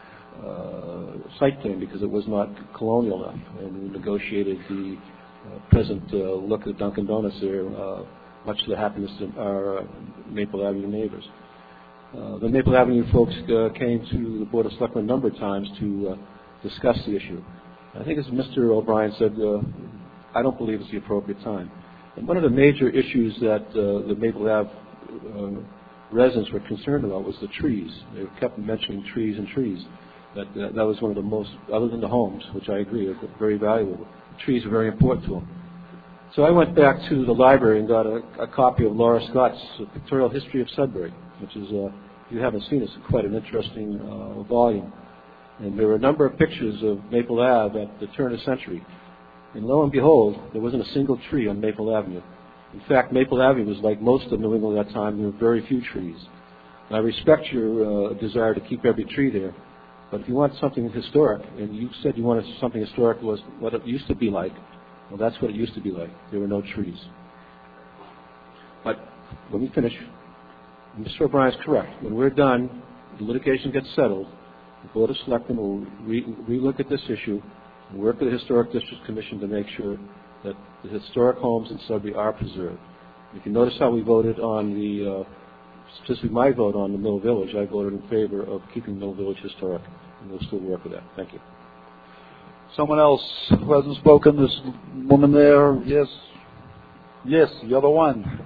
Uh, site plan because it was not colonial enough, and we negotiated the uh, present uh, look of Dunkin' Donuts there, uh, much to the happiness of our uh, Maple Avenue neighbors. Uh, the Maple Avenue folks uh, came to the Board of Selectmen a number of times to uh, discuss the issue. I think as Mister O'Brien said, uh, I don't believe it's the appropriate time. And one of the major issues that uh, the Maple Ave uh, residents were concerned about was the trees. They kept mentioning trees and trees. That, uh, that was one of the most, other than the homes, which I agree are very valuable. Trees are very important to them. So I went back to the library and got a, a copy of Laura Scott's Pictorial History of Sudbury, which is, uh, if you haven't seen it, it's quite an interesting uh, volume. And there were a number of pictures of Maple Ave at the turn of the century. And lo and behold, there wasn't a single tree on Maple Avenue. In fact, Maple Avenue was like most of New England at that time. There were very few trees. And I respect your uh, desire to keep every tree there. But if you want something historic, and you said you wanted something historic was what it used to be like, well, that's what it used to be like. There were no trees. But let me finish. Mister O'Brien's correct. When we're done, the litigation gets settled, the Board of Selectmen will re- re-look at this issue and work with the Historic District Commission to make sure that the historic homes in Sudbury are preserved. If you notice how we voted on the, uh, specifically my vote on the Mill Village, I voted in favor of keeping Mill Village historic, and we'll still work with that. Thank you. Someone else who hasn't spoken, this woman there, yes? Yes, the other one.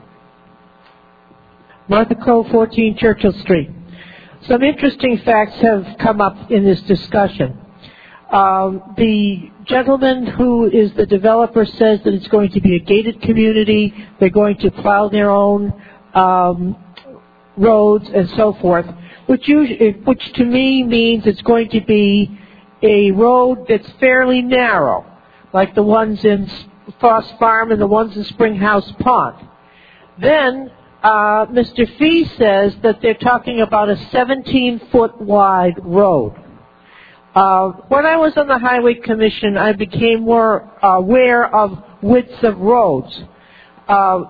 Martha Crowe, fourteen Churchill Street. Some interesting facts have come up in this discussion. Um, the gentleman who is the developer says that it's going to be a gated community. They're going to plow their own um, roads and so forth, which, usually, which to me means it's going to be a road that's fairly narrow, like the ones in Frost Farm and the ones in Springhouse Pond. Then uh, Mister Fee says that they're talking about a seventeen-foot wide road. Uh, when I was on the Highway Commission, I became more aware of widths of roads. Uh,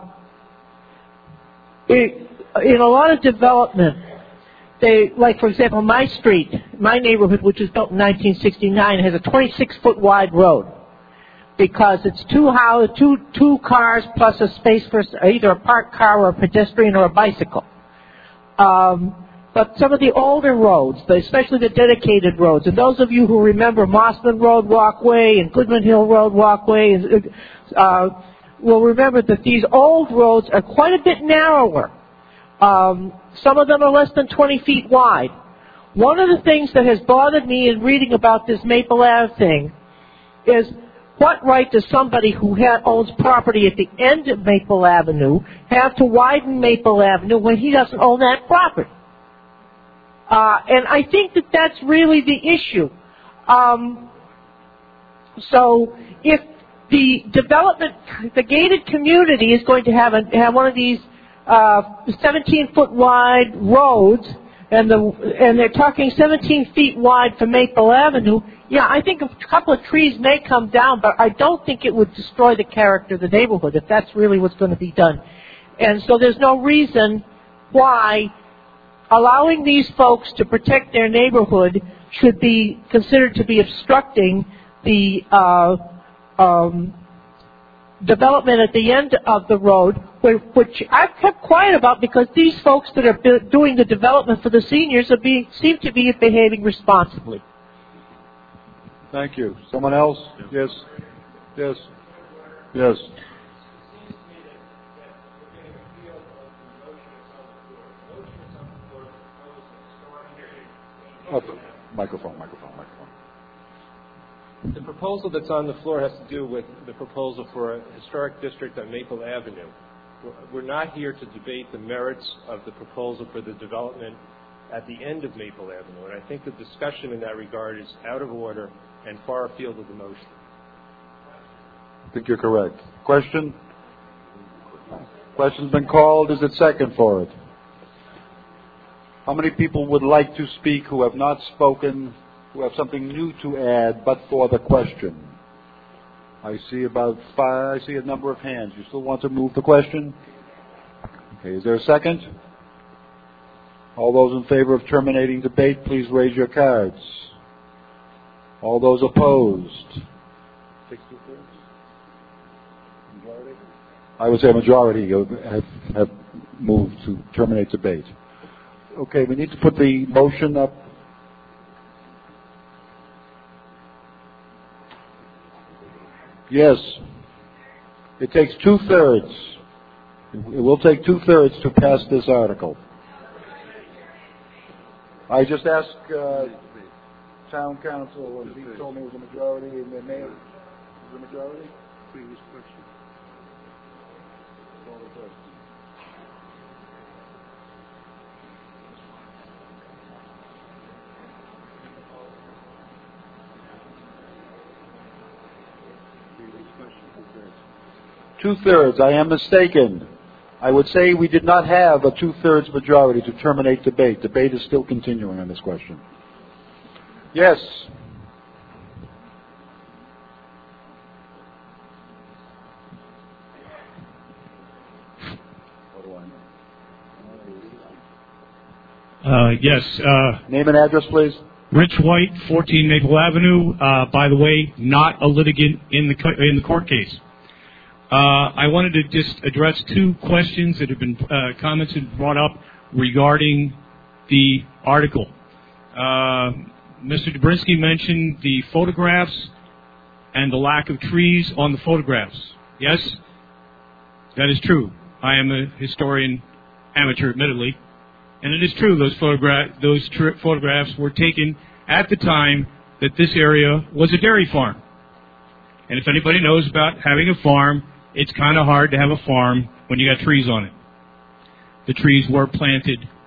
it, in a lot of development, they, like for example, my street, my neighborhood, which was built in nineteen sixty-nine, has a twenty-six foot wide road because it's two houses, two two cars plus a space for either a parked car or a pedestrian or a bicycle. Um, But some of the older roads, especially the dedicated roads, and those of you who remember Mossman Road Walkway and Goodman Hill Road Walkway, uh, will remember that these old roads are quite a bit narrower. Um, some of them are less than twenty feet wide. One of the things that has bothered me in reading about this Maple Ave thing is what right does somebody who ha- owns property at the end of Maple Avenue have to widen Maple Avenue when he doesn't own that property? Uh, and I think that that's really the issue. Um, so if the development, the gated community is going to have, a, have one of these uh, seventeen-foot wide roads, and the and they're talking seventeen feet wide for Maple Avenue, yeah, I think a couple of trees may come down, but I don't think it would destroy the character of the neighborhood if that's really what's going to be done. And so there's no reason why allowing these folks to protect their neighborhood should be considered to be obstructing the uh, um, development at the end of the road, which I've kept quiet about because these folks that are doing the development for the seniors are being, seem to be behaving responsibly. Thank you. Someone else? Yes. Yes. Yes. Oh, microphone, microphone, microphone. The proposal that's on the floor has to do with the proposal for a historic district on Maple Avenue. We're not here to debate the merits of the proposal for the development at the end of Maple Avenue, and I think the discussion in that regard is out of order and far afield of the motion. I think you're correct. Question? Question's been called. Is it second for it? How many people would like to speak who have not spoken, who have something new to add, but for the question? I see about five, I see a number of hands. You still want to move the question? Okay, is there a second? All those in favor of terminating debate, please raise your cards. All those opposed? I would say a majority have, have moved to terminate debate. Okay, we need to put the motion up. Yes. It takes two-thirds. It will take two-thirds to pass this article. I just asked uh, town council, and he told me it was a majority, and the mayor was a majority? Previous question. Two-thirds. I am mistaken. I would say we did not have a two-thirds majority to terminate debate. Debate is still continuing on this question. Yes. Uh, yes. Uh, Name and address, please. Rich White, fourteen Maple Avenue. Uh, by the way, not a litigant in the co- in the court case. Uh, I wanted to just address two questions that have been uh, commented and brought up regarding the article. Uh, Mister Dobrinsky mentioned the photographs and the lack of trees on the photographs. Yes, that is true. I am a historian, amateur, admittedly, and it is true those, photogra- those tr- photographs were taken at the time that this area was a dairy farm. And if anybody knows about having a farm, it's kind of hard to have a farm when you got trees on it. The trees were planted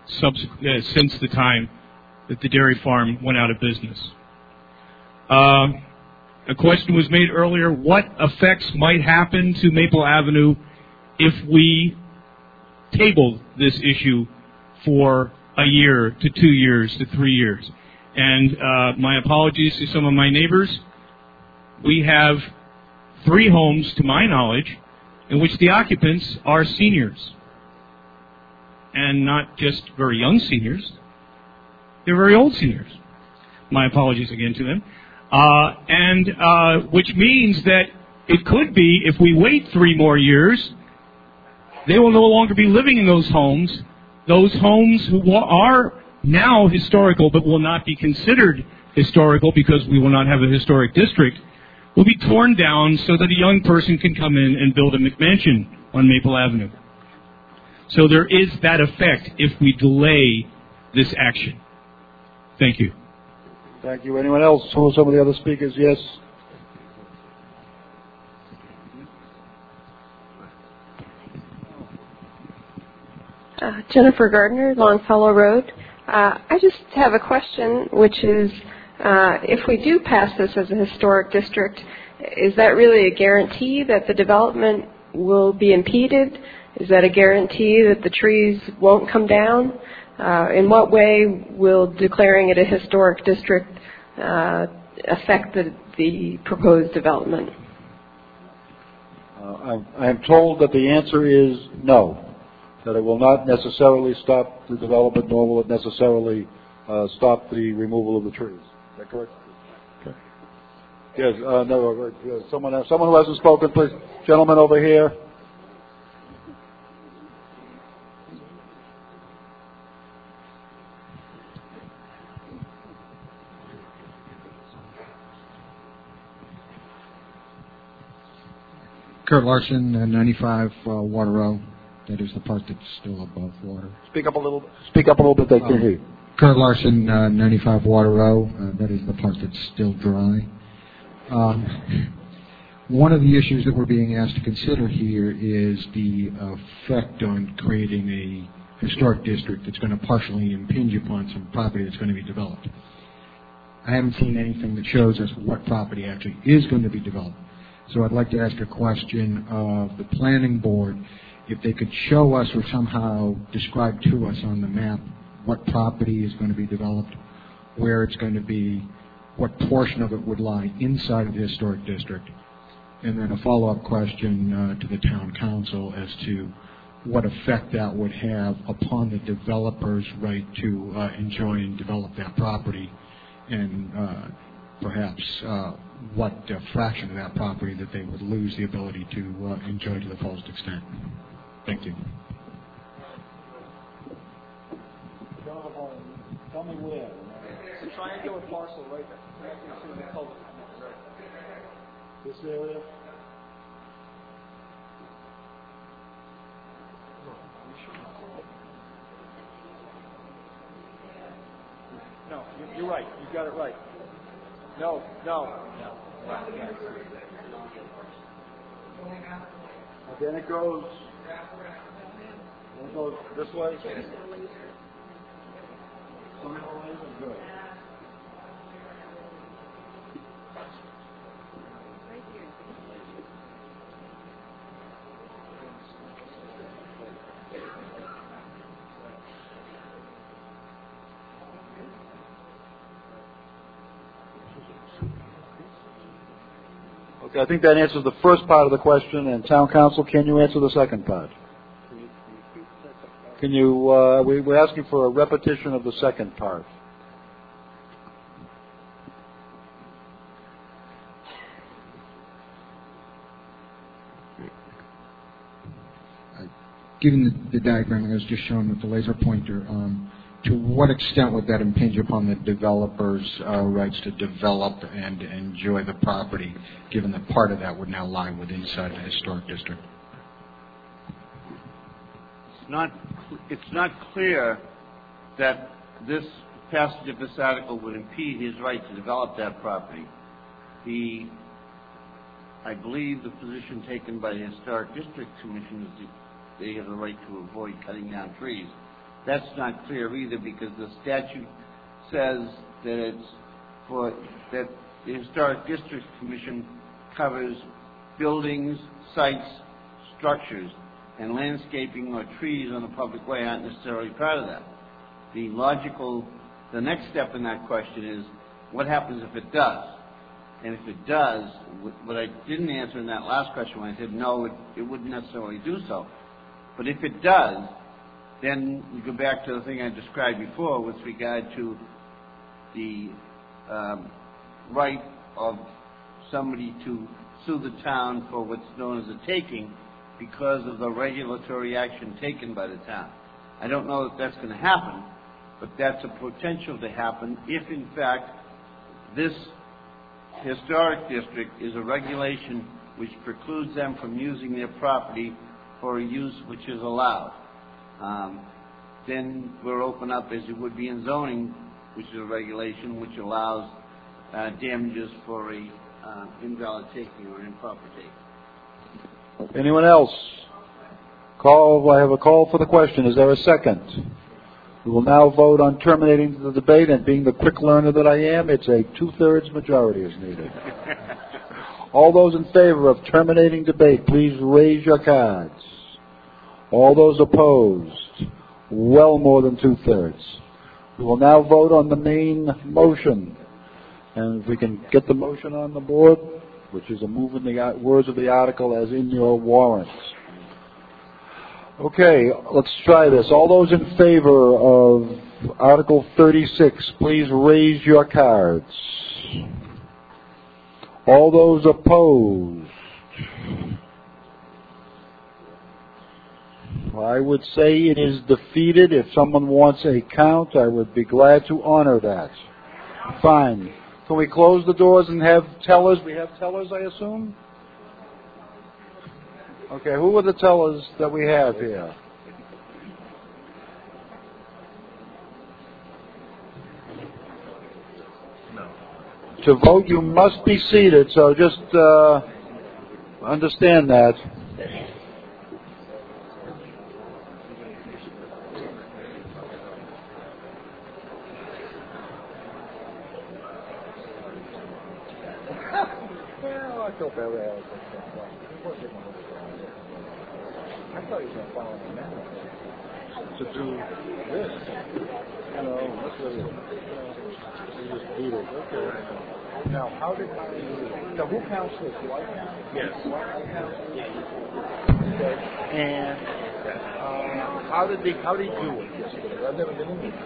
subsequent, uh, since the time that the dairy farm went out of business. Uh, a question was made earlier, what effects might happen to Maple Avenue if we tabled this issue for a year to two years to three years? And uh, my apologies to some of my neighbors. We have three homes, to my knowledge, in which the occupants are seniors. And not just very young seniors. They're very old seniors. My apologies again to them. Uh, and uh, which means that it could be, if we wait three more years, they will no longer be living in those homes. Those homes who are now historical but will not be considered historical because we will not have a historic district will be torn down so that a young person can come in and build a McMansion on Maple Avenue. So there is that effect if we delay this action. Thank you. Thank you. Anyone else? Some of the other speakers? Yes. Uh, Jennifer Gardner, Longfellow Road. Uh, I just have a question, which is, uh, if we do pass this as a historic district, is that really a guarantee that the development will be impeded? Is that a guarantee that the trees won't come down? Uh, in what way will declaring it a historic district uh, affect the, the proposed development? Uh, I am told that the answer is no, that it will not necessarily stop the development, nor will it necessarily uh, stop the removal of the trees. Is that correct? Okay. Yes, uh, no, uh, someone, else, someone who hasn't spoken, please. Gentleman over here. Kurt Larson, uh, ninety-five uh, Water Row. That is the part that's still above water. Speak up a little. Speak up a little bit. They can hear you. Kurt Larson, uh, ninety-five Water Row. Uh, that is the part that's still dry. Um, one of the issues that we're being asked to consider here is the effect on creating a historic district that's going to partially impinge upon some property that's going to be developed. I haven't seen anything that shows us what property actually is going to be developed. So I'd like to ask a question of the planning board, if they could show us or somehow describe to us on the map what property is going to be developed, where it's going to be, what portion of it would lie inside of the historic district, and then a follow-up question uh, to the town council as to what effect that would have upon the developer's right to uh, enjoy and develop that property, and uh, perhaps uh, what uh, fraction of that property that they would lose the ability to uh, enjoy to the fullest extent. Thank you. Tell me where. It's a triangular parcel right there. Connecting to the cul-de-sac. This area? No, you're right. You got it right. No, no. No. Then it goes. It goes this way. Good. Okay, I think that answers the first part of the question. And Town Council, can you answer the second part? Can you? Uh, we, we're asking for a repetition of the second part. Given the, the diagram that was just shown with the laser pointer, um, to what extent would that impinge upon the developer's uh, rights to develop and enjoy the property, given that part of that would now lie within inside the historic district? It's not, it's not clear that this passage of this article would impede his right to develop that property. The, I believe the position taken by the Historic District Commission is that they have the right to avoid cutting down trees That's not clear either, because the statute says that it's for, that the Historic Districts Commission covers buildings, sites, structures, and landscaping or trees on a public way aren't necessarily part of that. The logical, the next step in that question is, what happens if it does? And if it does, what I didn't answer in that last question when I said no, it, it wouldn't necessarily do so. But if it does, then we go back to the thing I described before with regard to the um, right of somebody to sue the town for what's known as a taking because of the regulatory action taken by the town. I don't know if that's going to happen, but that's a potential to happen if, in fact, this historic district is a regulation which precludes them from using their property for a use which is allowed. Um, then we're open up, as it would be in zoning, which is a regulation which allows uh, damages for a uh, invalid taking or improper taking. Anyone else? Call. I have a call for the question. Is there a second? We will now vote on terminating the debate, and being the quick learner that I am, it's a two-thirds majority is needed. All those in favor of terminating debate, please raise your cards. All those opposed, well more than two-thirds. We will now vote on the main motion. And if we can get the motion on the board, which is a move in the words of the article as in your warrants. Okay, let's try this. All those in favor of Article thirty-six, please raise your cards. All those opposed. I would say it is defeated. If someone wants a count, I would be glad to honor that. Fine. Can we close the doors and have tellers? We have tellers, I assume? Okay, who are the tellers that we have here? No. To vote, you must be seated, so just uh, understand that. I thought he was going to follow me now. To do this. You know, that's really, you just beat it. Okay. Now, how did I, now who counts this? White count? Yes. White count? Okay. And uh, how did they, how did he do it yesterday? I've never been in this.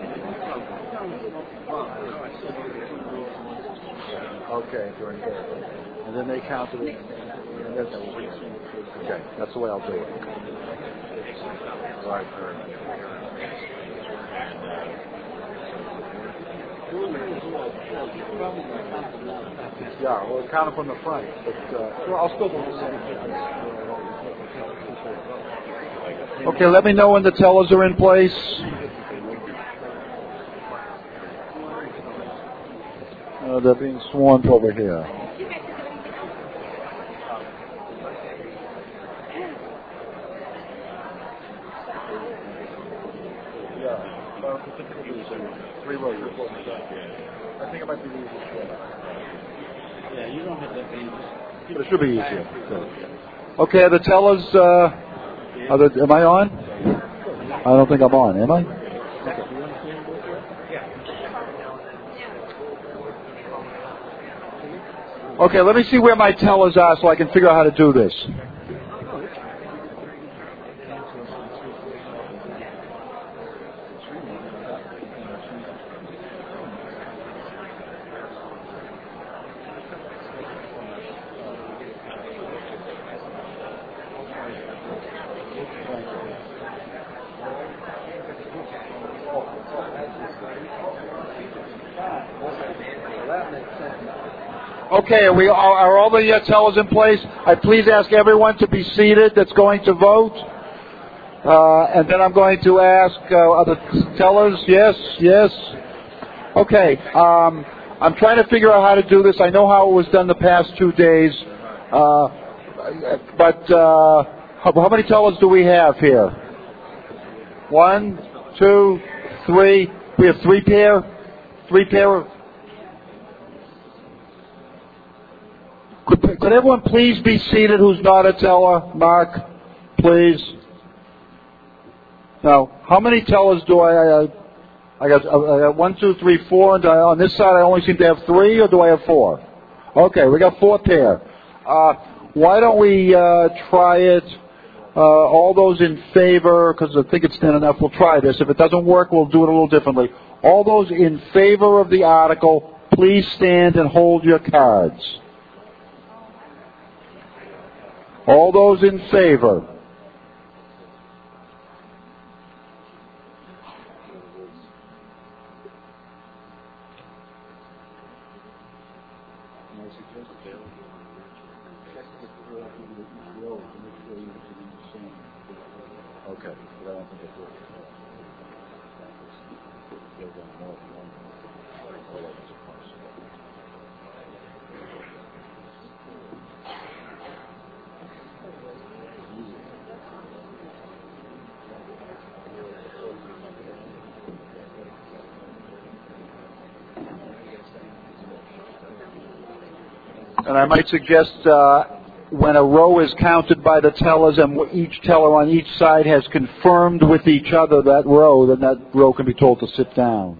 Okay, during there. And then they counted it. And that's, okay, that's the way I'll do it. Right. Yeah, well, count it from the front. But uh, well, I'll still do the same. Okay, let me know when the tellers are in place. Uh, they're being swarmed over here. Three rows. I think it might be the easiest way. Yeah, you don't have that many. But it should be easier. Okay, are the tellers, uh, are the, am I on? I don't think I'm on, am I? Okay, let me see where my tellers are so I can figure out how to do this. Okay, are, we, are, are all the uh, tellers in place? I please ask everyone to be seated that's going to vote. Uh, and then I'm going to ask uh, other tellers. Yes, yes. Okay, um, I'm trying to figure out how to do this. I know how it was done the past two days. Uh, but uh, how, how many tellers do we have here? One, two, three. We have three pair. Three pair of. Could, could everyone please be seated who's not a teller? Mark, please. Now, how many tellers do I? I, I got, I got one, two, three, four, and I, on this side I only seem to have three, or do I have four? Okay, we got four pair. Uh, why don't we uh, try it? Uh, all those in favor, because I think it's thin enough, we'll try this. If it doesn't work, we'll do it a little differently. All those in favor of the article, please stand and hold your cards. All those in favor. Okay. And I might suggest uh, when a row is counted by the tellers and each teller on each side has confirmed with each other that row, then that row can be told to sit down.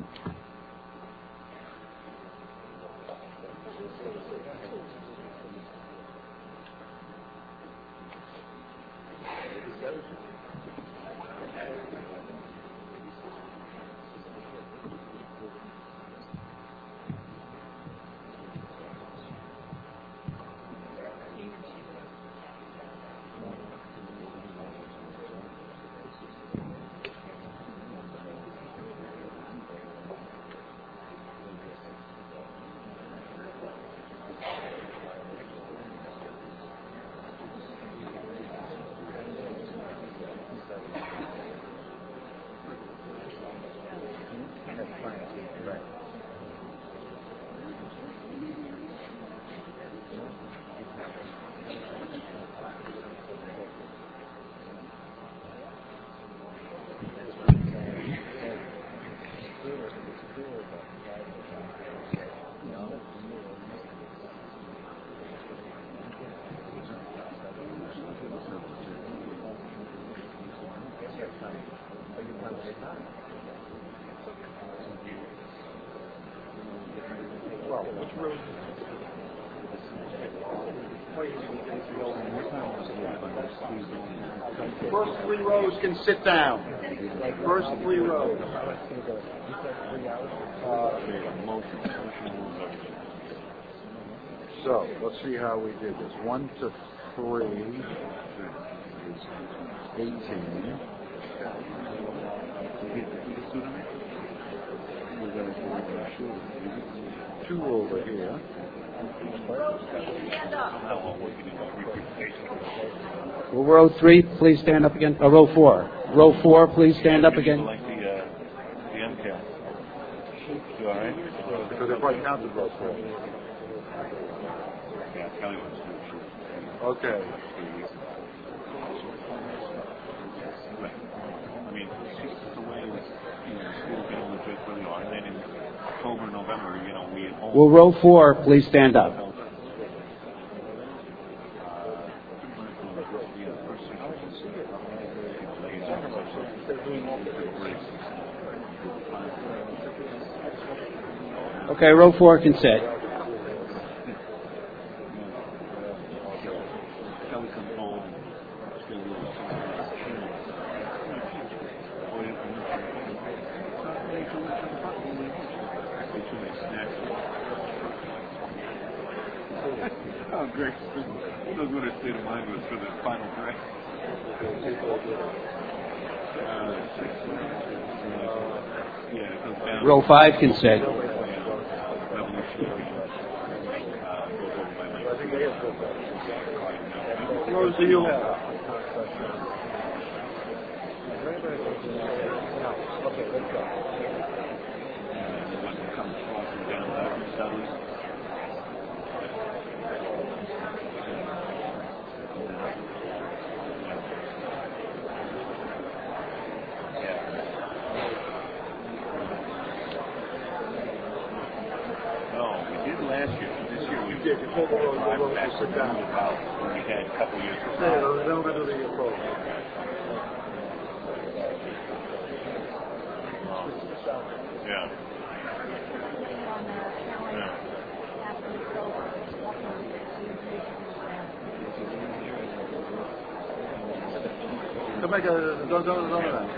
First three rows can sit down. First three rows. Uh, so, let's see how we did this. One to three is eighteen. Two over here. Will row three please stand up again? Uh, row four. Row four, please stand up again. Like the, uh, the M C A S. You all right? Because they're probably counted row four. Yeah, Kelly wants to. Okay. I mean, it's just the way, you know, school getting legit really are. And then in October, November, you know, we at home. Will row four please stand up? Okay, row four can sit. Oh, great. Who knows what her state of mind was for the final break? Uh, row five can sit. Rows do you have? Maple Road, we'll go we'll sit down. We had a couple years. Yeah, then we're going to do the approach. Yeah. Come back, uh, don't, don't, don't, don't.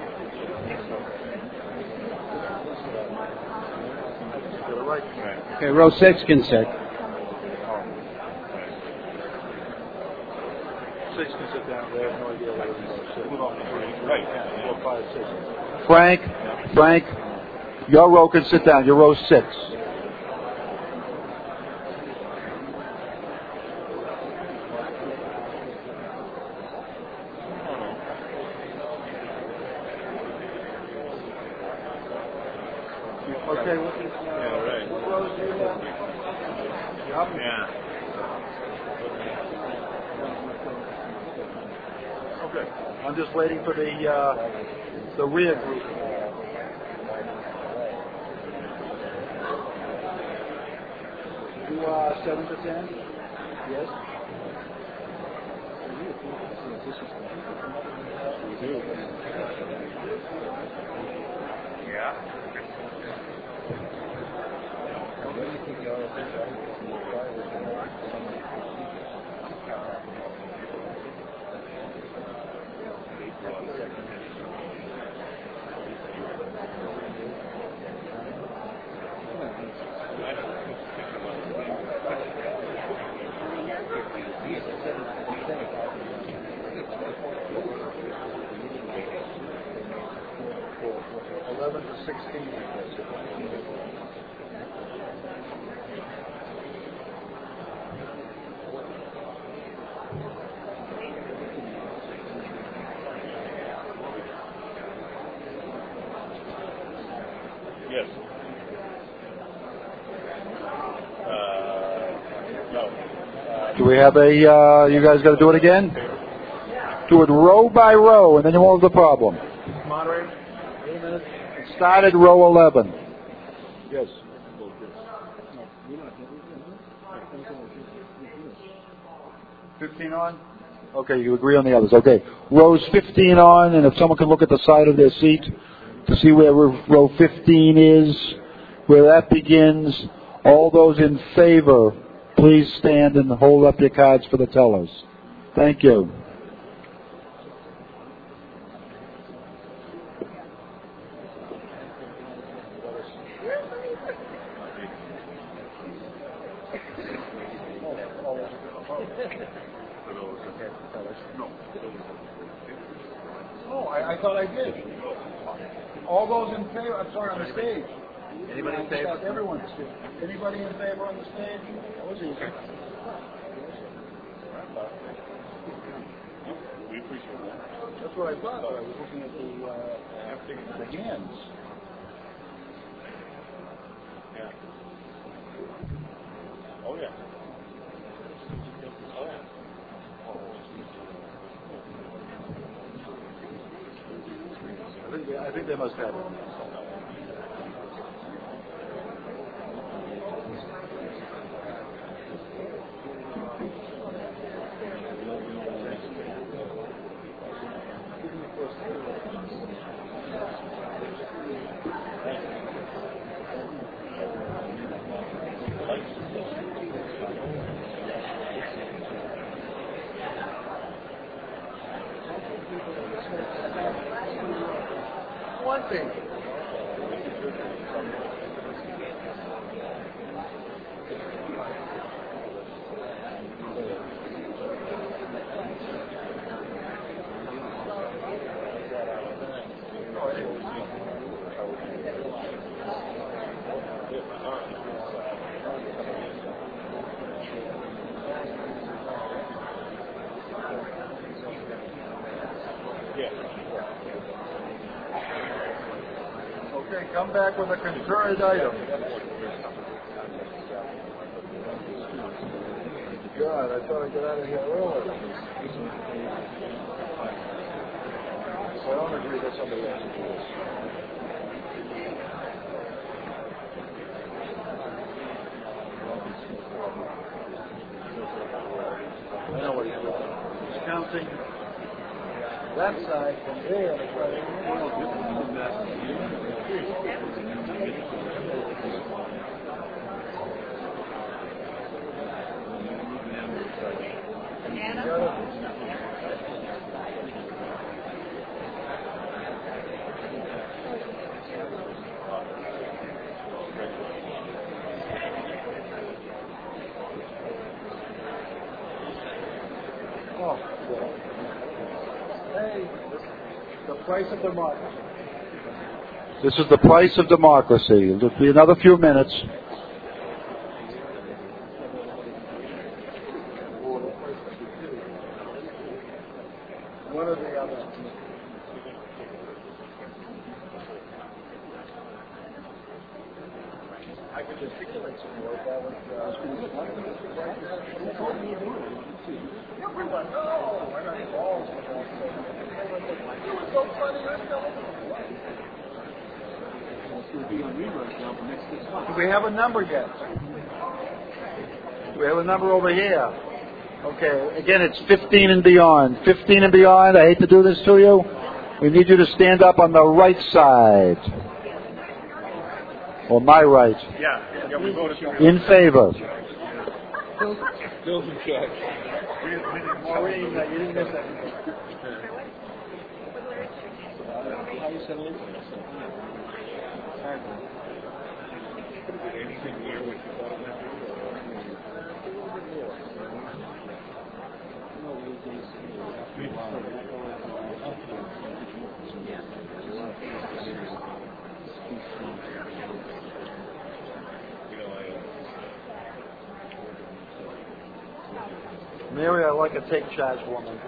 Right. Okay, row six can sit. Six can sit down. They have no idea where they're going to sit. Move on to three. Right. Four, five, six. Frank, Frank, your row can sit down. Your row six. Okay. Yeah, right. What rows do you have? Yeah. Okay. I'm just waiting for the uh, the rear group. You uh, seven to ten? Yes. Yeah. Eleven to sixteen. Yes. Uh, no. Do we have a, uh, you guys got to do it again? Do it row by row, and then you won't have the problem. Moderator, wait a minute. It started row eleven. Yes. fifteen on? Okay, you agree on the others. Okay. Rows fifteen on, and if someone can look at the side of their seat to see where row fifteen is, where that begins, all those in favor, please stand and hold up your cards for the tellers. Thank you. Oh, I, I thought I did. All those in favor, I'm sorry, on the stage. Anybody in favor? Everyone. Anybody in favor on the stage? That was easy. We appreciate that. That's what I thought, but I was looking at the, uh, the hands. Yeah. Oh, yeah. Oh, yeah. I think, they, I think they must have it. One thing. Okay, come back with a concurrent item. God, I thought I'd get out of here early. So I don't agree that somebody else should do this. counting that side from there. Oh, hey, the price of democracy. This is the price of democracy. It'll be another few minutes. One or the other. I could articulate some more. That was. Uh, Everyone, no, I got balls. It was so funny. Do we have a number yet? Do we have a number over here? Okay, again, it's fifteen and beyond. fifteen and beyond, I hate to do this to you. We need you to stand up on the right side. Or my right. Yeah, yeah, we voted. In favor. Bill's in charge. Maureen, uh, you didn't miss that. How you said it? Anything near what you thought of that? Mary, I like a take charge woman.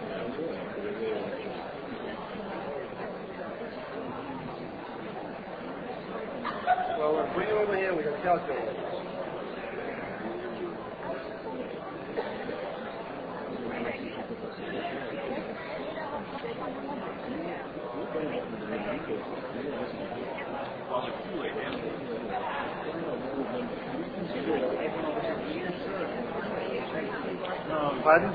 Well, we'll bring it over here. We got calculators. Pardon?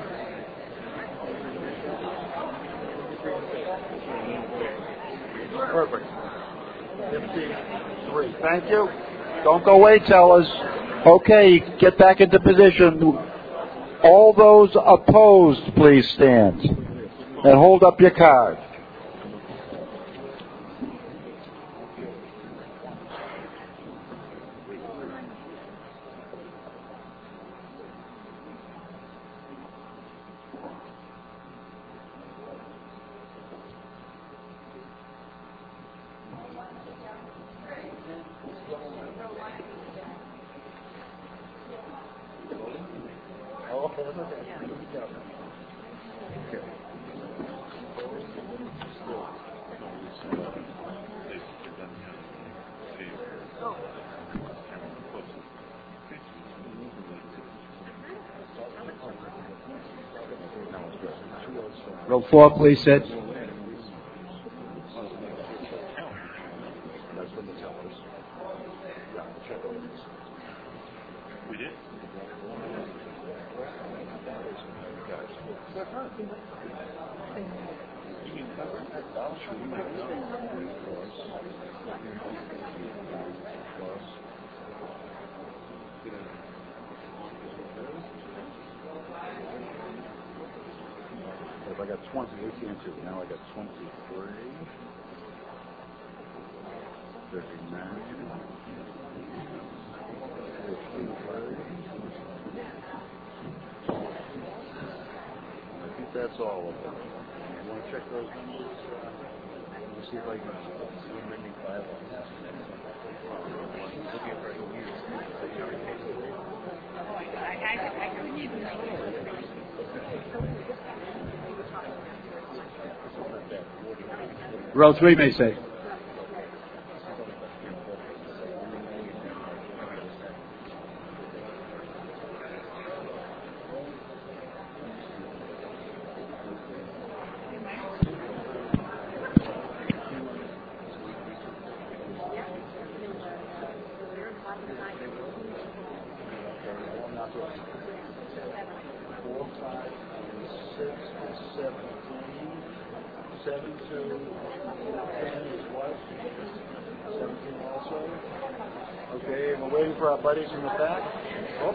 Perfect. fifty-three. Thank you. Don't go away, tellers. Okay, get back into position. All those opposed, please stand. And hold up your card. Row four, please sit. We did? If I got twenty, we can't do. Now I got twenty-three, thirty-nine, fifty-three. I think that's all of them. You want to check those numbers? Let me see if I can make me five on that. Row three may say. Four, five, six, seven to ten is what? seventeen also. Okay, and we're waiting for our buddies in the back. Oh.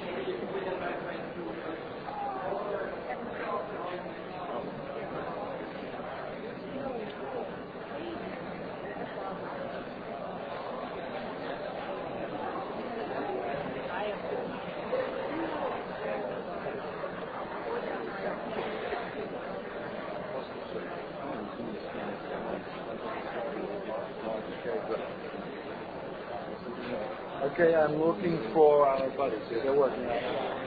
Okay, I'm looking for our buddies here. They're working on it.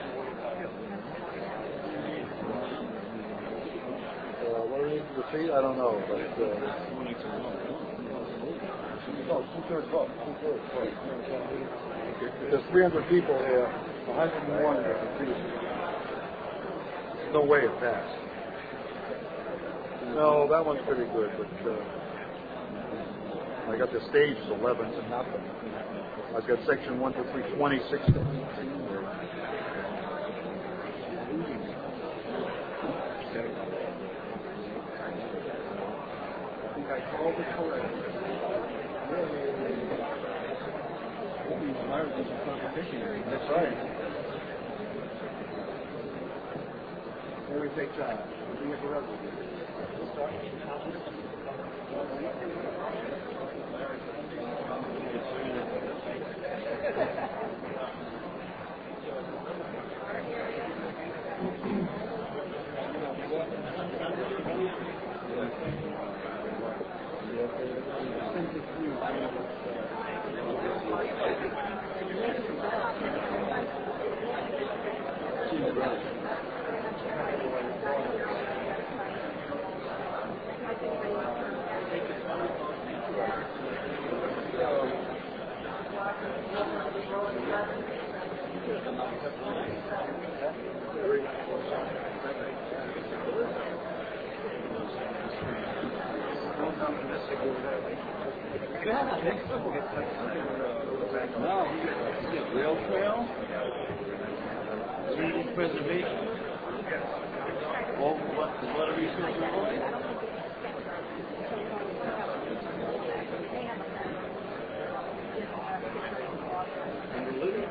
Uh, what do we need to repeat? I don't know, but uh, no, two-thirds vote. Two-thirds vote. There's three hundred people here. one hundred one are refusing. There's no way it passed. No, that one's pretty good, but uh, I got the stage is eleven to nothing. I've got section one to three, twenty-six. I think I called it correct. That's right. Here we take time. We have a Rail trail, community preservation, water resource authority. And the living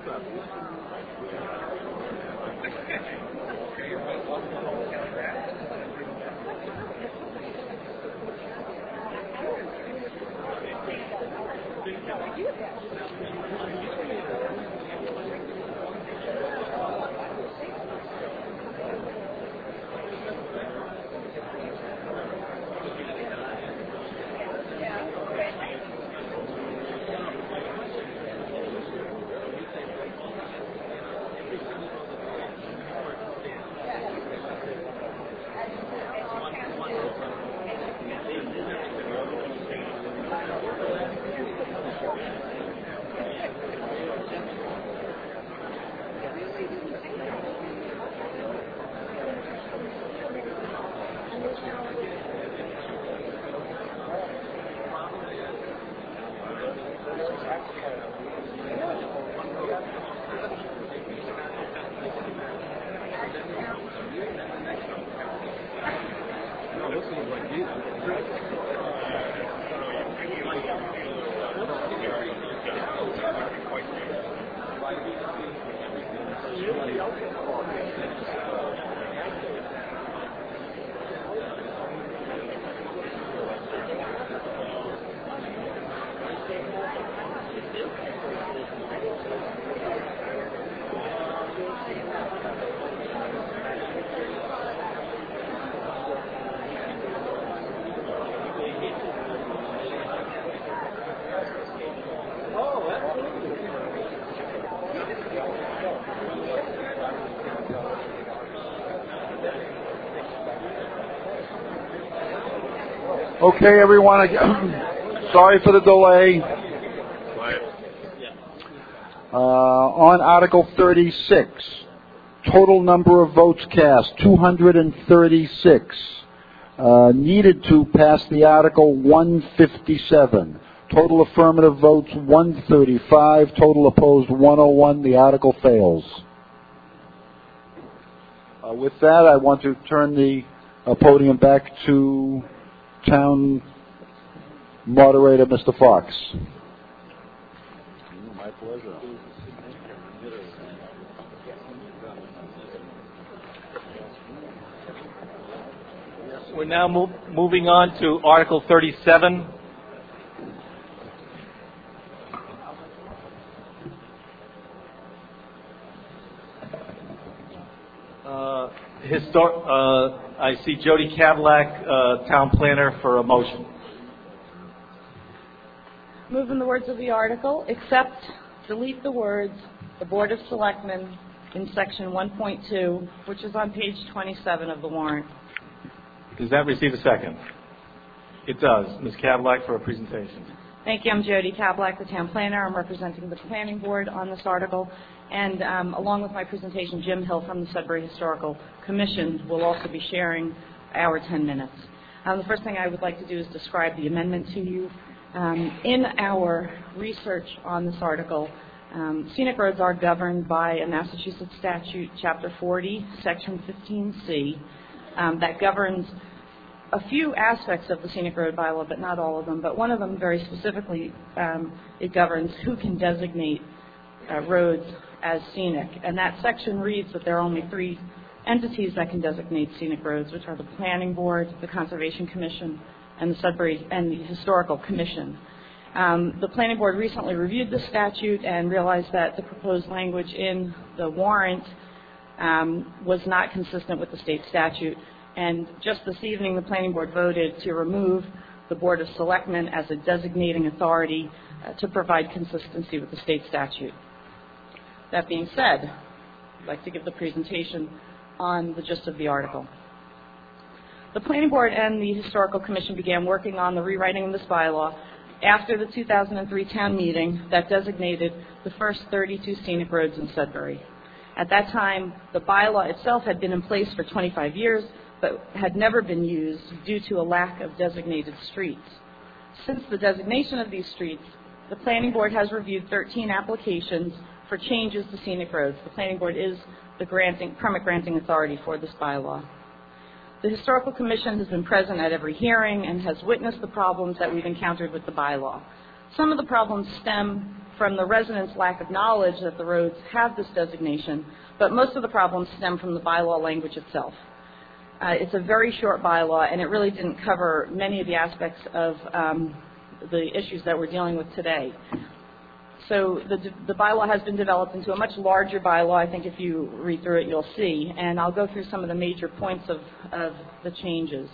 Okay, everyone. Sorry for the delay. Uh, on Article thirty-six, total number of votes cast, two hundred thirty-six. Uh, needed to pass the article, one fifty-seven. Total affirmative votes, one thirty-five. Total opposed, one oh one. The article fails. Uh, with that, I want to turn the uh, podium back to Town Moderator, Mister Fox. My pleasure. We're now move, moving on to Article thirty-seven. Uh, histor- uh, I see Jody Cadillac, uh, Town Planner, for a motion. Move in the words of the article, except delete the words, the Board of Selectmen, in Section one point two, which is on page twenty-seven of the warrant. Does that receive a second? It does. Miz Cadillac for a presentation. Thank you. I'm Jody Cadillac, the Town Planner. I'm representing the Planning Board on this article. And um, along with my presentation, Jim Hill from the Sudbury Historical Commission will also be sharing our ten minutes. Um, the first thing I would like to do is describe the amendment to you. Um, in our research on this article, um, scenic roads are governed by a Massachusetts statute, Chapter forty, Section fifteen C, um, that governs a few aspects of the scenic road bylaw, but not all of them. But one of them, very specifically, um, it governs who can designate uh, roads as scenic. And that section reads that there are only three entities that can designate scenic roads, which are the Planning Board, the Conservation Commission, and the Sudbury and the Historical Commission. Um, the Planning Board recently reviewed the statute and realized that the proposed language in the warrant um, was not consistent with the state statute. And just this evening, the Planning Board voted to remove the Board of Selectmen as a designating authority uh, to provide consistency with the state statute. That being said, I'd like to give the presentation on the gist of the article. The Planning Board and the Historical Commission began working on the rewriting of this bylaw after the two thousand three town meeting that designated the first thirty-two scenic roads in Sudbury. At that time, the bylaw itself had been in place for twenty-five years, but had never been used due to a lack of designated streets. Since the designation of these streets, the Planning Board has reviewed thirteen applications for changes to scenic roads. The Planning Board is the granting, permit granting authority for this bylaw. The Historical Commission has been present at every hearing and has witnessed the problems that we've encountered with the bylaw. Some of the problems stem from the residents' lack of knowledge that the roads have this designation, but most of the problems stem from the bylaw language itself. Uh, it's a very short bylaw, and it really didn't cover many of the aspects of um, the issues that we're dealing with today. So the, the bylaw has been developed into a much larger bylaw. I think if you read through it, you'll see. And I'll go through some of the major points of, of the changes.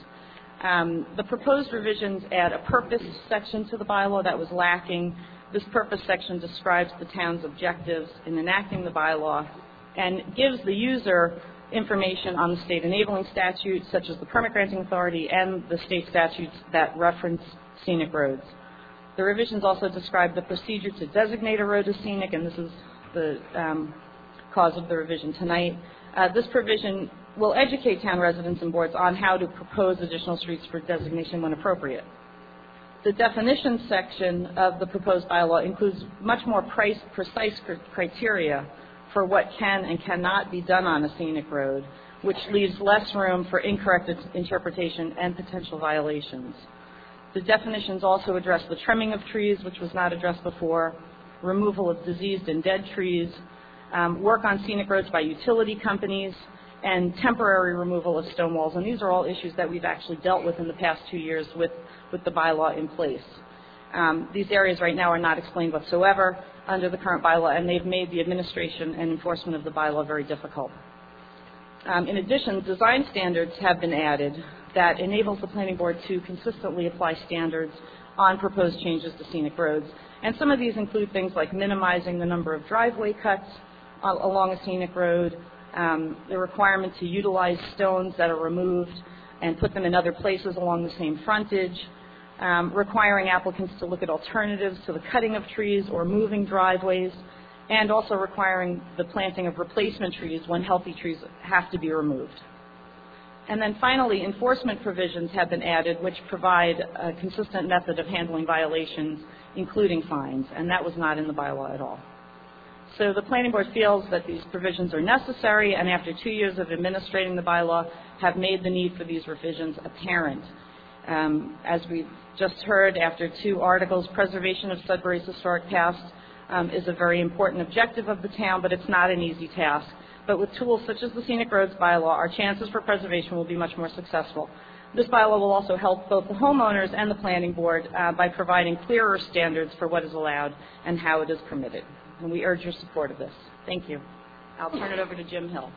Um, the proposed revisions add a purpose section to the bylaw that was lacking. This purpose section describes the town's objectives in enacting the bylaw and gives the user information on the state enabling statutes, such as the permit granting authority and the state statutes that reference scenic roads. The revisions also describe the procedure to designate a road as scenic, and this is the um, cause of the revision tonight. Uh, this provision will educate town residents and boards on how to propose additional streets for designation when appropriate. The definition section of the proposed bylaw includes much more price, precise criteria for what can and cannot be done on a scenic road, which leaves less room for incorrect interpretation and potential violations. The definitions also address the trimming of trees, which was not addressed before, removal of diseased and dead trees, um, work on scenic roads by utility companies, and temporary removal of stone walls. And these are all issues that we've actually dealt with in the past two years with, with the bylaw in place. Um, these areas right now are not explained whatsoever under the current bylaw, and they've made the administration and enforcement of the bylaw very difficult. Um, in addition, design standards have been added that enables the Planning Board to consistently apply standards on proposed changes to scenic roads. And some of these include things like minimizing the number of driveway cuts uh, along a scenic road, um, the requirement to utilize stones that are removed and put them in other places along the same frontage, um, requiring applicants to look at alternatives to the cutting of trees or moving driveways, and also requiring the planting of replacement trees when healthy trees have to be removed. And then finally, enforcement provisions have been added which provide a consistent method of handling violations, including fines, and that was not in the bylaw at all. So the Planning Board feels that these provisions are necessary, and after two years of administrating the bylaw, have made the need for these revisions apparent. Um, as we've just heard, after two articles, preservation of Sudbury's historic past um, is a very important objective of the town, but it's not an easy task. But with tools such as the Scenic Roads bylaw, our chances for preservation will be much more successful. This bylaw will also help both the homeowners and the planning board uh, by providing clearer standards for what is allowed and how it is permitted. And we urge your support of this. Thank you. I'll turn it over to Jim Hill.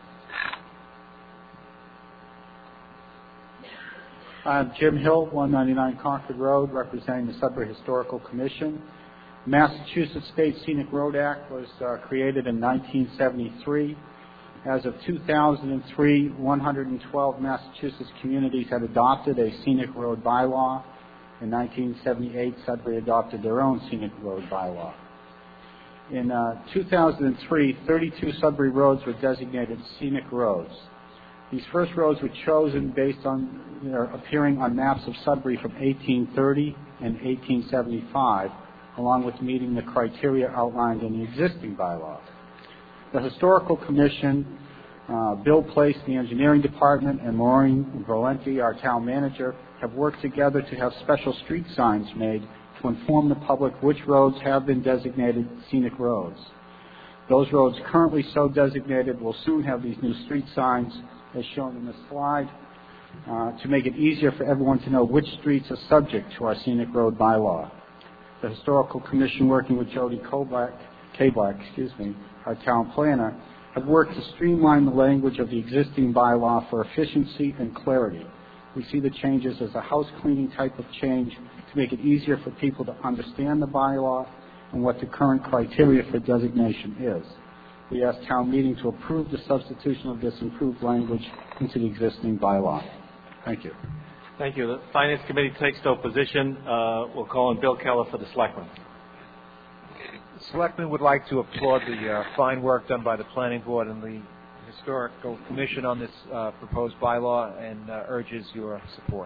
I'm Jim Hill, one ninety-nine Concord Road, representing the Sudbury Historical Commission. The Massachusetts State Scenic Road Act was uh, created in nineteen seventy-three. As of two thousand three, one hundred twelve Massachusetts communities had adopted a scenic road bylaw. In nineteen seventy-eight, Sudbury adopted their own scenic road bylaw. In uh, two thousand three, thirty-two Sudbury roads were designated scenic roads. These first roads were chosen based on their appearing on maps of Sudbury from eighteen thirty and eighteen seventy-five, along with meeting the criteria outlined in the existing bylaw. The Historical Commission, uh, Bill Place, the Engineering Department, and Maureen Valenti, our town manager, have worked together to have special street signs made to inform the public which roads have been designated scenic roads. Those roads currently so designated will soon have these new street signs, as shown in this slide, uh, to make it easier for everyone to know which streets are subject to our scenic road bylaw. The Historical Commission, working with Jody Koblack, K-Black, excuse me, our town planner, have worked to streamline the language of the existing bylaw for efficiency and clarity. We see the changes as a house cleaning type of change to make it easier for people to understand the bylaw and what the current criteria for designation is. We ask town meeting to approve the substitution of this improved language into the existing bylaw. Thank you. Thank you. The Finance Committee takes no position. Uh, we'll call on Bill Keller for the Selectmen. The Selectmen would like to applaud the uh, fine work done by the Planning Board and the Historical Commission on this uh, proposed bylaw and uh, urges your support.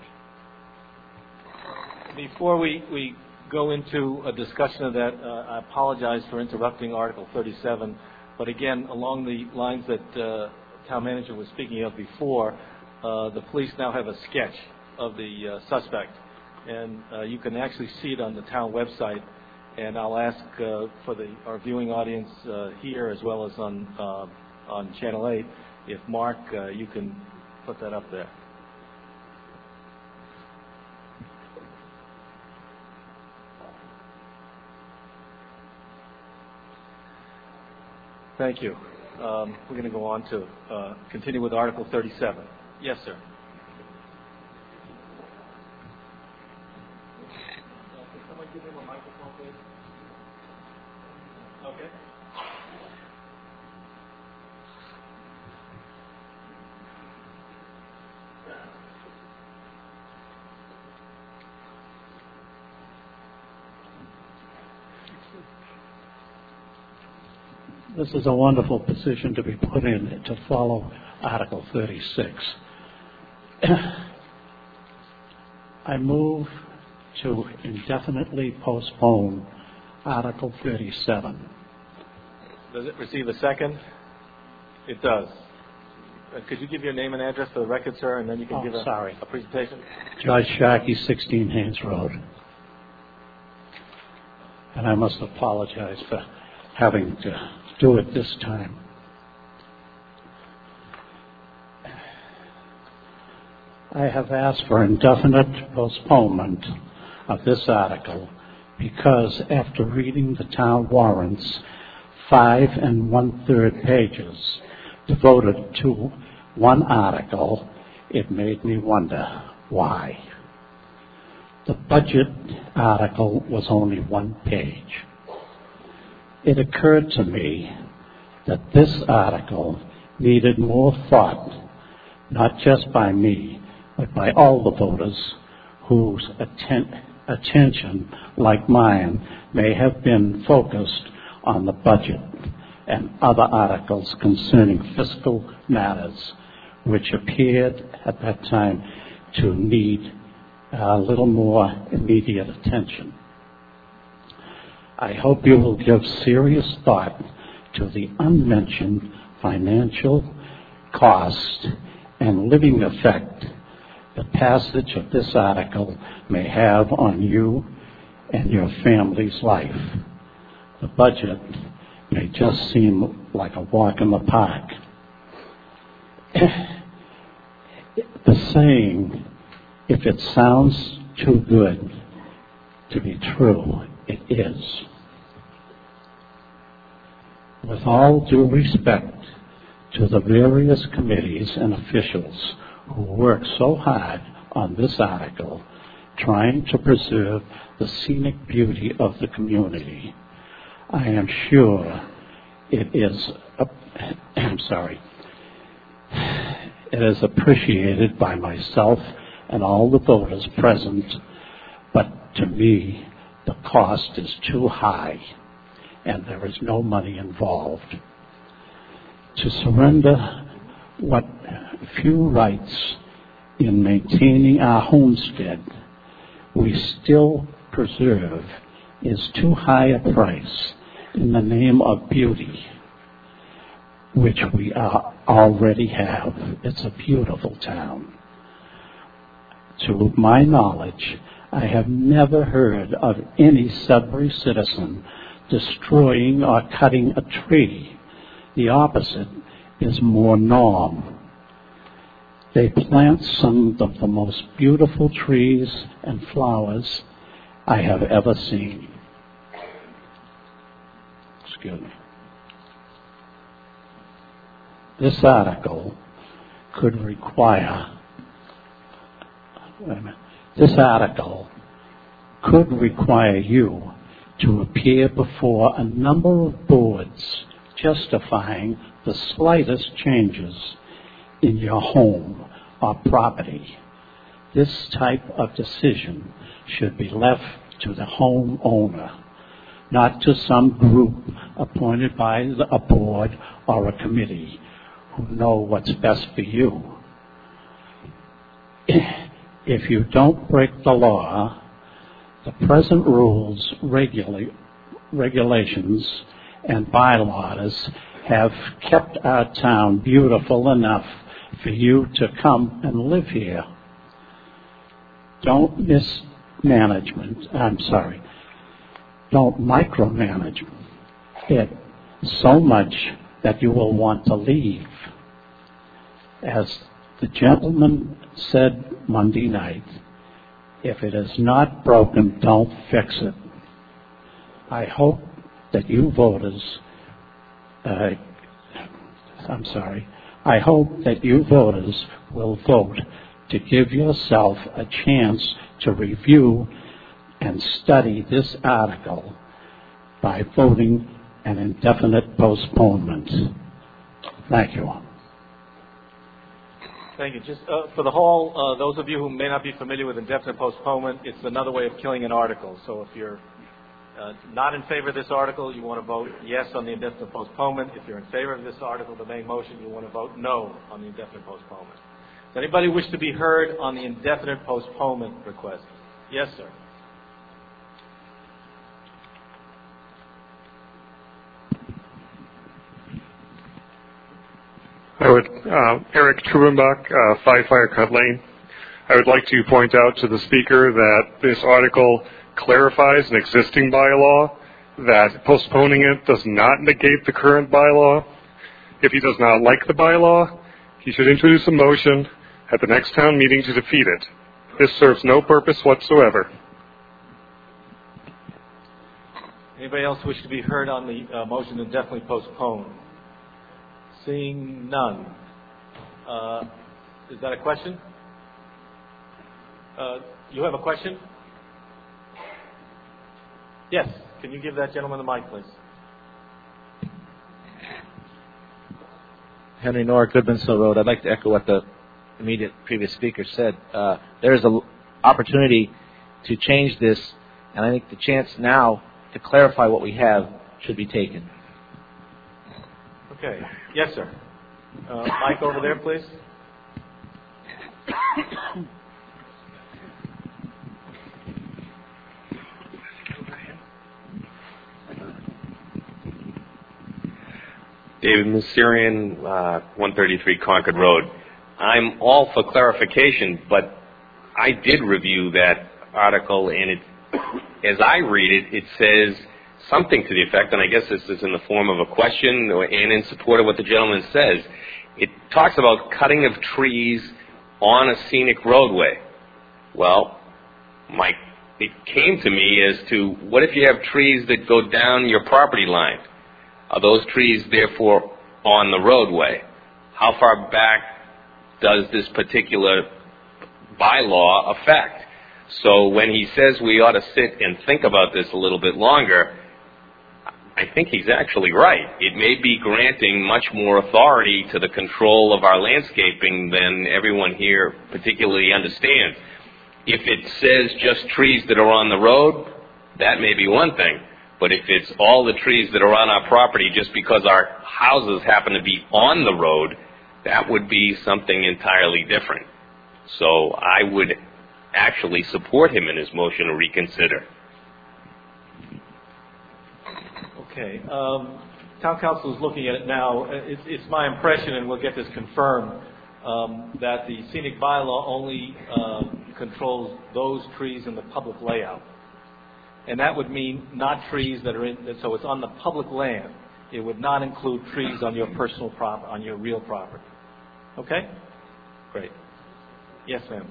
Before we, we go into a discussion of that, uh, I apologize for interrupting Article thirty-seven. But again, along the lines that uh, Town Manager was speaking of before, uh, the police now have a sketch of the uh, suspect. And uh, you can actually see it on the town website. And I'll ask uh, for the, our viewing audience uh, here as well as on, uh, on Channel eight, if Mark, uh, you can put that up there. Thank you. Um, we're going to go on to uh, continue with Article thirty-seven. Yes, sir. Can someone give him a microphone, please? Okay. This is a wonderful position to be put in to follow Article thirty-six. I move to indefinitely postpone Article thirty-seven. Does it receive a second? It does. Uh, could you give your name and address for the record, sir, and then you can Oh, give a, sorry. a presentation? George Sharkey, sixteen Haynes Road. And I must apologize for having to do it this time. I have asked for indefinite postponement of this article because after reading the town warrants, five and one-third pages devoted to one article, it made me wonder why. The budget article was only one page. It occurred to me that this article needed more thought, not just by me, but by all the voters whose atten- attention, like mine, may have been focused on the budget and other articles concerning fiscal matters, which appeared at that time to need a little more immediate attention. I hope you will give serious thought to the unmentioned financial cost and living effect the passage of this article may have on you and your family's life. The budget may just seem like a walk in the park. The saying, if it sounds too good to be true, it is. With all due respect to the various committees and officials who work so hard on this article, trying to preserve the scenic beauty of the community, I am sure it is, uh, I'm sorry, it is appreciated by myself and all the voters present, but to me, the cost is too high, and there is no money involved. To surrender what few rights in maintaining our homestead we still preserve is too high a price in the name of beauty, which we are already have. It's a beautiful town. To my knowledge, I have never heard of any Sudbury citizen destroying or cutting a tree. The opposite is more norm. They plant some of the most beautiful trees and flowers I have ever seen. Excuse me. This article could require, wait a minute, this article could require you to appear before a number of boards justifying the slightest changes in your home or property. This type of decision should be left to the homeowner, not to some group appointed by a board or a committee who know what's best for you. If you don't break the law, the present rules, regula- regulations, and bylaws have kept our town beautiful enough for you to come and live here. Don't mismanagement, I'm sorry, don't micromanage it so much that you will want to leave. As the gentleman said Monday night, if it is not broken, don't fix it. I hope that you voters, uh, I'm sorry, I hope that you voters will vote to give yourself a chance to review and study this article by voting an indefinite postponement. Thank you. Thank you. Just uh, for the whole, uh, those of you who may not be familiar with indefinite postponement, it's another way of killing an article. So if you're uh, not in favor of this article, you want to vote yes on the indefinite postponement. If you're in favor of this article, the main motion, you want to vote no on the indefinite postponement. Does anybody wish to be heard on the indefinite postponement request? Yes, sir. I would, uh, Eric Trubenbach, uh, five Firecut Lane. I would like to point out to the speaker that this article clarifies an existing bylaw, that postponing it does not negate the current bylaw. If he does not like the bylaw, he should introduce a motion at the next town meeting to defeat it. This serves no purpose whatsoever. Anybody else wish to be heard on the uh, motion to indefinitely postpone? Seeing none. Uh, is that a question? Uh, you have a question? Yes. Can you give that gentleman the mic, please? Henry Nor, Goodmansville Road. I'd like to echo what the immediate previous speaker said. Uh, there is an opportunity to change this, and I think the chance now to clarify what we have should be taken. Okay. Yes, sir. Uh, Mike over there, please. David Mysterian, uh, one thirty-three Concord Road. I'm all for clarification, but I did review that article, and it, as I read it, it says something to the effect, and I guess this is in the form of a question or, and in support of what the gentleman says. It talks about cutting of trees on a scenic roadway. Well, my, it came to me as to what if you have trees that go down your property line? Are those trees therefore on the roadway? How far back does this particular bylaw affect? So when he says we ought to sit and think about this a little bit longer, I think he's actually right. It may be granting much more authority to the control of our landscaping than everyone here particularly understands. If it says just trees that are on the road, that may be one thing. But if it's all the trees that are on our property just because our houses happen to be on the road, that would be something entirely different. So I would actually support him in his motion to reconsider. Okay. Um, Town Council is looking at it now. It's, it's my impression, and we'll get this confirmed, um, that the scenic bylaw only uh, controls those trees in the public layout. And that would mean not trees that are in, so it's on the public land. It would not include trees on your personal property, on your real property. Okay? Great. Yes, ma'am.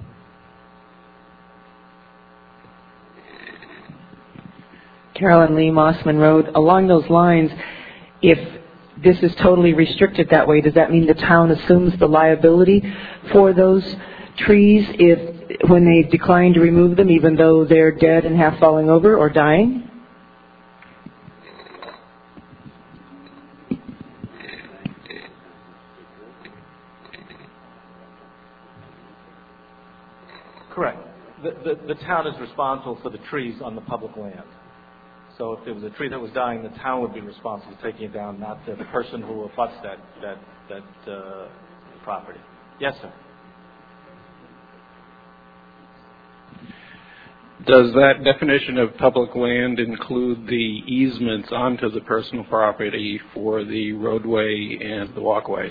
Carolyn Lee, Mossman Road. Along those lines, if this is totally restricted that way, does that mean the town assumes the liability for those trees if when they decline to remove them, even though they're dead and half falling over or dying? Correct. The, the, the town is responsible for the trees on the public land. So if there was a tree that was dying, the town would be responsible for taking it down, not the person who abuts that that that uh, property. Yes, sir. Does that definition of public land include the easements onto the personal property for the roadway and the walkways?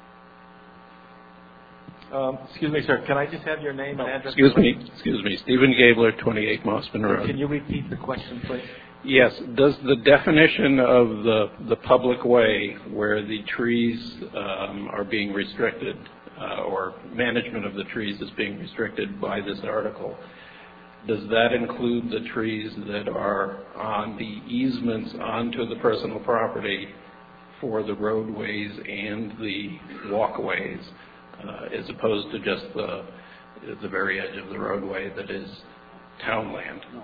Um, excuse me, sir. Can I just have your name and address? Excuse me. Excuse me. Stephen Gabler, twenty-eight Mossman Road. Can you repeat the question, please? Yes. Does the definition of the the public way where the trees um, are being restricted uh, or management of the trees is being restricted by this article, does that include the trees that are on the easements onto the personal property for the roadways and the walkways, uh, as opposed to just the the very edge of the roadway that is town land? No.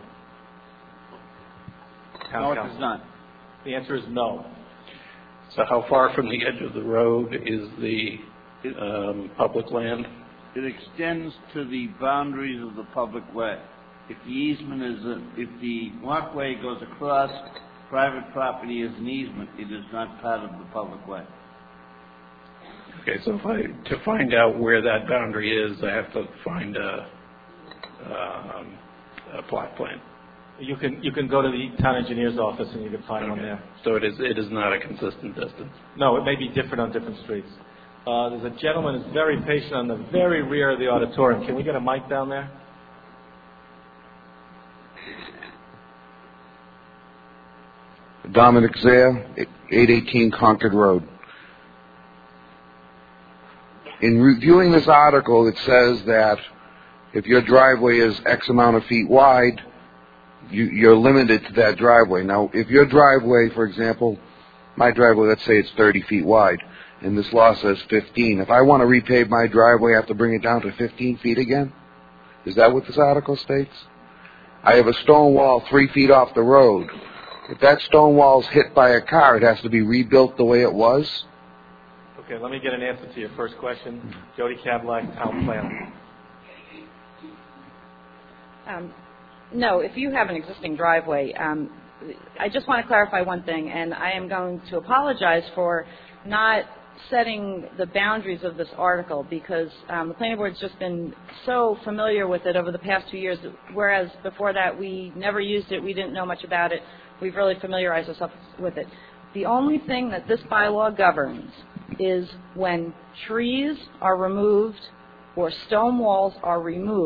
Town No, it council. does not. The answer is no. So how far from the edge of the road is the um, public land? It extends to the boundaries of the public way. If the easement is, a, if the walkway goes across private property as an easement, it is not part of the public way. Okay, so if I, to find out where that boundary is, I have to find a, um, a plot plan. You can you can go to the town engineer's office and you can find one there. So it is it is not a consistent distance. No, it may be different on different streets. Uh, there's a gentleman who's very patient on the very rear of the auditorium. Can we get a mic down there? Dominic Zaire, eight eighteen Concord Road. In reviewing this article, it says that if your driveway is X amount of feet wide, you, you're limited to that driveway. Now, if your driveway, for example, my driveway, let's say it's thirty feet wide, and this law says fifteen. If I want to repave my driveway, I have to bring it down to fifteen feet again? Is that what this article states? I have a stone wall three feet off the road. If that stone wall's hit by a car, it has to be rebuilt the way it was? Okay, let me get an answer to your first question. Jody Cadillac, town planner. Um, no, if you have an existing driveway, um, I just want to clarify one thing, and I am going to apologize for not setting the boundaries of this article because um, the planning board's just been so familiar with it over the past two years, whereas before that we never used it, we didn't know much about it. We've really familiarized ourselves with it. The only thing that this bylaw governs is when trees are removed or stone walls are removed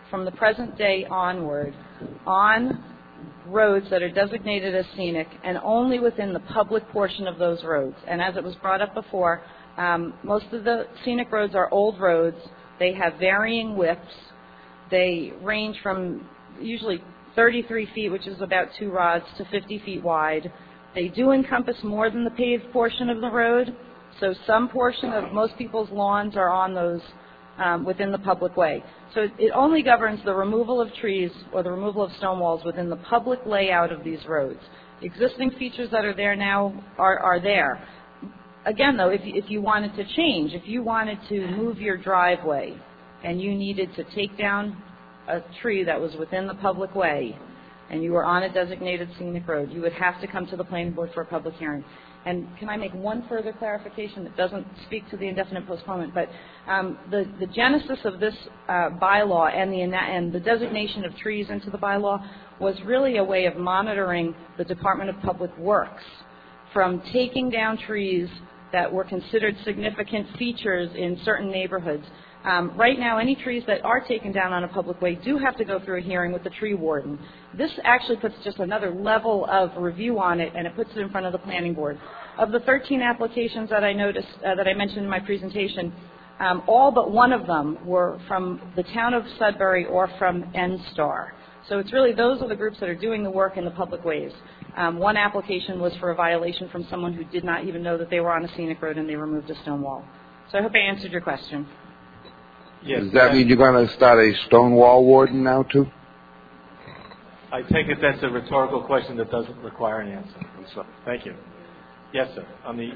from the present day onward on roads that are designated as scenic and only within the public portion of those roads. And as it was brought up before, um, most of the scenic roads are old roads. They have varying widths. They range from usually thirty-three feet, which is about two rods, to fifty feet wide. They do encompass more than the paved portion of the road, so some portion of most people's lawns are on those um, within the public way. So it, it only governs the removal of trees or the removal of stone walls within the public layout of these roads. Existing features that are there now are, are there. Again, though, if, if you wanted to change, if you wanted to move your driveway and you needed to take down a tree that was within the public way and you were on a designated scenic road, you would have to come to the planning board for a public hearing. And can I make one further clarification that doesn't speak to the indefinite postponement? But um, the, the genesis of this uh, bylaw and the, and the designation of trees into the bylaw was really a way of monitoring the Department of Public Works from taking down trees that were considered significant features in certain neighborhoods. Um, right now, any trees that are taken down on a public way do have to go through a hearing with the tree warden. This actually puts just another level of review on it, and it puts it in front of the planning board. Of the thirteen applications that I noticed, uh, that I mentioned in my presentation, um, all but one of them were from the town of Sudbury or from N STAR. So it's really those are the groups that are doing the work in the public ways. Um, one application was for a violation from someone who did not even know that they were on a scenic road and they removed a stone wall. So I hope I answered your question. Yes. Does that mean you're going to start a stone wall warden now, too? I take it that's a rhetorical question that doesn't require an answer. So, thank you. Yes, sir. On the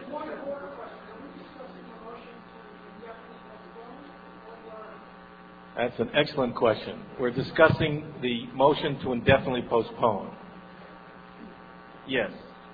That's an excellent question. We're discussing the motion to indefinitely postpone. Yes.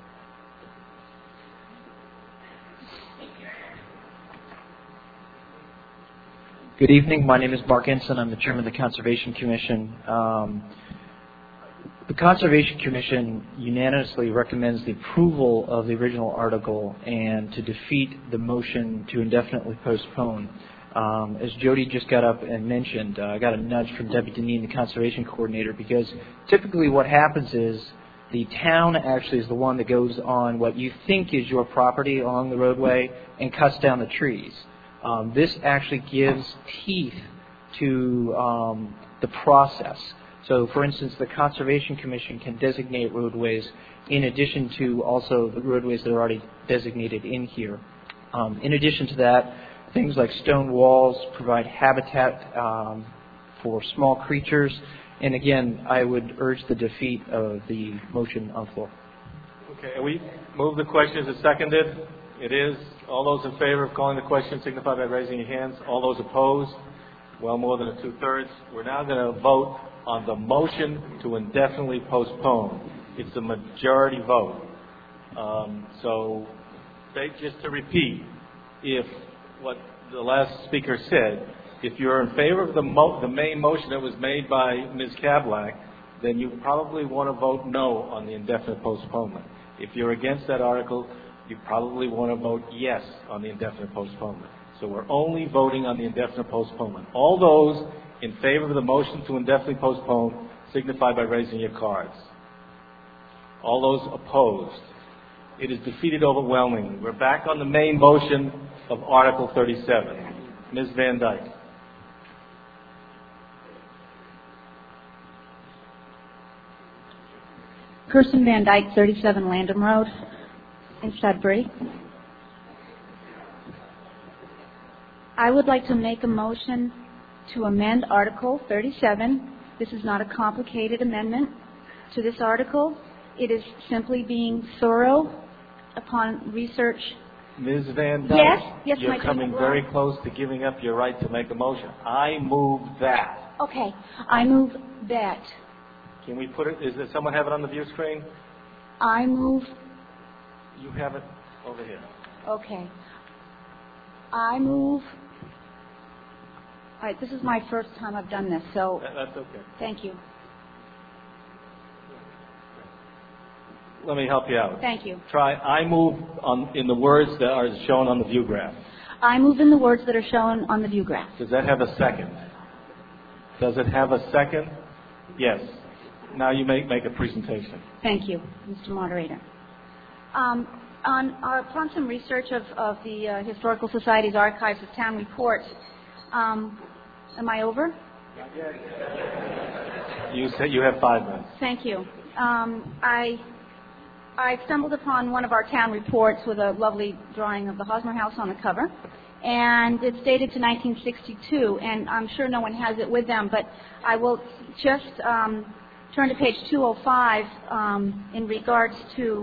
Good evening. My name is Mark Ensign. I'm the chairman of the Conservation Commission. Um, the Conservation Commission unanimously recommends the approval of the original article and to defeat the motion to indefinitely postpone. Um, as Jody just got up and mentioned, uh, I got a nudge from Debbie Deneen, the conservation coordinator, because typically what happens is the town actually is the one that goes on what you think is your property along the roadway and cuts down the trees. Um, this actually gives teeth to um, the process. So, for instance, the Conservation Commission can designate roadways in addition to also the roadways that are already designated in here. Um, in addition to that, things like stone walls provide habitat um, for small creatures. And again, I would urge the defeat of the motion on the floor. Okay, we move the question. Is it seconded? It is. All those in favor of calling the question signify by raising your hands. All those opposed? Well more than a two-thirds. We're now going to vote on the motion to indefinitely postpone. It's a majority vote. Um, so, just to repeat, if what the last speaker said, if you're in favor of the, mo- the main motion that was made by Miz Kablack, then you probably want to vote no on the indefinite postponement. If you're against that article, you probably want to vote yes on the indefinite postponement. So we're only voting on the indefinite postponement. All those in favor of the motion to indefinitely postpone signify by raising your cards. All those opposed. It is defeated overwhelmingly. We're back on the main motion of Article thirty-seven. Miz Van Dyke. Kirsten Van Dyke, thirty-seven Landham Road in Sudbury. I would like to make a motion to amend Article thirty-seven. This is not a complicated amendment to this article. It is simply being thorough upon research. Miz Van Dyke, yes, yes, you're my coming very close to giving up your right to make a motion. I move that. Okay, I move that. Can we put it, is there someone have it on the view screen? I move. You have it over here. Okay. I move. All right, this is my first time I've done this, so. That, that's okay. Thank you. Let me help you out. Thank you. Try, I move on, in the words that are shown on the view graph. I move in the words that are shown on the view graph. Does that have a second? Does it have a second? Yes. Now you may make a presentation. Thank you, Mister Moderator. Um, on, uh, upon some research of, of the uh, Historical Society's Archives of Town Reports, um, am I over? You said you have five minutes. Thank you. Um, I I stumbled upon one of our town reports with a lovely drawing of the Hosmer House on the cover, and it's dated to nineteen sixty-two, and I'm sure no one has it with them, but I will just um, turn to page two oh five um, in regards to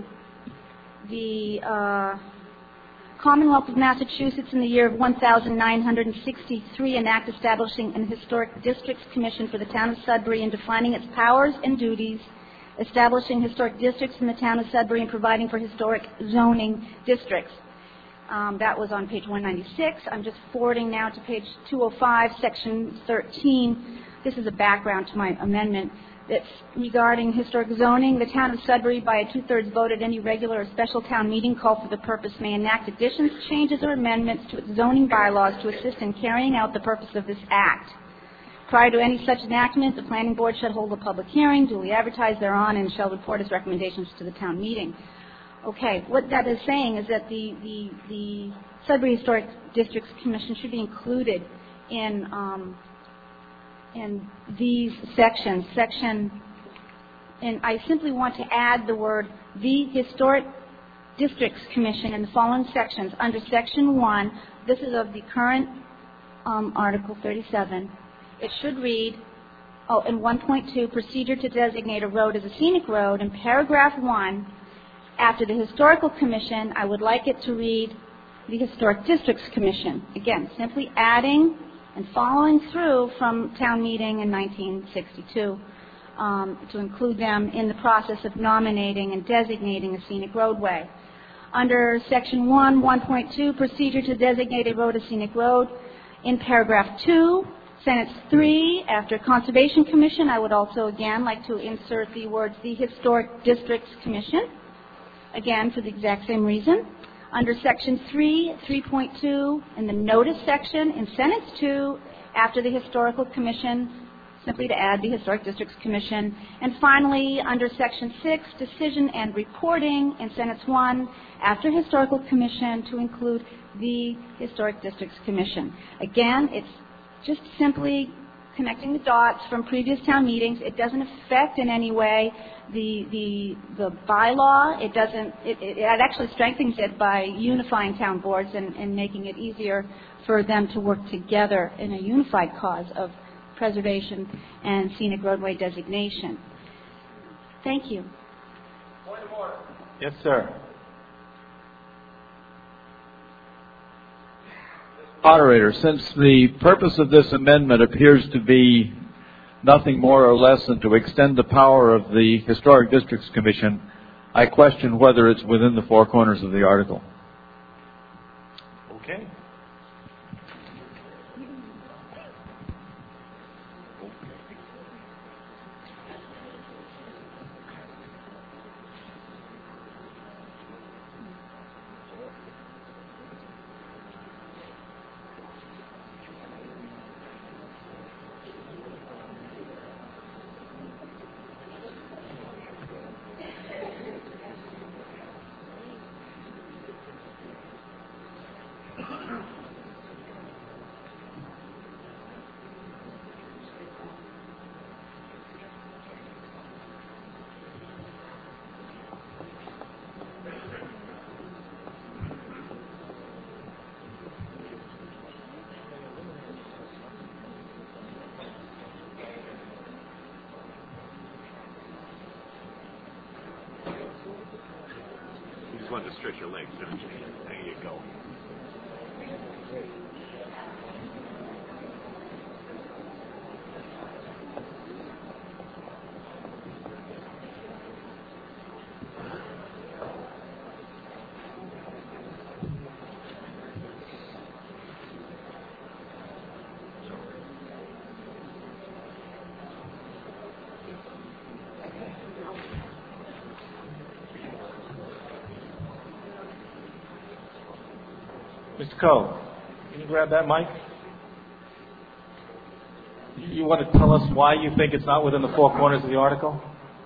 the uh, Commonwealth of Massachusetts in the year of one thousand nine hundred sixty-three, an act establishing an Historic Districts Commission for the town of Sudbury and defining its powers and duties, establishing historic districts in the town of Sudbury and providing for historic zoning districts. Um, that was on page one ninety-six. I'm just forwarding now to page two oh five, section thirteen. This is a background to my amendment. That's regarding historic zoning. The town of Sudbury, by a two-thirds vote at any regular or special town meeting called for the purpose, may enact additions, changes, or amendments to its zoning bylaws to assist in carrying out the purpose of this act. Prior to any such enactment, the planning board shall hold a public hearing, duly advertised thereon, and shall report its recommendations to the town meeting. Okay, what that is saying is that the, the, the Sudbury Historic Districts Commission should be included in um, in these sections. Section, and I simply want to add the word the Historic Districts Commission in the following sections. Under section one, this is of the current um, Article thirty-seven. It should read, oh, in one point two, procedure to designate a road as a scenic road. In paragraph one, after the Historical Commission, I would like it to read the Historic Districts Commission. Again, simply adding and following through from town meeting in nineteen sixty-two um, to include them in the process of nominating and designating a scenic roadway. Under section one, one point two, procedure to designate a road a scenic road, in paragraph two, sentence three, after Conservation Commission, I would also again like to insert the words the Historic Districts Commission, again for the exact same reason. Under section three, three point two, in the notice section, in sentence two, after the Historical Commission, simply to add the Historic Districts Commission. And finally, under section six, decision and reporting, in sentence one, after Historical Commission, to include the Historic Districts Commission. Again, it's just simply connecting the dots from previous town meetings. It doesn't affect in any way the the the bylaw. It doesn't. It, it, it actually strengthens it by unifying town boards and, and making it easier for them to work together in a unified cause of preservation and scenic roadway designation. Thank you. Point of order. Yes, sir. Moderator, since the purpose of this amendment appears to be nothing more or less than to extend the power of the Historic Districts Commission, I question whether it's within the four corners of the article. Okay. You just want to stretch your legs, don't you? There you go. Mister Coe, can you grab that mic? You want to tell us why you think it's not within the four corners of the article?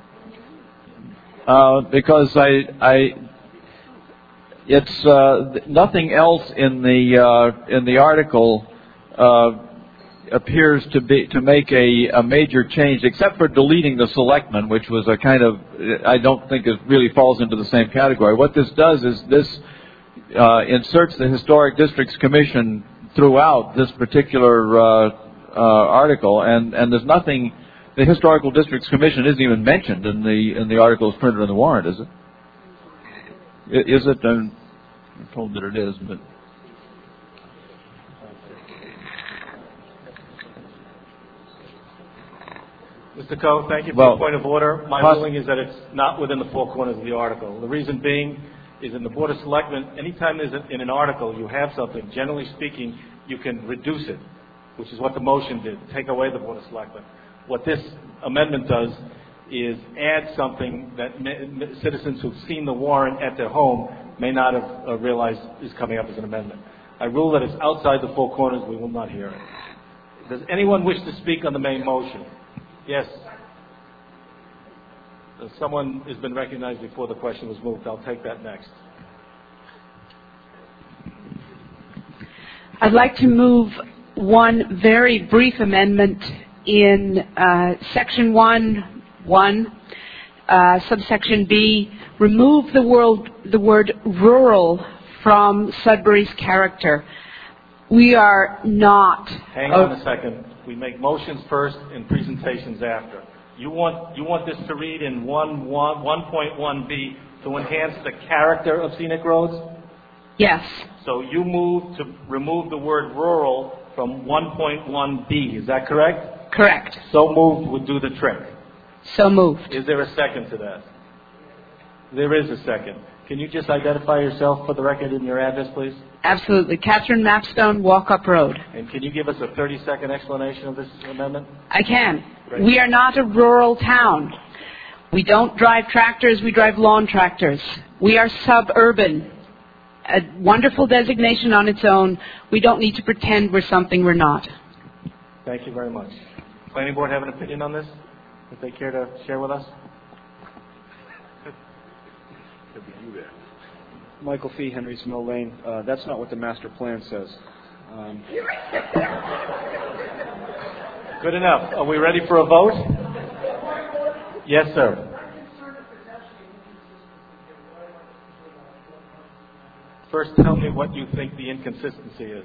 Uh, because I, I, it's uh, nothing else in the uh, in the article uh, appears to be to make a, a major change, except for deleting the selectmen, which was a kind of I don't think it really falls into the same category. What this does is this uh, inserts the Historic Districts Commission throughout this particular uh, uh, article, and, and there's nothing. The Historical Districts Commission isn't even mentioned in the in the articles printed in the warrant, is it? I- Is it? I'm told that it is, but. Mister Coe, thank you for Well, the point of order. My poss- ruling is that it's not within the four corners of the article. The reason being is in the Board of Selectmen, anytime there's a, in an article you have something, generally speaking, you can reduce it, which is what the motion did, take away the Board of Selectmen. What this amendment does is add something that may, citizens who've seen the warrant at their home may not have uh, realized is coming up as an amendment. I rule that it's outside the four corners. We will not hear it. Does anyone wish to speak on the main motion? Yes. Uh, Someone has been recognized before the question was moved. I'll take that next. I'd like to move one very brief amendment in uh, Section one, one, uh, subsection B. Remove the word, the word rural from Sudbury's character. We are not. Hang on a second. We make motions first and presentations after. You want you want this to read in one point one B to enhance the character of scenic roads? Yes. So you move to remove the word rural from one point one B. Is that correct? Correct. So moved would do the trick. So moved. Is there a second to that? There is a second. Can you just identify yourself for the record and your address, please? Absolutely. Catherine Mapstone, Walk Up Road. And can you give us a thirty-second explanation of this amendment? I can. Great. We are not a rural town. We don't drive tractors, we drive lawn tractors. We are suburban. A wonderful designation on its own. We don't need to pretend we're something we're not. Thank you very much. Planning Board have an opinion on this? If they care to share with us? Michael Fee, Henry's Mill Lane. Uh, that's not what the master plan says. Um, Good enough. Are we ready for a vote? Yes, sir. First, tell me what you think the inconsistency is.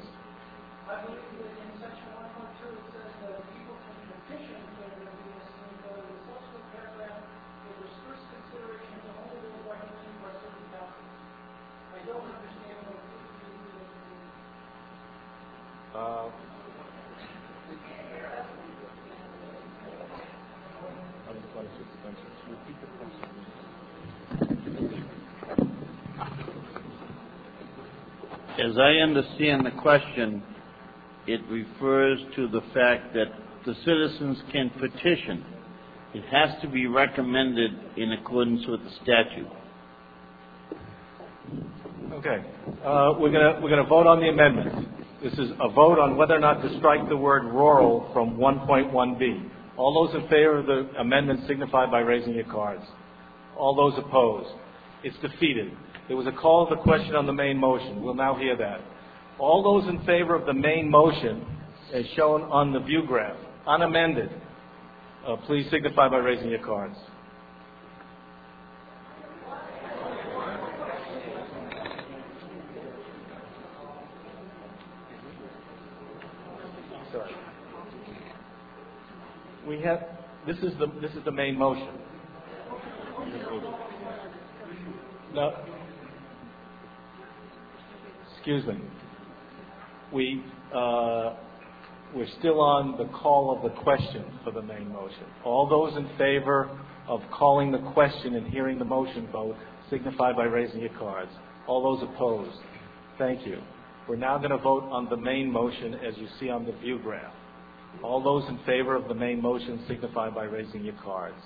Uh, As I understand the question, it refers to the fact that the citizens can petition. It has to be recommended in accordance with the statute. Okay. Uh, we're going we're gonna vote on the amendment. This is a vote on whether or not to strike the word rural from one point one B. All those in favor of the amendment signify by raising your cards. All those opposed. It's defeated. There was a call to the question on the main motion. We'll now hear that. All those in favor of the main motion, as shown on the view graph, unamended, uh, please signify by raising your cards. Sorry. We have, this is the, this is the main motion. No. Excuse me. We, uh, we're still on the call of the question for the main motion. All those in favor of calling the question and hearing the motion vote, signify by raising your cards. All those opposed, thank you. We're now going to vote on the main motion as you see on the view graph. All those in favor of the main motion, signify by raising your cards.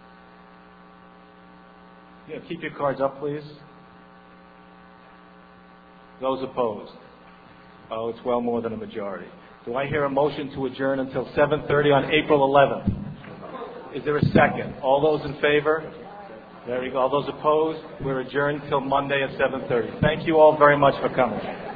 Yeah, keep your cards up, please. Those opposed? Oh, it's well more than a majority. Do I hear a motion to adjourn until seven thirty on April eleventh? Is there a second? All those in favor? There we go. All those opposed? We're adjourned till Monday at seven thirty. Thank you all very much for coming.